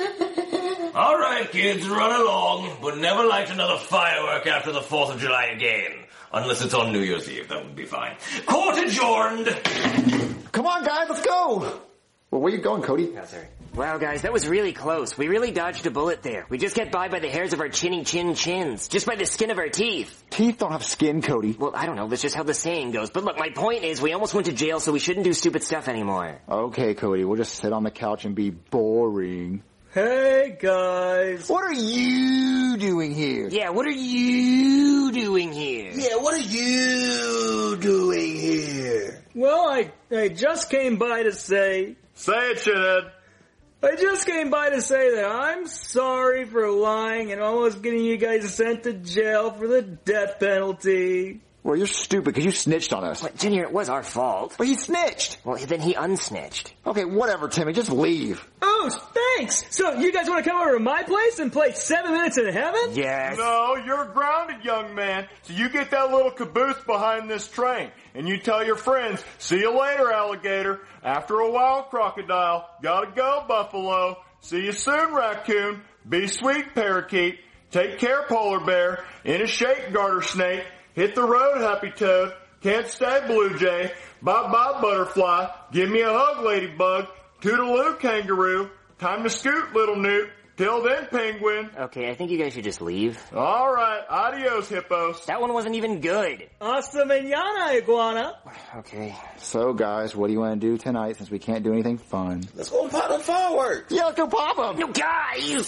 All right, kids, run along, but never light another firework after the 4th of July again. Unless it's on New Year's Eve, that would be fine. Court adjourned.
Come on, guys, let's go. Well, where you going, Cody?
Oh, sorry. Wow, guys, that was really close. We really dodged a bullet there. We just get by the hairs of our chins. Just by the skin of our teeth.
Teeth don't have skin, Cody.
Well, I don't know. That's just how the saying goes. But look, my point is we almost went to jail, so we shouldn't do stupid stuff anymore.
Okay, Cody, we'll just sit on the couch and be boring.
Hey, guys.
What are you doing here?
Yeah, what are you doing here?
Yeah, what are you doing here?
Well, I just came by to say...
Say it, shithead.
I just came by to say that I'm sorry for lying and almost getting you guys sent to jail for the death penalty.
Well, you're stupid because you snitched on us.
What, Junior, it was our fault.
But he snitched.
Well, then he unsnitched.
Okay, whatever, Timmy. Just leave.
Oh, thanks. So you guys want to come over to my place and play 7 Minutes in Heaven?
Yes.
No, you're grounded, young man. So you get that little caboose behind this train. And you tell your friends, see you later, alligator. After a while, crocodile. Gotta go, buffalo. See you soon, raccoon. Be sweet, parakeet. Take care, polar bear. In a shake, garter snake. Hit the road, happy toad. Can't stay, blue jay. Bye-bye, butterfly. Give me a hug, ladybug. Toodaloo, kangaroo. Time to scoot, little newt. Till then, penguin.
Okay, I think you guys should just leave.
All right. Adios, hippos.
That one wasn't even good.
Hasta mañana, iguana.
Okay.
So, guys, what do you want to do tonight since we can't do anything fun?
Let's go pop them fireworks.
Yeah, let's go pop them.
No, guys!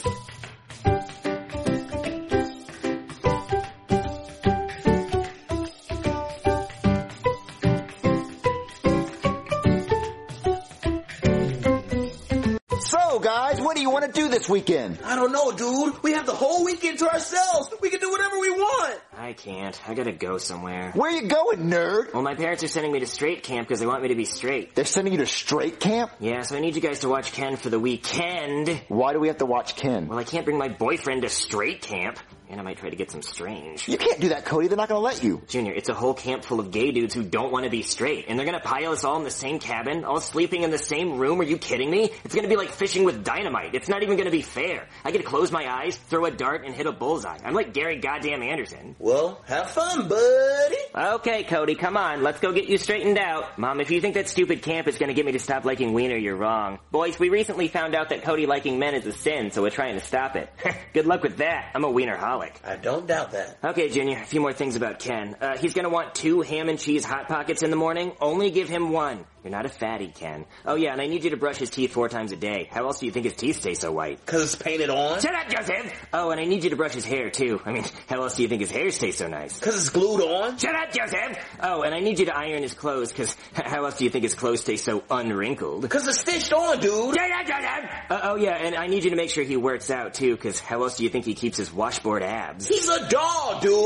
So, guys, what do you want to do this weekend?
I don't know, dude. We have the whole weekend to ourselves. We can do whatever we want.
I can't. I gotta go somewhere.
Where you going, nerd?
Well, my parents are sending me to straight camp because they want me to be straight.
They're sending you to straight camp?
Yeah, so I need you guys to watch Ken for the weekend.
Why do we have to watch Ken?
Well, I can't bring my boyfriend to straight camp. And I might try to get some strange.
You can't do that, Cody. They're not going to let you.
Junior, it's a whole camp full of gay dudes who don't want to be straight. And they're going to pile us all in the same cabin, all sleeping in the same room. Are you kidding me? It's going to be like fishing with dynamite. It's not even going to be fair. I get to close my eyes, throw a dart, and hit a bullseye. I'm like Gary goddamn Anderson.
Well, have fun, buddy.
Okay, Cody, come on. Let's go get you straightened out. Mom, if you think that stupid camp is going to get me to stop liking Wiener, you're wrong. Boys, we recently found out that Cody liking men is a sin, so we're trying to stop it. Good luck with that. I'm a Wienerholic.
I don't doubt that.
Okay, Junior, a few more things about Ken. He's gonna want 2 ham and cheese Hot Pockets in the morning. Only give him 1. You're not a fatty, Ken. Oh yeah, and I need you to brush his teeth 4 times a day. How else do you think his teeth stay so white?
'Cause it's painted on?
Shut up, Joseph! Oh, and I need you to brush his hair, too. I mean, how else do you think his hair stays so nice?
'Cause it's glued on?
Shut up, Joseph! Oh, and I need you to iron his clothes, 'cause how else do you think his clothes stay so unwrinkled?
'Cause it's stitched on, dude!
Shut up, Joseph! Oh yeah, and I need you to make sure he works out, too, 'cause how else do you think he keeps his washboard abs?
He's a doll, dude!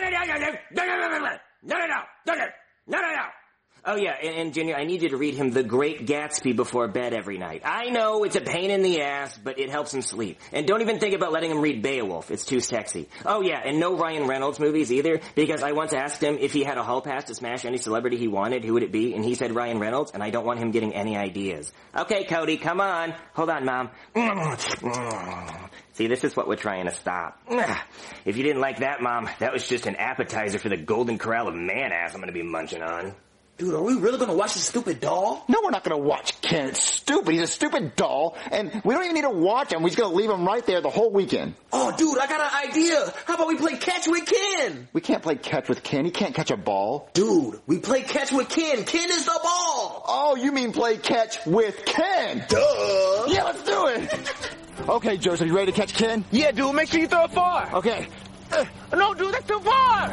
No. Oh yeah, and Junior, I need you to read him The Great Gatsby before bed every night. I know it's a pain in the ass, but it helps him sleep. And don't even think about letting him read Beowulf. It's too sexy. Oh yeah, and no Ryan Reynolds movies either, because I once asked him if he had a hall pass to smash any celebrity he wanted, who would it be? And he said Ryan Reynolds, and I don't want him getting any ideas. Okay, Cody, come on. Hold on, Mom. See, this is what we're trying to stop. If you didn't like that, Mom, that was just an appetizer for the golden corral of man-ass I'm gonna be munching on.
Dude, are we really gonna watch this stupid doll?
No, we're not gonna watch Ken. It's stupid. He's a stupid doll, and we don't even need to watch him. We're just gonna leave him right there the whole weekend.
Oh, dude, I got an idea. How about we play catch with Ken?
We can't play catch with Ken. He can't catch a ball.
Dude, we play catch with Ken. Ken is the ball.
Oh, you mean play catch with Ken?
Duh.
Yeah, let's do it. Okay, Joseph, you ready to catch Ken?
Yeah, dude, make sure you throw it far.
Okay.
No, dude, that's too far.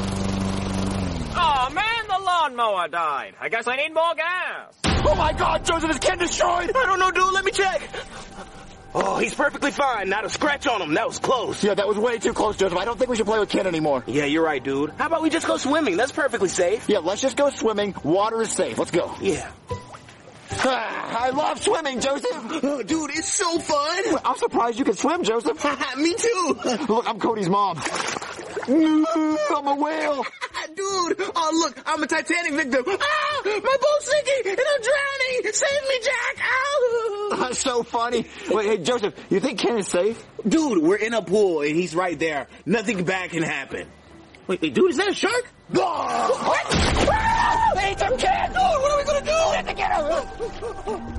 Oh man, the lawnmower died. I guess I need more gas.
Oh my God, Joseph, is Ken destroyed?
I don't know, dude. Let me check. Oh, he's perfectly fine. Not a scratch on him. That was close.
Yeah, that was way too close, Joseph. I don't think we should play with Ken anymore.
Yeah, you're right, dude. How about we just go swimming? That's perfectly safe.
Yeah, let's just go swimming. Water is safe. Let's go.
Yeah.
I love swimming, Joseph.
Oh, dude, it's so fun.
I'm surprised you can swim, Joseph.
Me too.
Look, I'm Cody's mom. I'm a whale.
Dude, oh look, I'm a Titanic victim. Ah, my boat's sinking and I'm drowning. Save me, Jack. Ow.
That's so funny. Wait, hey, Joseph, you think Ken is safe?
Dude, we're in a pool and he's right there. Nothing bad can happen. Wait, dude, is that a shark?
Oh! What? Ah! They ate some Ken!
Dude, what are we gonna do?
We have to get him!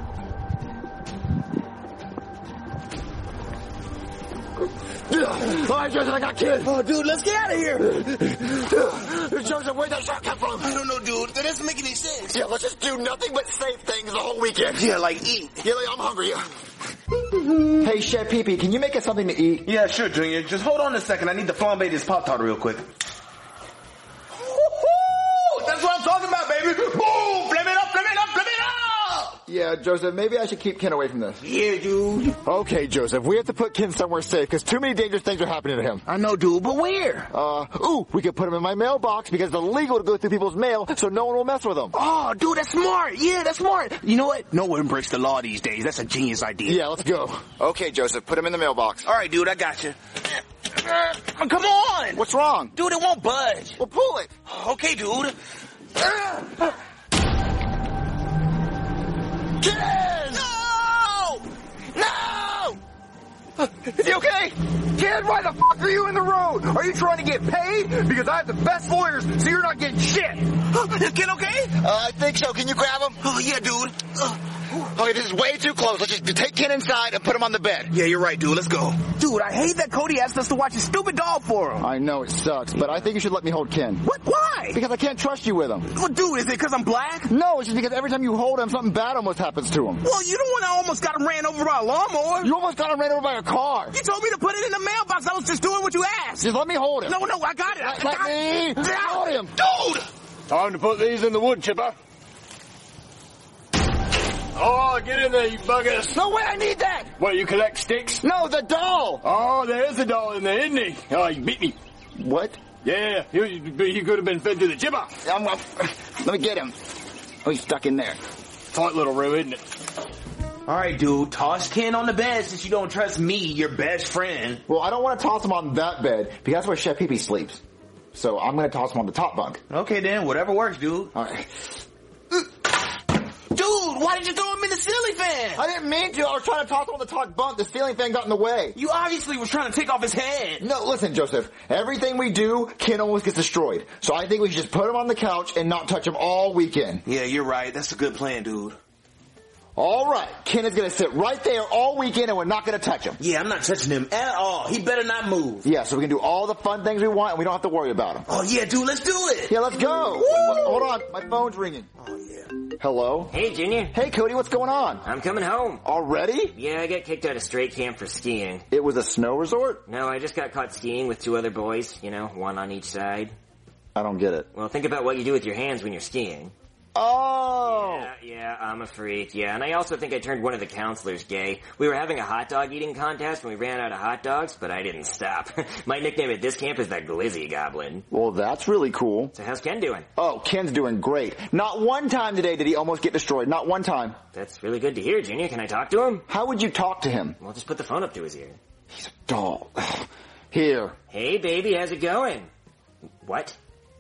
All right, Joseph, I got Ken.
Oh, dude, let's get out of here.
Joseph, where'd that shark come from?
I don't know, dude. That doesn't make any sense.
Yeah, let's just do nothing but safe things the whole weekend.
Yeah, like eat.
Yeah, like, I'm hungry. Hey, Chef Pee-Pee, can you make us something to eat?
Yeah, sure, Junior. Just hold on a second. I need to flambe this Pop-Tart real quick. Woo-hoo! That's what I'm talking about, baby. Boom! Flame it up, flame it up, flame it up!
Yeah, Joseph, maybe I should keep Ken away from this.
Yeah, dude.
Okay, Joseph, we have to put Ken somewhere safe because too many dangerous things are happening to him.
I know, dude, but where?
We could put him in my mailbox because it's illegal to go through people's mail so no one will mess with him.
Oh, dude, that's smart. Yeah, that's smart. You know what? No one breaks the law these days. That's a genius idea.
Yeah, let's go. Okay, Joseph, put him in the mailbox.
All right, dude, I got you. Come on!
What's wrong?
Dude, it won't budge.
Well, pull it.
Okay, dude.
Ken! No! No! Is he okay? Ken, why the fuck are you in the road? Are you trying to get paid? Because I have the best lawyers, so you're not getting shit.
Is Ken okay?
I think so. Can you grab him?
Oh, yeah, dude.
Okay, this is way too close. Let's just take Ken inside and put him on the bed.
Yeah, you're right, dude. Let's go. Dude, I hate that Cody asked us to watch his stupid doll for him.
I know it sucks, but I think you should let me hold Ken.
What? Why?
Because I can't trust you with him.
Well, dude, is it because I'm black?
No, it's just because every time you hold him, something bad almost happens to him.
Well, you don't want to almost got him ran over by a lawnmower.
You almost got him ran over by a car.
You told me to put it in the mailbox. I was just doing what you asked.
Just let me hold him.
No, I got it.
Let me hold him.
Dude!
Time to put these in the wood chipper. Oh, get in there, you buggers.
No way, I need that.
What, you collect sticks?
No, the doll.
Oh, there is a doll in there, isn't he? Oh, you beat me.
What?
Yeah, you could have been fed to the chipper.
Let me get him. Oh, he's stuck in there.
Tight little room, isn't it?
All right, dude, toss Ken on the bed since you don't trust me, your best friend.
Well, I don't want to toss him on that bed because that's where Chef Pee-Pee sleeps. So I'm going to toss him on the top bunk.
Okay, then, whatever works, dude.
All right.
Dude, why did you throw him in the ceiling fan?
I didn't mean to. I was trying to toss him on the top bunk. The ceiling fan got in the way.
You obviously were trying to take off his head.
No, listen, Joseph. Everything we do, Ken almost gets destroyed. So I think we should just put him on the couch and not touch him all weekend.
Yeah, you're right. That's a good plan, dude.
All right. Ken is going to sit right there all weekend and we're not going to touch him.
Yeah, I'm not touching him at all. He better not move.
Yeah, so we can do all the fun things we want and we don't have to worry about him.
Oh, yeah, dude, let's do it.
Yeah, let's go. Hold on. My phone's ringing.
Oh, yeah.
Hello?
Hey, Junior.
Hey, Cody, what's going on?
I'm coming home.
Already?
Yeah, I got kicked out of straight camp for skiing.
It was a snow resort?
No, I just got caught skiing with 2 other boys, one on each side.
I don't get it.
Well, think about what you do with your hands when you're skiing.
Oh!
Yeah, I'm a freak, yeah. And I also think I turned one of the counselors gay. We were having a hot dog eating contest and we ran out of hot dogs, but I didn't stop. My nickname at this camp is the Glizzy Goblin.
Well, that's really cool.
So how's Ken doing?
Oh, Ken's doing great. Not one time today did he almost get destroyed. Not one time.
That's really good to hear, Junior. Can I talk to him?
How would you talk to him?
Well, just put the phone up to his ear.
He's a doll. Here.
Hey, baby, how's it going? What?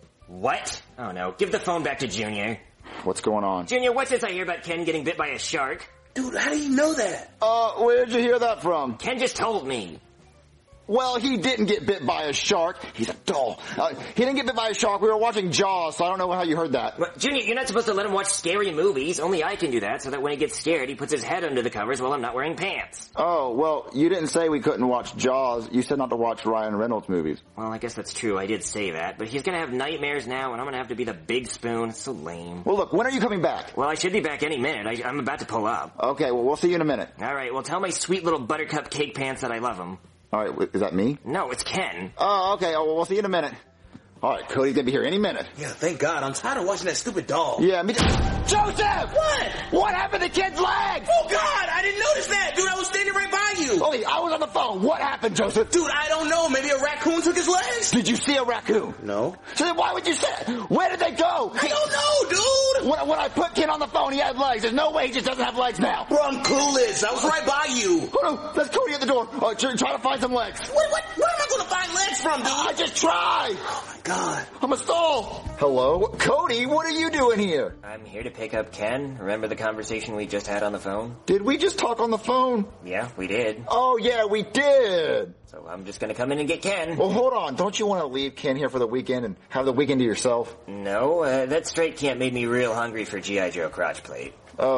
Oh, no. Give the phone back to Junior.
What's going on?
Junior, what's this I hear about Ken getting bit by a shark?
Dude, how do you know that?
Where'd you hear that from?
Ken just told me.
Well, he didn't get bit by a shark. He's a doll. He didn't get bit by a shark. We were watching Jaws, so I don't know how you heard that.
Well, Junior, you're not supposed to let him watch scary movies. Only I can do that, so that when he gets scared, he puts his head under the covers while I'm not wearing pants.
Oh, well, you didn't say we couldn't watch Jaws. You said not to watch Ryan Reynolds movies.
Well, I guess that's true. I did say that. But he's gonna have nightmares now, and I'm gonna have to be the big spoon. It's so lame.
Well, look, when are you coming back?
Well, I should be back any minute. I'm about to pull up.
Okay, well, we'll see you in a minute.
All right, well, tell my sweet little buttercup cake pants that I love them.
All right, is that me?
No, it's Ken.
Oh, okay. Oh, well, we'll see you in a minute. All right, Cody's gonna be here any minute.
Yeah, thank God. I'm tired of watching that stupid doll.
Yeah, me too. Joseph!
What?
What happened to Ken's legs?
Oh, God! I didn't notice that! Dude, I was standing right by you!
Ollie, I was on the phone. What happened, Joseph?
Dude, I don't know. Maybe a raccoon took his legs?
Did you see a raccoon?
No.
So then why would you say it? Where did they go?
I don't know, dude!
When I put Ken on the phone, he had legs. There's no way he just doesn't have legs now.
Bro, I'm clueless. I was right by you.
Oh, no. That's Cody at the door. Oh, try to find some legs.
What am I going to find legs from, dude?
I just tried.
Oh, my God.
I'm a stall. Hello? Cody, what are you doing here?
I'm here to pick up Ken. Remember the conversation we just had on the phone?
Did we just talk on the phone?
Yeah, we did.
Oh, yeah, we did.
So I'm just gonna come in and get Ken.
Well, hold on. Don't you want to leave Ken here for the weekend and have the weekend to yourself?
No, that straight camp made me real hungry for G.I. Joe crotch plate.
Oh,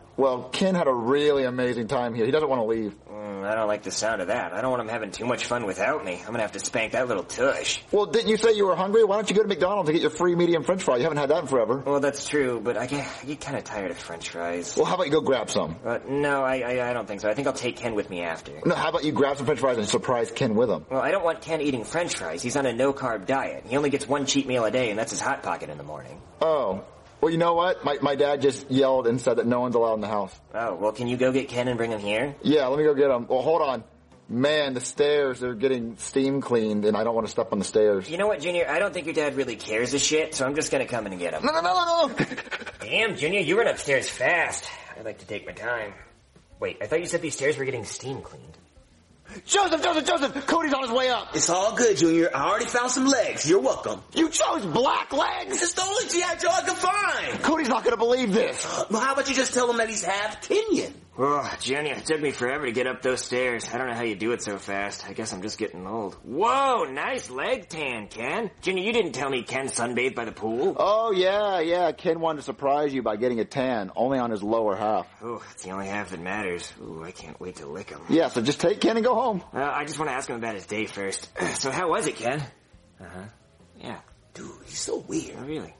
Well, Ken had a really amazing time here. He doesn't want to leave.
I don't like the sound of that. I don't want him having too much fun without me. I'm gonna have to spank that little tush.
Well, didn't you say you were hungry? Why don't you go to McDonald's and get your free medium french fry? You haven't had that in forever.
Well, that's true, but I get kind of tired of french fries.
Well, how about you go grab some?
No, I don't think so. I think I'll take Ken with me after.
No, how about you grab some french fries and surprise Ken with them?
Well, I don't want Ken eating french fries. He's on a no-carb diet. He only gets one cheat meal a day, and that's his Hot Pocket in the morning.
Oh. Well, you know what? My dad just yelled and said that no one's allowed in the house.
Oh, well, can you go get Ken and bring him here?
Yeah, let me go get him. Well, hold on. Man, the stairs, they're getting steam cleaned, and I don't want to step on the stairs.
You know what, Junior? I don't think your dad really cares a shit, so I'm just gonna come in and get him.
No.
Damn, Junior, you run upstairs fast. I like to take my time. Wait, I thought you said these stairs were getting steam cleaned.
Joseph! Cody's on his way up.
It's all good, Junior. I already found some legs. You're welcome.
You chose black legs?
It's the only G.I. Joe I could find.
Cody's not going to believe this.
Well, how about you just tell him that he's half Kenyan?
Oh, Junior, it took me forever to get up those stairs. I don't know how you do it so fast. I guess I'm just getting old. Whoa, nice leg tan, Ken. Junior, you didn't tell me Ken sunbathed by the pool.
Oh, yeah. Ken wanted to surprise you by getting a tan, only on his lower half.
Oh, it's the only half that matters. Ooh, I can't wait to lick him.
Yeah, so just take Ken and go home.
I just want to ask him about his day first. So how was it, Ken? Uh-huh. Yeah.
Dude, he's so weird.
Oh, really?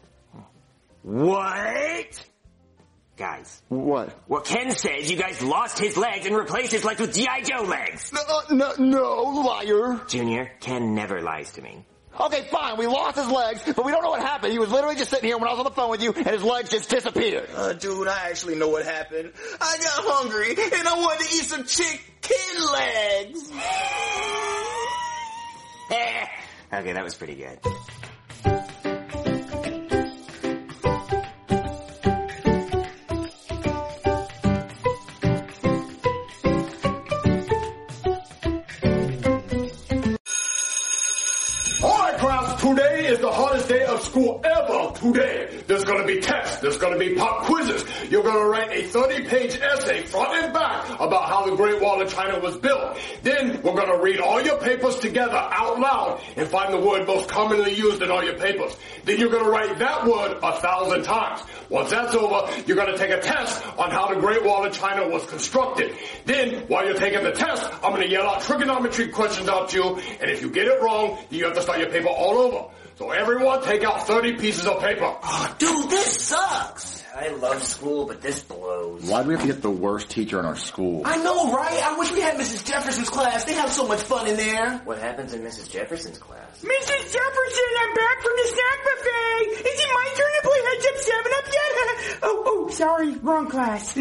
What? Guys.
What?
Well, Ken says you guys lost his legs and replaced his legs with G.I. Joe legs.
No, liar.
Junior, Ken never lies to me.
Okay, fine, we lost his legs, but we don't know what happened. He was literally just sitting here when I was on the phone with you, and his legs just disappeared.
Dude, I actually know what happened. I got hungry, and I wanted to eat some chicken legs.
Okay, that was pretty good.
Today is the hottest day of school ever. Today, there's going to be tests. There's going to be pop quizzes. You're going to write a 30-page essay, front and back, about how the Great Wall of China was built. Then, we're going to read all your papers together out loud and find the word most commonly used in all your papers. Then you're going to write that word 1,000 times. Once that's over, you're going to take a test on how the Great Wall of China was constructed. Then, while you're taking the test, I'm going to yell out trigonometry questions out to you, and if you get it wrong, you have to start your paper all over. So everyone take out 30 pieces of paper.
Oh, dude, this sucks.
I love school, but this blows.
Why do we have to get the worst teacher in our school?
I know, right? I wish we had Mrs. Jefferson's class. They have so much fun in there.
What happens in Mrs. Jefferson's class?
Mrs. Jefferson, I'm back from the snack buffet. Is it my turn to play Heads Up 7-Up yet? oh, sorry, wrong class.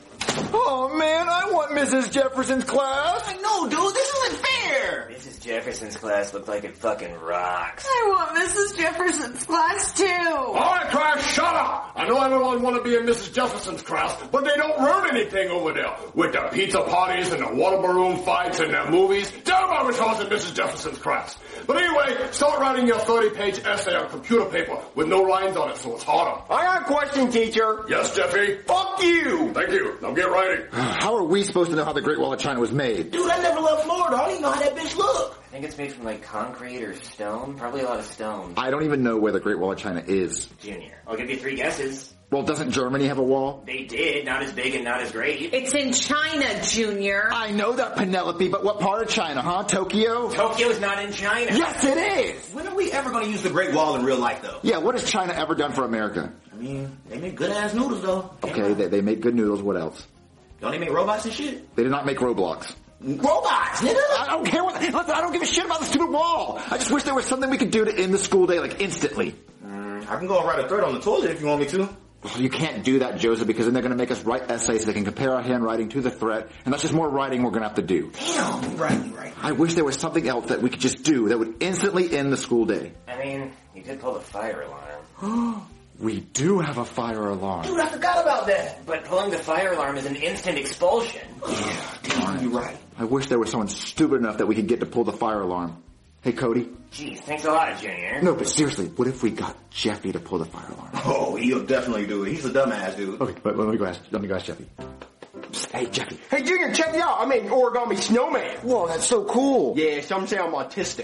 Oh, man, I want Mrs. Jefferson's class.
I know, dude, this isn't fair.
Mrs. Jefferson's class looked like it fucking rocks.
I want Mrs. Jefferson's class too.
All right, class, shut up. I know everyone want to be in Mrs. Jefferson's class, but they don't learn anything over there. With their pizza parties and the water balloon fights and their movies, everybody was in Mrs. Jefferson's class. But anyway, start writing your 30-page essay on computer paper with no lines on it so it's harder.
I got a question, teacher.
Yes, Jeffy?
Fuck you.
Thank you. Now get writing.
How are we supposed to know how the Great Wall of China was made?
Dude, I never left Florida. I don't even know how that bitch look.
I think it's made from like concrete or stone. Probably a lot of stone.
I don't even know where the Great Wall of China is.
Junior, I'll give you 3 guesses.
Well, doesn't Germany have a wall?
They did. Not as big and not as great.
It's in China, Junior.
I know that, Penelope, but what part of China, huh? Tokyo?
Tokyo's not in China.
Yes, it is!
When are we ever going to use the Great Wall in real life, though?
Yeah, what has China ever done for America?
I mean, they make good-ass noodles, though.
Okay, they make good noodles. What else?
Don't they make robots and shit?
They did not make Roblox.
Robots, nigga!
I don't care what... Listen, I don't give a shit about the stupid wall. I just wish there was something we could do to end the school day, like, instantly.
I can go and write a thread on the toilet if you want me to.
You can't do that, Joseph, because then they're going to make us write essays so they can compare our handwriting to the threat, and that's just more writing we're going to have to do.
Damn, you're right.
I wish there was something else that we could just do that would instantly end the school day.
I mean, you could pull the fire alarm.
We do have a fire alarm.
Dude, I forgot about that.
But pulling the fire alarm is an instant expulsion.
Yeah, darn, you're right. I wish there was someone stupid enough that we could get to pull the fire alarm. Hey, Cody.
Jeez, thanks a lot, Junior.
No, but seriously, what if we got Jeffy to pull the fire alarm?
Oh, he'll definitely do it. He's a dumbass, dude.
Okay, but let me go ask Jeffy. Hey, Jeffy.
Hey, Junior, check me out. I made an origami snowman.
Whoa, that's so cool.
Yeah, some say I'm autistic.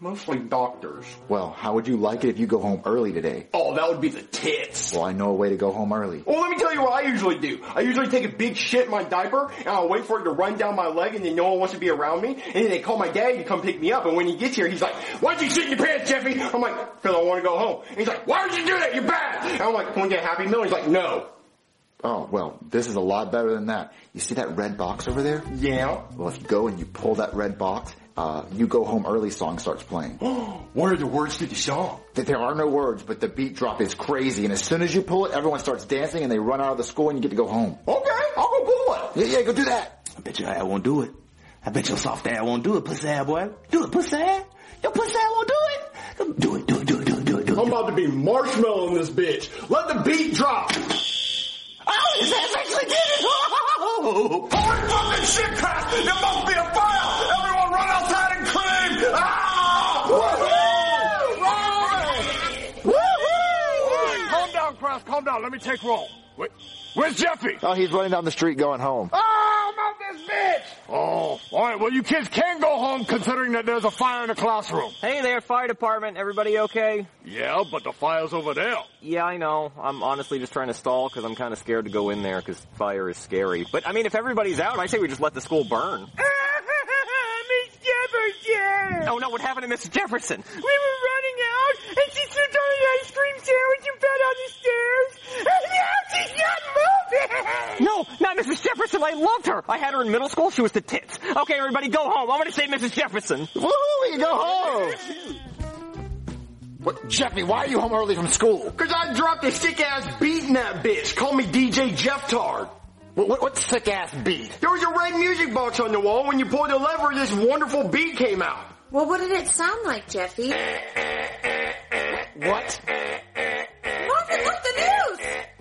Mostly doctors.
Well, how would you like it if you go home early today?
Oh, that would be the tits.
Well, I know a way to go home early.
Well, let me tell you what I usually do. I usually take a big shit in my diaper, and I'll wait for it to run down my leg, and then no one wants to be around me, and then they call my dad to come pick me up, and when he gets here, he's like, why'd you shit in your pants, Jeffy? I'm like, because I want to go home. And he's like, why would you do that? You're bad. And I'm like, can we get a Happy Meal? And he's like, no.
Oh, well, this is a lot better than that. You see that red box over there?
Yeah.
Well, if you go and you pull that red box, You Go Home Early song starts playing.
What are the words to the song?
There are no words, but the beat drop is crazy. And as soon as you pull it, everyone starts dancing and they run out of the school and you get to go home.
Okay, I'll go pull it.
Yeah, go do that.
I bet your ass won't do it. I bet your soft ass won't do it, pussy ass boy. Do it, pussy ass. Your pussy ass won't do it. Do it.
I'm about to be marshmallow in this bitch. Let the beat drop.
Oh, his ass actually did it! Oh!
Holy fucking shit, crap! There must be a fire! Everyone run outside and scream! Ah!
Woohoo! Woohoo! Calm down, Kraus, calm down. Let me take roll. Wait, where's Jeffy?
Oh, he's running down the street going home.
Oh, I'm out this bitch! Oh, alright, well you kids can go home considering that there's a fire in the classroom.
Hey there, fire department. Everybody okay?
Yeah, but the fire's over there.
Yeah, I know. I'm honestly just trying to stall because I'm kind of scared to go in there because fire is scary. But, I mean, if everybody's out, I say we just let the school burn.
Miss Jefferson!
Oh, no, what happened to Mrs. Jefferson?
We were running out, and she slipped on an ice cream sandwich and fell down the stairs, and now she's not moving!
No, not Mrs. Jefferson. I loved her. I had her in middle school. She was the tits. Okay, everybody, go home. I want to say Mrs. Jefferson.
Woohoo, we go home! What, Jeffy, why are you home early from school?
Cause I dropped a sick ass beat in that bitch. Call me DJ Jefftard.
What sick ass beat?
There was a red music box on the wall. When you pulled the lever, this wonderful beat came out.
Well, what did it sound like, Jeffy?
What?
Marvin, look, the news!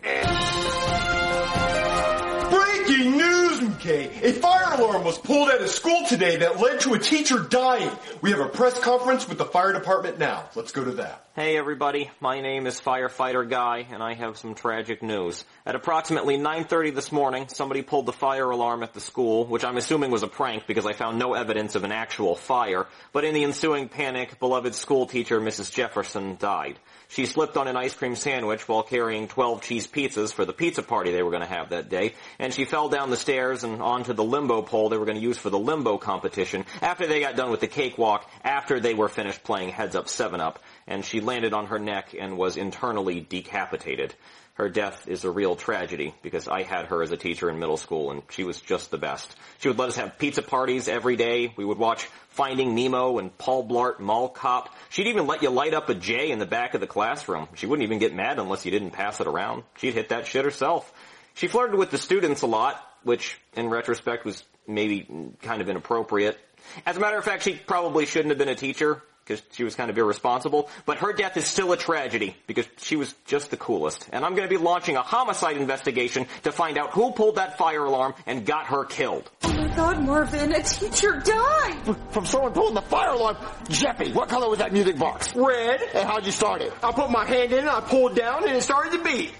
Breaking news, McKay. A fire alarm was pulled at a school today that led to a teacher dying. We have a press conference with the fire department now. Let's go to that.
Hey everybody, my name is Firefighter Guy, and I have some tragic news. At approximately 9:30 this morning, somebody pulled the fire alarm at the school, which I'm assuming was a prank because I found no evidence of an actual fire. But in the ensuing panic, beloved school teacher Mrs. Jefferson died. She slipped on an ice cream sandwich while carrying 12 cheese pizzas for the pizza party they were going to have that day, and she fell down the stairs and onto the limbo pole they were going to use for the limbo competition after they got done with the cakewalk, after they were finished playing Heads Up 7-Up, and she landed on her neck and was internally decapitated. Her death is a real tragedy because I had her as a teacher in middle school and she was just the best. She would let us have pizza parties every day. We would watch Finding Nemo and Paul Blart Mall Cop. She'd even let you light up a J in the back of the classroom. She wouldn't even get mad unless you didn't pass it around. She'd hit that shit herself. She flirted with the students a lot, which in retrospect was maybe kind of inappropriate. As a matter of fact, she probably shouldn't have been a teacher, because she was kind of irresponsible, but her death is still a tragedy, because she was just the coolest. And I'm going to be launching a homicide investigation to find out who pulled that fire alarm and got her killed.
Oh my God, Marvin, a teacher died!
From someone pulling the fire alarm? Jeffy, what color was that music box?
Red.
And how'd you start it?
I put my hand in, I pulled down, and it started to beat.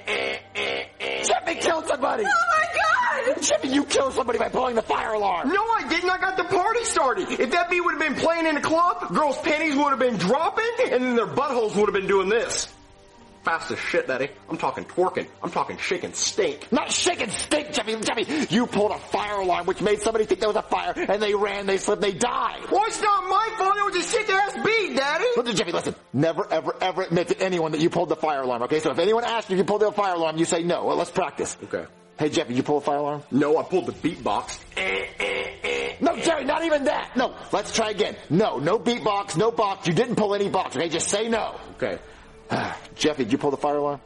Jeffy killed somebody!
Oh my God!
Jeffy, you killed somebody by pulling the fire alarm!
No, I didn't. I got the party started. If that beat would have been playing in the club, girls' panties would have been dropping, and then their buttholes would have been doing this. Fast as shit, Daddy. I'm talking twerking. I'm talking shaking stink.
Not shaking stink, Jeffy. You pulled a fire alarm, which made somebody think there was a fire, and they ran, they slipped, they died.
Well, it's not my fault. It was a sick-ass beat, Daddy.
Listen, Jeffy, listen. Never, ever admit to anyone that you pulled the fire alarm, okay? So if anyone asks you if you pulled the fire alarm, you say no. Well, let's practice.
Okay.
Hey, Jeffy, you pull a fire alarm?
No, I pulled the beatbox.
No, Jerry, not even that. No, let's try again. No beatbox, no box. You didn't pull any box, okay? Just say no.
Okay.
Jeffy, did you pull the fire alarm?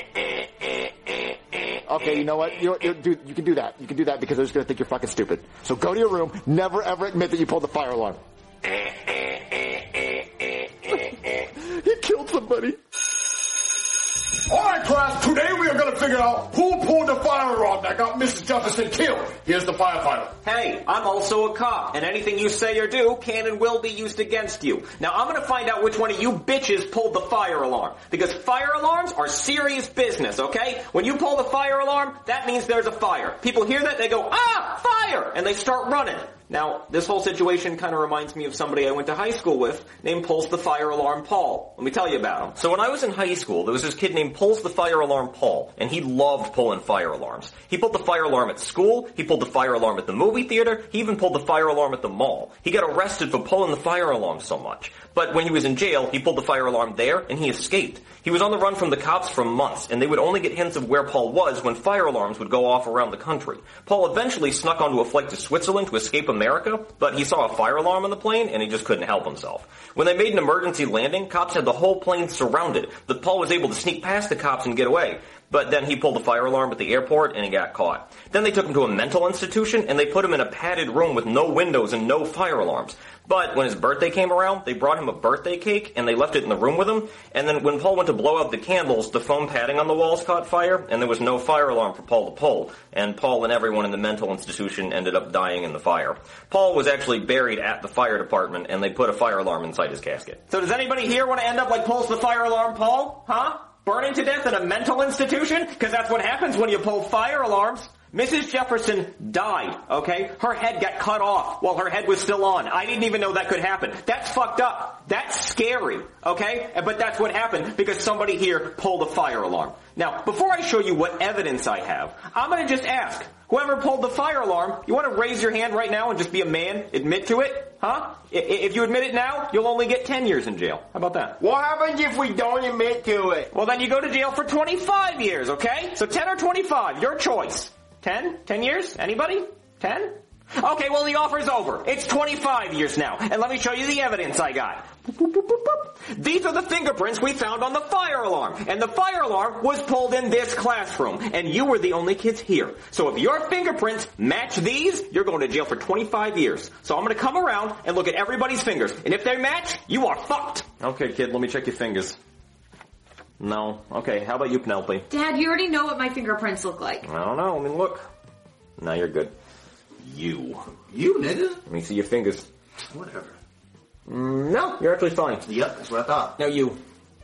Okay, you know what? You can do that. You can do that because they're just going to think you're fucking stupid. So go to your room. Never, ever admit that you pulled the fire alarm. He killed somebody.
Alright, class, today we are going to figure out who pulled the fire alarm that got Mrs. Jefferson killed. Here's the firefighter.
Hey, I'm also a cop, and anything you say or do can and will be used against you. Now I'm gonna find out which one of you bitches pulled the fire alarm. Because fire alarms are serious business, okay? When you pull the fire alarm, that means there's a fire. People hear that, they go, ah, fire! And they start running. Now, this whole situation kind of reminds me of somebody I went to high school with named Pulse the Fire Alarm Paul. Let me tell you about him. So when I was in high school, there was this kid named Pulse the Fire Alarm Paul, and he loved pulling fire alarms. He pulled the fire alarm at school, he pulled the fire alarm at the movie theater, he even pulled the fire alarm at the mall. He got arrested for pulling the fire alarm so much. But when he was in jail, he pulled the fire alarm there, and he escaped. He was on the run from the cops for months, and they would only get hints of where Paul was when fire alarms would go off around the country. Paul eventually snuck onto a flight to Switzerland to escape America, but he saw a fire alarm on the plane, and he just couldn't help himself. When they made an emergency landing, cops had the whole plane surrounded, but Paul was able to sneak past the cops and get away. But then he pulled the fire alarm at the airport, and he got caught. Then they took him to a mental institution, and they put him in a padded room with no windows and no fire alarms. But when his birthday came around, they brought him a birthday cake, and they left it in the room with him. And then when Paul went to blow out the candles, the foam padding on the walls caught fire, and there was no fire alarm for Paul to pull. And Paul and everyone in the mental institution ended up dying in the fire. Paul was actually buried at the fire department, and they put a fire alarm inside his casket. So does anybody here want to end up like Pulse the Fire Alarm Paul? Huh? Burning to death in a mental institution? Because that's what happens when you pull fire alarms. Mrs. Jefferson died, okay? Her head got cut off while her head was still on. I didn't even know that could happen. That's fucked up. That's scary, okay? But that's what happened because somebody here pulled a fire alarm. Now, before I show you what evidence I have, I'm gonna just ask, whoever pulled the fire alarm, you wanna raise your hand right now and just be a man, admit to it? Huh? If you admit it now, you'll only get 10 years in jail. How about that?
What happens if we don't admit to it?
Well, then you go to jail for 25 years, okay? So 10 or 25, your choice. 10? 10 years? Anybody? 10? Okay, well the offer's over. It's 25 years now. And let me show you the evidence I got. These are the fingerprints we found on the fire alarm. And the fire alarm was pulled in this classroom. And you were the only kids here. So if your fingerprints match these, you're going to jail for 25 years. So I'm going to come around and look at everybody's fingers. And if they match, you are fucked. Okay, kid, let me check your fingers. No. Okay, how about you, Penelope?
Dad, you already know what my fingerprints look like.
I don't know. I mean, look. Now you're good.
You, nigga?
Let me see your fingers.
Whatever.
No, you're actually fine.
Yep, that's what I thought.
Now you.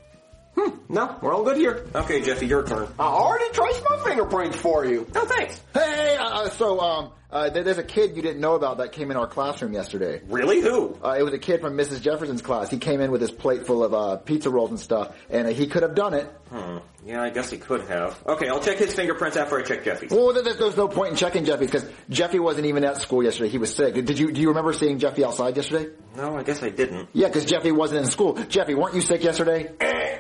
No, we're all good here. Okay, Jeffy, your turn.
I already traced my fingerprints for you.
Oh, thanks.
Hey, there's a kid you didn't know about that came in our classroom yesterday.
Really? Who?
It was a kid from Mrs. Jefferson's class. He came in with his plate full of pizza rolls and stuff, and he could have done it.
Yeah, I guess he could have. Okay, I'll check his fingerprints after I check Jeffy's.
Well, there's no point in checking Jeffy because Jeffy wasn't even at school yesterday. He was sick. Do you remember seeing Jeffy outside yesterday?
No, I guess I didn't.
Yeah, because Jeffy wasn't in school. Jeffy, weren't you sick yesterday?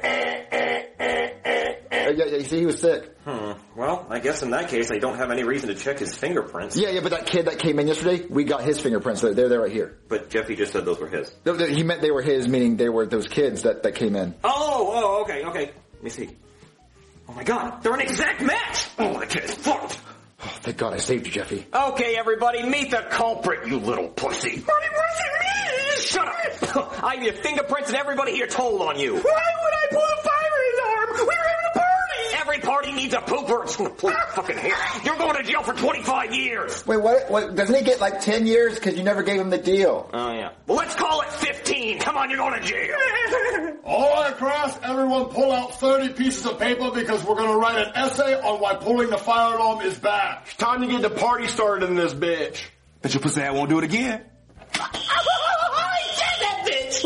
Yeah, you see, he was sick.
Well, I guess in that case, I don't have any reason to check his fingerprints.
Yeah, but that kid that came in yesterday, we got his fingerprints. They're right here.
But Jeffy just said those were his.
He meant they were his, meaning they were those kids that came in.
Oh, okay. Let me see. Oh my god, they're an exact match! Oh, the kid is fucked!
Oh, thank God I saved you, Jeffy.
Okay, everybody, meet the culprit, you little pussy. What was it me? Shut up! I have your fingerprints and everybody here told on you. Why would I pull a fire alarm? We were having a party! Every party needs a pooper. It's gonna pull your fucking hair. You're going to jail for 25 years.
Wait, what? Doesn't he get like 10 years because you never gave him the deal?
Oh, yeah. Well, let's call it 15. Come on, you're going to jail.
All across, everyone pull out 30 pieces of paper because we're going to write an essay on why pulling the fire alarm is bad.
It's time to get the party started in this bitch.
Bet your pussy I won't do it again.
I did that bitch!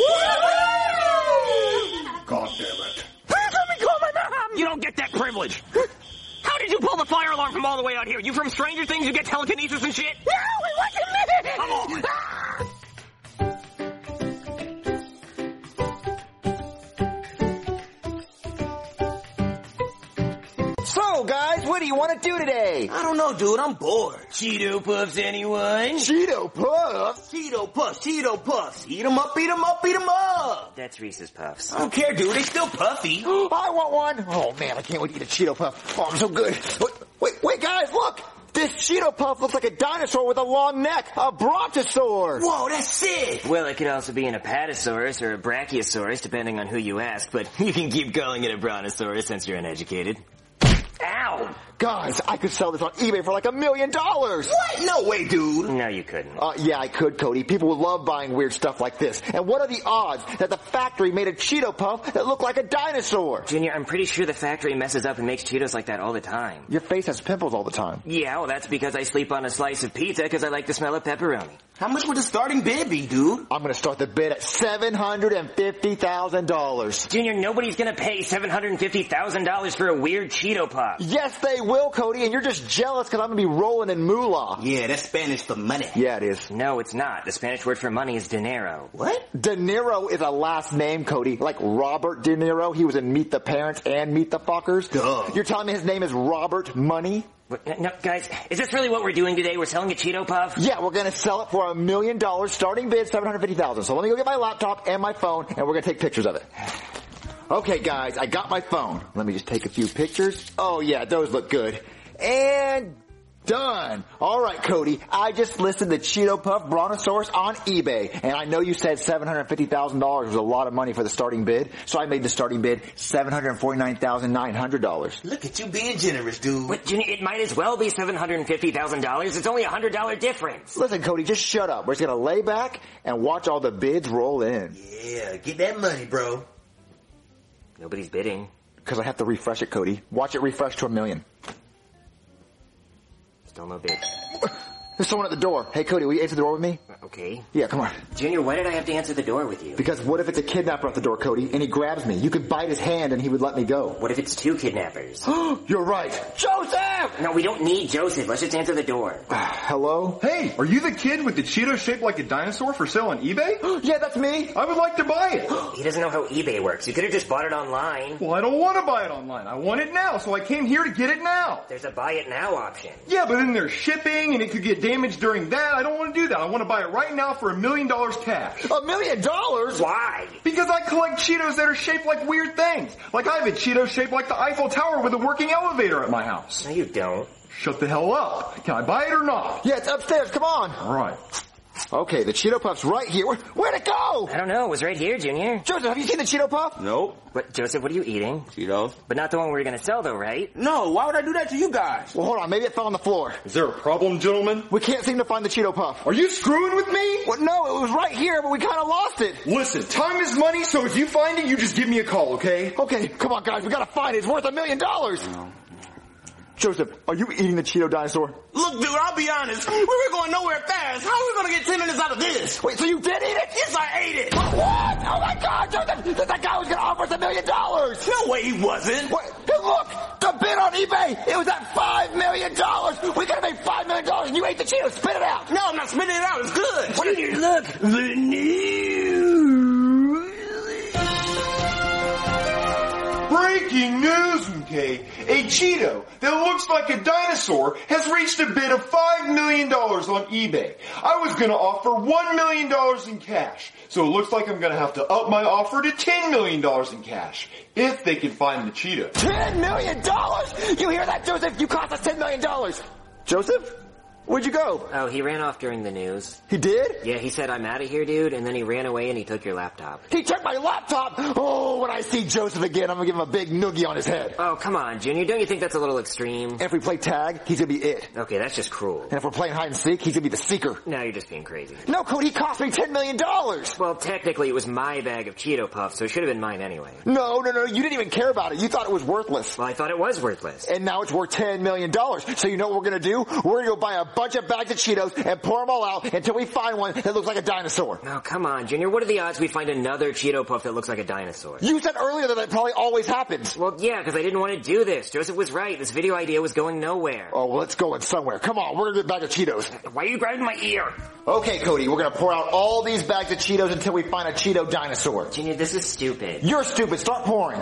God damn it.
Please let me call my mom! You don't get that privilege. How did you pull the fire alarm from all the way out here? You from Stranger Things? You get telekinesis and shit? No, it wasn't me! Come on!
So, guys, what do you want to do today?
I don't know, dude. I'm bored.
Cheeto Puffs, anyone?
Cheeto Puffs?
Cheeto Puffs. Eat 'em up, eat 'em up, eat 'em up.
That's Reese's Puffs.
I don't care, dude. They still puffy.
I want one. Oh, man, I can't wait to eat a Cheeto Puff. Oh, I'm so good. Wait, guys, look. This Cheeto Puff looks like a dinosaur with a long neck. A brontosaur.
Whoa, that's sick.
Well, it could also be an Apatosaurus or a Brachiosaurus, depending on who you ask, but you can keep calling it a Brontosaurus since you're uneducated.
Ow! Guys, I could sell this on eBay for like $1 million.
What? No way, dude.
No, you couldn't.
Yeah, I could, Cody. People would love buying weird stuff like this. And what are the odds that the factory made a Cheeto Puff that looked like a dinosaur?
Junior, I'm pretty sure the factory messes up and makes Cheetos like that all the time.
Your face has pimples all the time.
Yeah, well, that's because I sleep on a slice of pizza because I like the smell of pepperoni.
How much would the starting bid be, dude?
I'm gonna start the bid at $750,000.
Junior, nobody's gonna pay $750,000 for a weird Cheeto Puff.
Yes, they will, Cody, and you're just jealous because I'm gonna be rolling in moolah.
Yeah, that's Spanish for money.
Yeah, it is.
No, it's not. The Spanish word for money is dinero.
What?
De Niro is a last name, Cody. Like Robert De Niro. He was in Meet the Parents and Meet the Fuckers.
Duh.
You're telling me his name is Robert Money?
No, guys, is this really what we're doing today? We're selling a Cheeto Puff?
Yeah, we're gonna sell it for $1 million. Starting bid, $750,000. So let me go get my laptop and my phone, and we're gonna take pictures of it. Okay, guys, I got my phone. Let me just take a few pictures. Oh yeah, those look good. And done. All right, Cody. I just listed the Cheeto Puff Brontosaurus on eBay, and I know you said $750,000 was a lot of money for the starting bid, so I made the starting bid $749,900.
Look at you being generous, dude.
But Junior, it might as well be $750,000. It's only $100 difference.
Listen, Cody, just shut up. We're just gonna lay back and watch all the bids roll in.
Yeah, get that money, bro.
Nobody's bidding.
Because I have to refresh it, Cody. Watch it refresh to $1 million.
Still no bid.
There's someone at the door. Hey, Cody, will you answer the door with me?
Okay.
Yeah, come on.
Junior, why did I have to answer the door with you?
Because what if it's a kidnapper at the door, Cody, and he grabs me? You could bite his hand and he would let me go.
What if it's two kidnappers?
You're right. Joseph!
No, we don't need Joseph. Let's just answer the door.
Hello?
Hey, are you the kid with the Cheeto shaped like a dinosaur for sale on eBay?
Yeah, that's me.
I would like to buy it.
He doesn't know how eBay works. You could have just bought it online.
Well, I don't want to buy it online. I want it now, so I came here to get it now.
There's a buy it now option.
Yeah, but then there's shipping and it could get damaged during that. I don't want to do that. I want to buy it right now for $1 million cash.
$1 million?
Why?
Because I collect Cheetos that are shaped like weird things. Like I have a Cheeto shaped like the Eiffel Tower with a working elevator at my house.
No, you don't.
Shut the hell up. Can I buy it or not?
Yeah, it's upstairs. Come on.
All right.
Okay, the Cheeto Puff's right here. Where'd it go?
I don't know. It was right here, Junior.
Joseph, have you seen the Cheeto Puff?
Nope.
What, Joseph, what are you eating?
Cheetos.
But not the one we're going to sell, though, right?
No, why would I do that to you guys?
Well, hold on. Maybe it fell on the floor.
Is there a problem, gentlemen?
We can't seem to find the Cheeto Puff.
Are you screwing with me?
Well, no, it was right here, but we kind of lost it.
Listen, time is money, so if you find it, you just give me a call, okay?
Okay, come on, guys. We got to find it. It's worth $1 million. Joseph, are you eating the Cheeto dinosaur?
Look, dude, I'll be honest. We were going nowhere fast. How are we going to get 10 minutes out of this?
Wait, so you did eat it?
Yes, I ate it.
What? Oh my God, Joseph! That guy was going to offer us $1 million.
No way he wasn't.
What? Hey, look, the bid on eBay. It was at $5 million. We could have made $5 million, and you ate the Cheeto. Spit it out.
No, I'm not spitting it out. It's good.
Junior, look.
The news.
Breaking news, okay? A Cheeto that looks like a dinosaur has reached a bid of $5 million on eBay. I was gonna offer $1 million in cash, so it looks like I'm gonna have to up my offer to $10 million in cash, if they can find the Cheeto.
$10 million? You hear that, Joseph? You cost us $10 million. Joseph? Where'd you go?
Oh, he ran off during the news.
He did?
Yeah, he said, I'm out of here, dude, and then he ran away and he took your laptop.
He took my laptop? Oh, when I see Joseph again, I'm gonna give him a big noogie on his head.
Oh, come on, Junior, don't you think that's a little extreme?
And if we play tag, he's gonna be it.
Okay, that's just cruel.
And if we're playing hide and seek, he's gonna be the seeker.
No, you're just being crazy.
No, Cody, he cost me $10 million!
Well, technically it was my bag of Cheeto Puffs, so it should have been mine anyway.
No, you didn't even care about it. You thought it was worthless.
Well, I thought it was worthless.
And now it's worth $10 million. So you know what we're gonna do? We're gonna go buy a bunch of bags of Cheetos and pour them all out until we find one that looks like a dinosaur.
Oh, come on, Junior. What are the odds we find another Cheeto Puff that looks like a dinosaur?
You said earlier that probably always happens.
Well, yeah, because I didn't want to do this. Joseph was right. This video idea was going nowhere.
Oh, well, it's going somewhere. Come on, we're gonna get a bag of Cheetos.
Why are you grabbing my ear?
Okay, Cody, we're gonna pour out all these bags of Cheetos until we find a Cheeto dinosaur.
Junior, this is stupid.
You're stupid. Start pouring.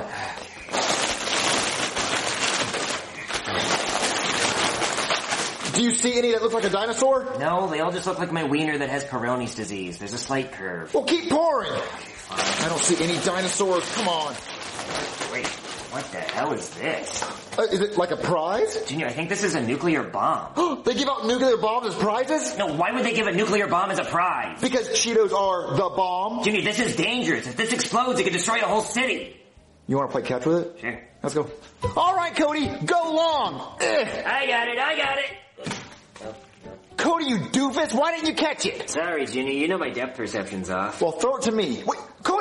Do you see any that look like a dinosaur?
No, they all just look like my wiener that has Peyronie's disease. There's a slight curve.
Well, keep pouring. I don't see any dinosaurs. Come on.
Wait, what the hell is this?
Is it like a prize?
Junior, I think this is a nuclear bomb.
They give out nuclear bombs as prizes?
No, why would they give a nuclear bomb as a prize?
Because Cheetos are the bomb.
Junior, this is dangerous. If this explodes, it could destroy a whole city.
You want to play catch with it?
Sure.
Let's go. All right, Cody, go long.
I got it.
Cody, you doofus, why didn't you catch it?
Sorry, Junior, you know my depth perception's off.
Well, throw it to me. Wait, Cody,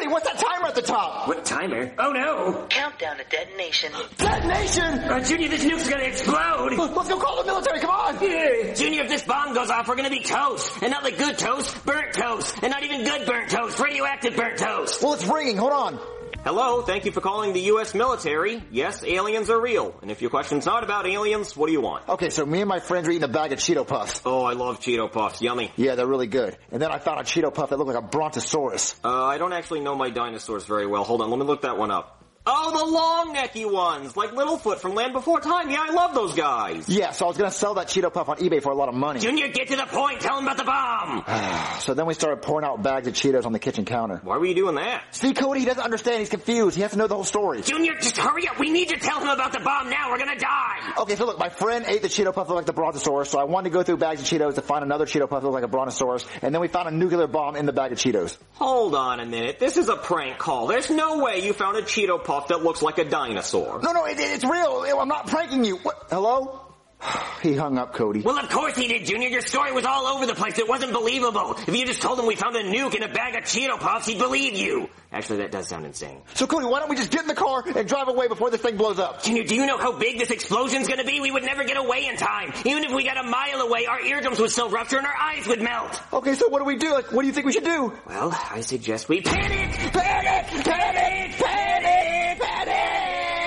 what's that timer at the top?
What timer? Oh no!
Countdown to detonation.
Detonation!
Junior, this nuke's gonna explode!
Let's go call the military, come on!
Yeah. Junior, if this bomb goes off, we're gonna be toast. And not like good toast, burnt toast. And not even good burnt toast, radioactive burnt toast.
Well, it's ringing, hold on.
Hello, thank you for calling the U.S. military. Yes, aliens are real. And if your question's not about aliens, what do you want?
Okay, so me and my friends are eating a bag of Cheeto Puffs.
Oh, I love Cheeto Puffs. Yummy.
Yeah, they're really good. And then I found a Cheeto Puff that looked like a brontosaurus.
I don't actually know my dinosaurs very well. Hold on, let me look that one up. Oh, the long-necky ones, like Littlefoot from Land Before Time. Yeah, I love those guys.
Yeah, so I was gonna sell that Cheeto Puff on eBay for a lot of money.
Junior, get to the point. Tell him about the bomb.
So then we started pouring out bags of Cheetos on the kitchen counter.
Why were you doing that?
See, Cody, he doesn't understand. He's confused. He has to know the whole story.
Junior, just hurry up. We need to tell him about the bomb now. We're gonna die.
Okay, so look, my friend ate the Cheeto Puff that looked like the brontosaurus, so I wanted to go through bags of Cheetos to find another Cheeto Puff that looked like a brontosaurus, and then we found a nuclear bomb in the bag of Cheetos.
Hold on a minute. This is a prank call. There's no way you found a Cheeto Puff that looks like a dinosaur.
No, it's real. I'm not pranking you. What? Hello? He hung up, Cody.
Well, of course he did, Junior. Your story was all over the place. It wasn't believable. If you just told him we found a nuke in a bag of Cheeto Puffs, he'd believe you. Actually, that does sound insane.
So, Cody, why don't we just get in the car and drive away before this thing blows up?
Junior, do you know how big this explosion's gonna be? We would never get away in time. Even if we got a mile away, our eardrums would still rupture and our eyes would melt.
Okay, so what do we do? Like, what do you think we should do?
Well, I suggest we panic! Panic! Panic! Panic! Panic!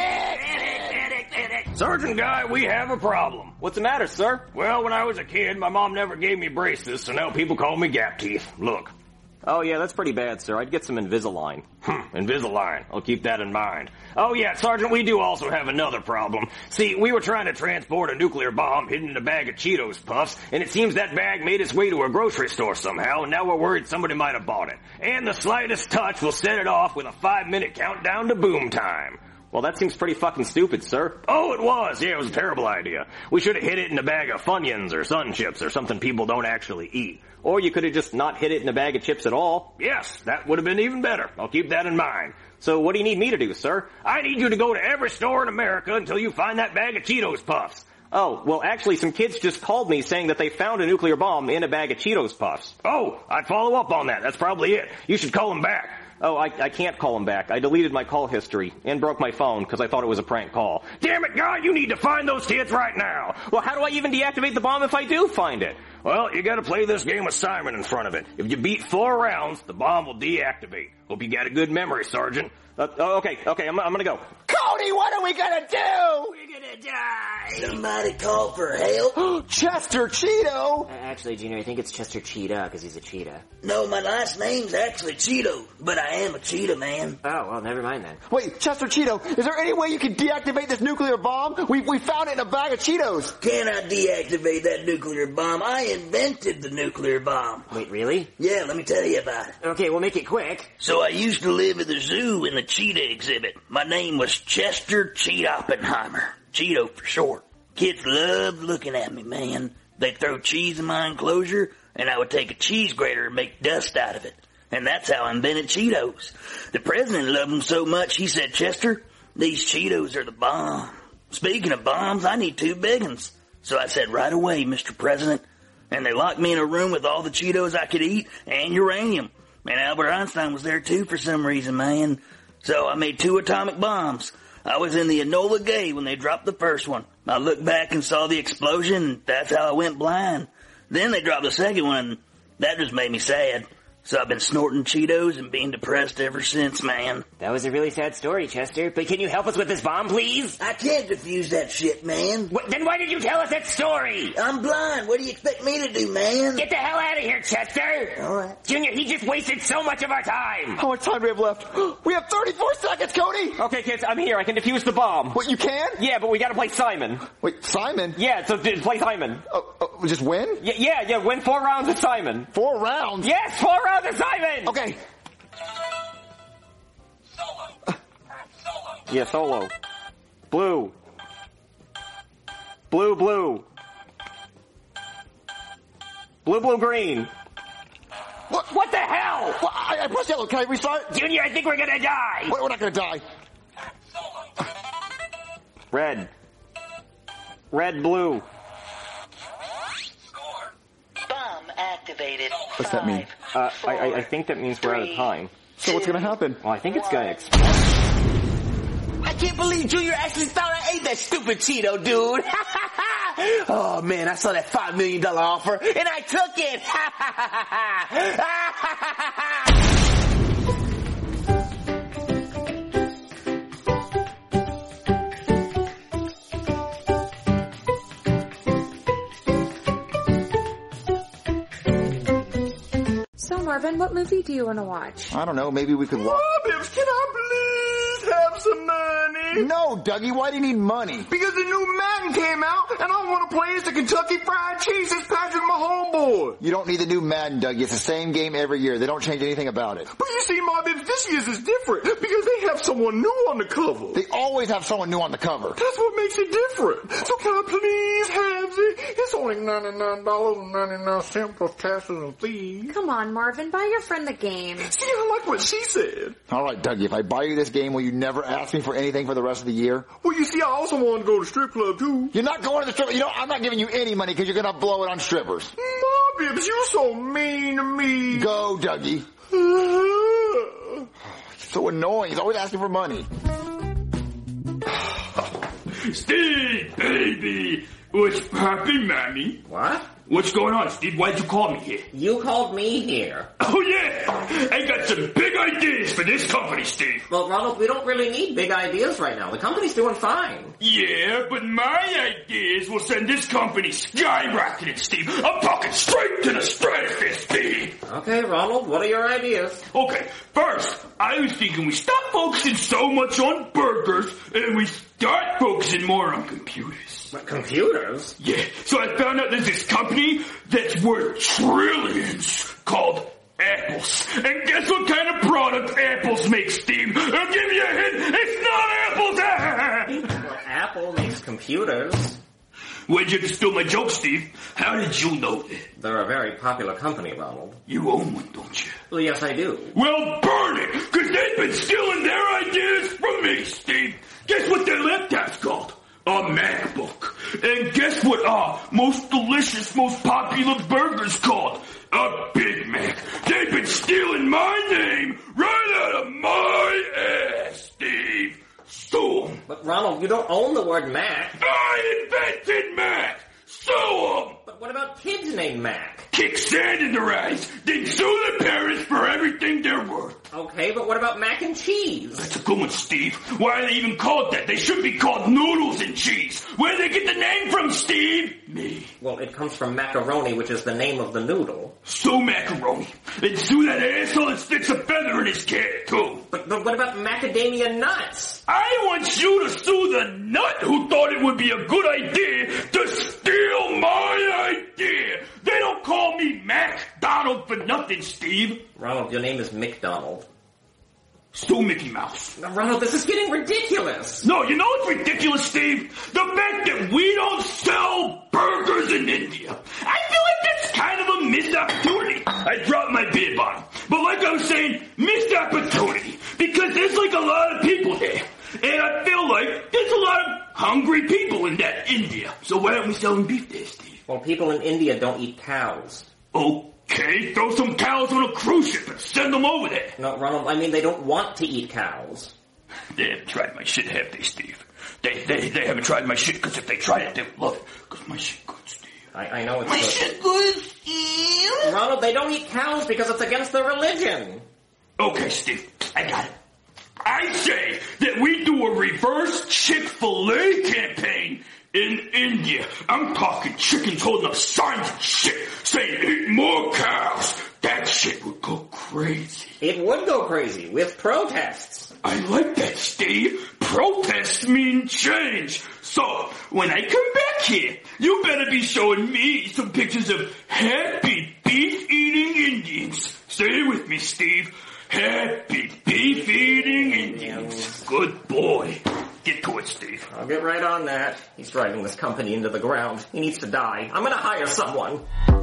Sergeant Guy, we have a problem.
What's the matter, sir?
Well, when I was a kid, my mom never gave me braces, so now people call me Gap Teeth. Look.
Oh, yeah, that's pretty bad, sir. I'd get some Invisalign.
Invisalign. I'll keep that in mind. Oh, yeah, Sergeant, we do also have another problem. See, we were trying to transport a nuclear bomb hidden in a bag of Cheetos Puffs, and it seems that bag made its way to a grocery store somehow, and now we're worried somebody might have bought it. And the slightest touch will set it off with a 5-minute countdown to boom time.
Well, that seems pretty fucking stupid, sir.
Oh, it was. Yeah, it was a terrible idea. We should have hid it in a bag of Funyuns or Sun Chips or something people don't actually eat.
Or you could have just not hid it in a bag of chips at all.
Yes, that would have been even better. I'll keep that in mind.
So what do you need me to do, sir?
I need you to go to every store in America until you find that bag of Cheetos Puffs.
Oh, well, actually, some kids just called me saying that they found a nuclear bomb in a bag of Cheetos Puffs.
Oh, I'd follow up on that. That's probably it. You should call them back.
Oh, I can't call him back. I deleted my call history and broke my phone because I thought it was a prank call.
Damn it, Guy, you need to find those kids right now.
Well, how do I even deactivate the bomb if I do find it?
Well, you gotta play this game with Simon in front of it. If you beat 4 rounds, the bomb will deactivate. Hope you got a good memory, Sergeant.
Okay, I'm gonna go.
Cody, what are we gonna do?
We're gonna die.
Somebody call for help.
Chester Cheeto.
Actually, Junior, I think it's Chester Cheetah because he's a cheetah.
No, my last name's actually Cheeto, but I am a cheetah man.
Oh, well, never mind then.
Wait, Chester Cheeto, is there any way you can deactivate this nuclear bomb? We found it in a bag of Cheetos.
Can I deactivate that nuclear bomb? I invented the nuclear bomb.
Wait, really?
Yeah, let me tell you about it.
Okay, we'll make it quick.
So I used to live at the zoo in the cheetah exhibit. My name was Chester Cheetoppenheimer. Cheeto for short. Kids loved looking at me, man. They'd throw cheese in my enclosure, and I would take a cheese grater and make dust out of it. And that's how I invented Cheetos. The president loved them so much, he said, Chester, these Cheetos are the bomb. Speaking of bombs, I need 2 big ones. So I said, right away, Mr. President. And they locked me in a room with all the Cheetos I could eat and uranium. And Albert Einstein was there too for some reason, man. So I made 2 atomic bombs. I was in the Enola Gay when they dropped the first one. I looked back and saw the explosion, and that's how I went blind. Then they dropped the second one, and that just made me sad. So I've been snorting Cheetos and being depressed ever since, man.
That was a really sad story, Chester. But can you help us with this bomb, please?
I can't defuse that shit, man.
Then why did you tell us that story?
I'm blind. What do you expect me to do, man?
Get the hell out of here, Chester!
Alright.
Junior, he just wasted so much of our time!
How much time do we have left? We have 34 seconds, Cody!
Okay, kids, I'm here. I can defuse the bomb.
What, you can?
Yeah, but we gotta play Simon.
Wait, Simon?
Yeah, so play Simon.
Just win?
Yeah, win 4 rounds of Simon.
4 rounds?
Yes, 4 rounds of Simon!
Okay.
Yeah, solo. Blue. Blue, blue. Blue, blue, green. What the hell?
Well, I pressed yellow. Can I restart?
Junior, I think we're gonna die.
We're not gonna die.
Red. Red, blue.
Bomb activated.
What's that mean?
I think that means we're out of time.
So what's gonna happen?
Well, I think it's gonna explode.
I can't believe Junior actually thought I ate that stupid Cheeto, dude. Oh man, I saw that $5 million offer and I took it.
So, Marvin, what movie do you want to watch?
I don't know, maybe we could watch...
Bibbs, can I please have some money?
No, Dougie, why do you need money?
Because the new Madden came out, and I want to play as the Kentucky Fried Cheese as Patrick Mahomes boy.
You don't need the new Madden, Dougie. It's the same game every year. They don't change anything about it.
But you see, my Bibbs, this year's is different, because they have someone new on the cover.
They always have someone new on the cover.
That's what makes it different. So can I please have it? It's only $99.99 plus taxes and fees.
Come on, Marvin, buy your friend the game.
See, I like what she said.
All right, Dougie, if I buy you this game, will you never ask me for anything for the rest of the year?
Well, you see, I also want to go to strip club, too.
You're not going to the strip. You know, I'm not giving you any money because you're going to blow it on strippers.
Ma, Bibbs, you're so mean to me.
Go, Dougie. So annoying. He's always asking for money.
Steve, baby. What's poppin', Mommy?
What?
What's going on, Steve? Why'd you call me here?
You called me here.
Oh, yeah! I got some big ideas for this company, Steve.
Well, Ronald, we don't really need big ideas right now. The company's doing fine.
Yeah, but my ideas will send this company skyrocketing, Steve. I'm talking straight to the stratosphere, Steve.
Okay, Ronald, what are your ideas?
Okay, first, I was thinking we stop focusing so much on burgers and we start focusing more on computers.
What, computers?
Yeah, so I found out there's this company that's worth trillions called Apples. And guess what kind of product Apples make, Steve? I'll give you a hint. It's not Apples.
Well, Apple makes computers.
Why'd you steal my joke, Steve? How did you know that?
They're a very popular company, Ronald.
You own one, don't you?
Well, yes, I do.
Well, burn it, because they've been stealing their ideas from me, Steve. Guess what their laptop's called? A MacBook. And guess what our most delicious, most popular burger's called? A Big Mac. They've been stealing my name right out of my ass, Steve. Sue 'em.
But Ronald, you don't own the word Mac.
I invented Mac. Sue 'em.
But what about kids named Mac?
Kick sand in their eyes, then sue their parents for everything they're worth.
Okay, but what about mac and cheese?
That's a good one, Steve. Why are they even called that? They should be called noodles and cheese. Where did they get the name from, Steve? Me.
Well, it comes from macaroni, which is the name of the noodle.
Sue Macaroni. And sue that asshole that sticks a feather in his cat, too.
But what about macadamia nuts?
I want you to sue the nut who thought it would be a good idea to steal my idea. They don't call me MacDonald for nothing, Steve.
Ronald, your name is McDonald.
Sue Mickey Mouse.
Now, Ronald, this is getting ridiculous.
No, you know what's ridiculous, Steve? The fact that we don't sell burgers in India. I feel like that's kind of a missed opportunity. I dropped my beer bottle. But like I was saying, missed opportunity. Because there's like a lot of people there. And I feel like there's a lot of hungry people in that India. So why aren't we selling beef there, Steve?
Well, people in India don't eat cows.
Okay, throw some cows on a cruise ship and send them over there.
No, Ronald, I mean they don't want to eat cows.
They haven't tried my shit, have they, Steve? They haven't tried my shit, because if they tried it, they would love it. Because my shit good, Steve.
I know it's
my
good.
Shit good, Steve.
Ronald, they don't eat cows because it's against their religion.
Okay, Steve, I got it. I say that we do a reverse Chick-fil-A campaign in India. I'm talking chickens holding up signs and shit saying eat more cows. That shit would go crazy.
It would go crazy with protests.
I like that, Steve. Protests mean change. So, when I come back here, you better be showing me some pictures of happy beef-eating Indians. Say it with me, Steve. Happy beef-eating Indians. Good boy. Get to it, Steve.
I'll get right on that. He's driving this company into the ground. He needs to die. I'm gonna hire someone.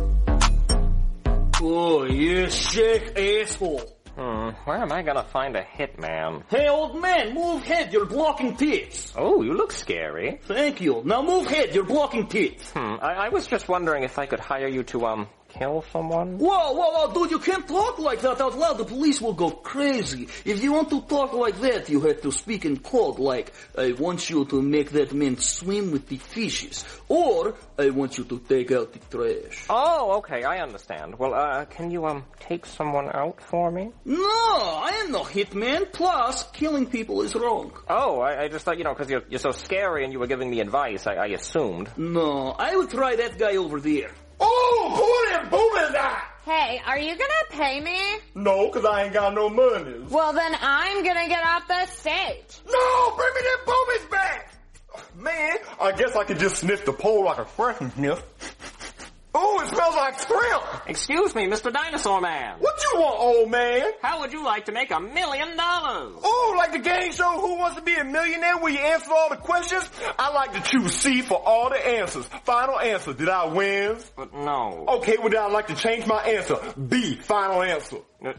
Oh, you sick asshole.
Where am I gonna find a hitman?
Hey, old man, move head, you're blocking tits.
Oh, you look scary.
Thank you. Now move head, you're blocking tits.
I was just wondering if I could hire you to, kill someone?
Whoa, dude, you can't talk like that out loud. The police will go crazy. If you want to talk like that, you have to speak in code like, I want you to make that man swim with the fishes. Or, I want you to take out the trash.
Oh, okay, I understand. Well, can you, take someone out for me?
No, I am no hitman. Plus, killing people is wrong.
Oh, I just thought, because you're so scary and you were giving me advice, I assumed.
No, I would try that guy over there.
Oh, pull them boobies out!
Hey, are you gonna pay me?
No, cause I ain't got no money.
Well, then I'm gonna get off the stage.
No, bring me them boobies back! Man, I guess I could just sniff the pole like a freshman sniff. Oh, it smells like shrimp!
Excuse me, Mr. Dinosaur Man.
What you want, old man?
How would you like to make $1 million?
Oh, like the game show Who Wants to Be a Millionaire where you answer all the questions? I like to choose C for all the answers. Final answer, did I win?
But no.
Okay, well then I'd like to change my answer. B, final answer.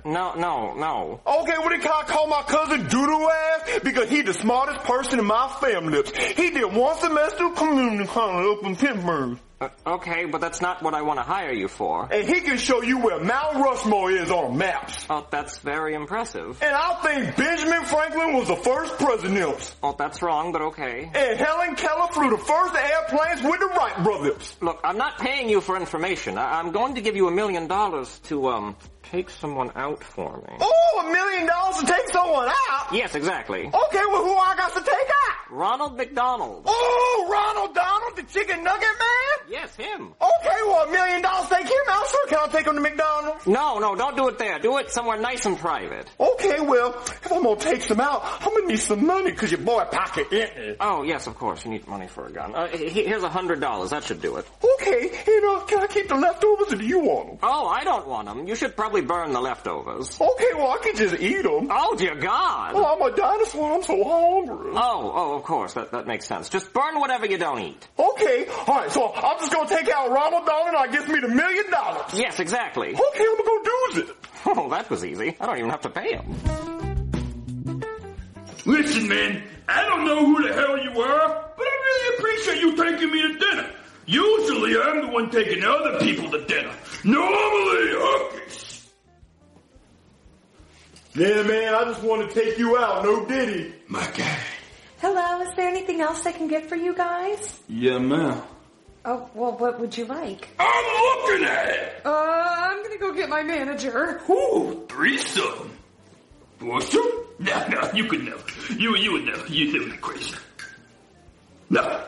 No.
Okay, well then can I call my cousin Doodoo ass? Because he the smartest person in my family. He did one semester of community college up in Pittsburgh.
Okay, but that's not what I want to hire you for.
And he can show you where Mount Rushmore is on maps.
Oh, that's very impressive.
And I think Benjamin Franklin was the first president.
Oh, that's wrong, but okay.
And Helen Keller flew the first airplanes with the Wright brothers.
Look, I'm not paying you for information. I'm going to give you $1 million to, take someone out for me.
Oh, $1 million to take someone out?
Yes, exactly.
Okay, well who I got to take out?
Ronald McDonald.
Oh, Ronald Donald, the chicken nugget man?
Yes, him.
Okay, well $1 million take him out. Sure, can I take him to McDonald's?
No, don't do it there. Do it somewhere nice and private.
Okay, well, if I'm gonna take some out, I'm gonna need some money because your boy pocket empty.
Oh, yes, of course. You need money for a gun. Here's $100. That should do it.
Okay, and can I keep the leftovers or do you want them?
Oh, I don't want them. You should probably burn the leftovers.
Okay, well, I can just eat them.
Oh, dear God.
Oh, I'm a dinosaur. I'm so hungry.
Oh, of course. That makes sense. Just burn whatever you don't eat.
Okay, all right, so I'm just going to take out Ronald Donald and I gets me the $1 million.
Yes, exactly.
Okay, I'm going to go do it.
Oh, that was easy. I don't even have to pay him.
Listen, man, I don't know who the hell you are, but I really appreciate you taking me to dinner. Usually I'm the one taking other people to dinner. Normally, Hookies.
Yeah, man, I just want to take you out. No diddy.
My guy.
Hello, is there anything else I can get for you guys?
Yeah, ma'am.
Oh, well, what would you like?
I'm looking at it.
I'm gonna go get my manager.
Ooh, threesome. What's up? No, you could never. You would never. You live in crazy. No.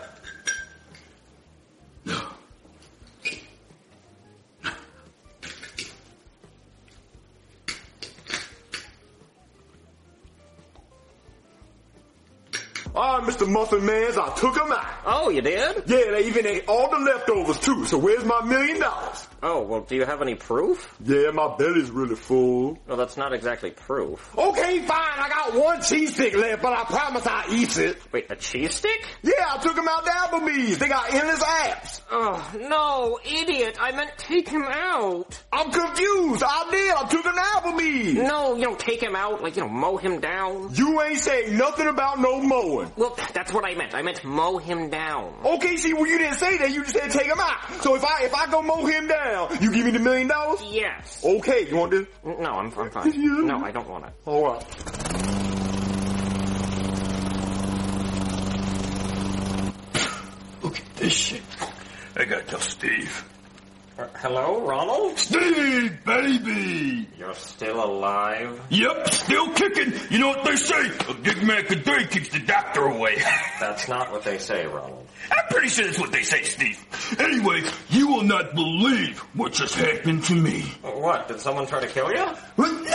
All right, Mr. Muffin Mans, I took them out.
Oh, you did?
Yeah, they even ate all the leftovers too, so where's my $1 million?
Oh, well, do you have any proof?
Yeah, my belly's really full.
Well, that's not exactly proof.
Okay, fine, I got one cheese stick left, but I promise I'll eat it.
Wait, a cheese stick?
Yeah, I took them out to Applebee's. They got endless apps.
Oh, no, idiot. I meant take him out.
I'm confused. I did. I took him to Applebee's.
No, you don't take him out, like, mow him down.
You ain't saying nothing about no mowing.
Well, that's what I meant. I meant mow him down.
Okay, see, well, you didn't say that. You just said take him out. So if I go mow him down, you give me the $1 million?
Yes.
Okay, you want this?
No, I'm fine. No, I don't want it.
All right.
Look at this shit. I gotta tell Steve.
Hello, Ronald?
Steve, baby!
You're still alive?
Yep, still kicking. You know what they say? A big man a day keeps the doctor away.
That's not what they say, Ronald.
I'm pretty sure that's what they say, Steve. Anyway, you will not believe what just happened to me.
What? Did someone try to kill you?
What?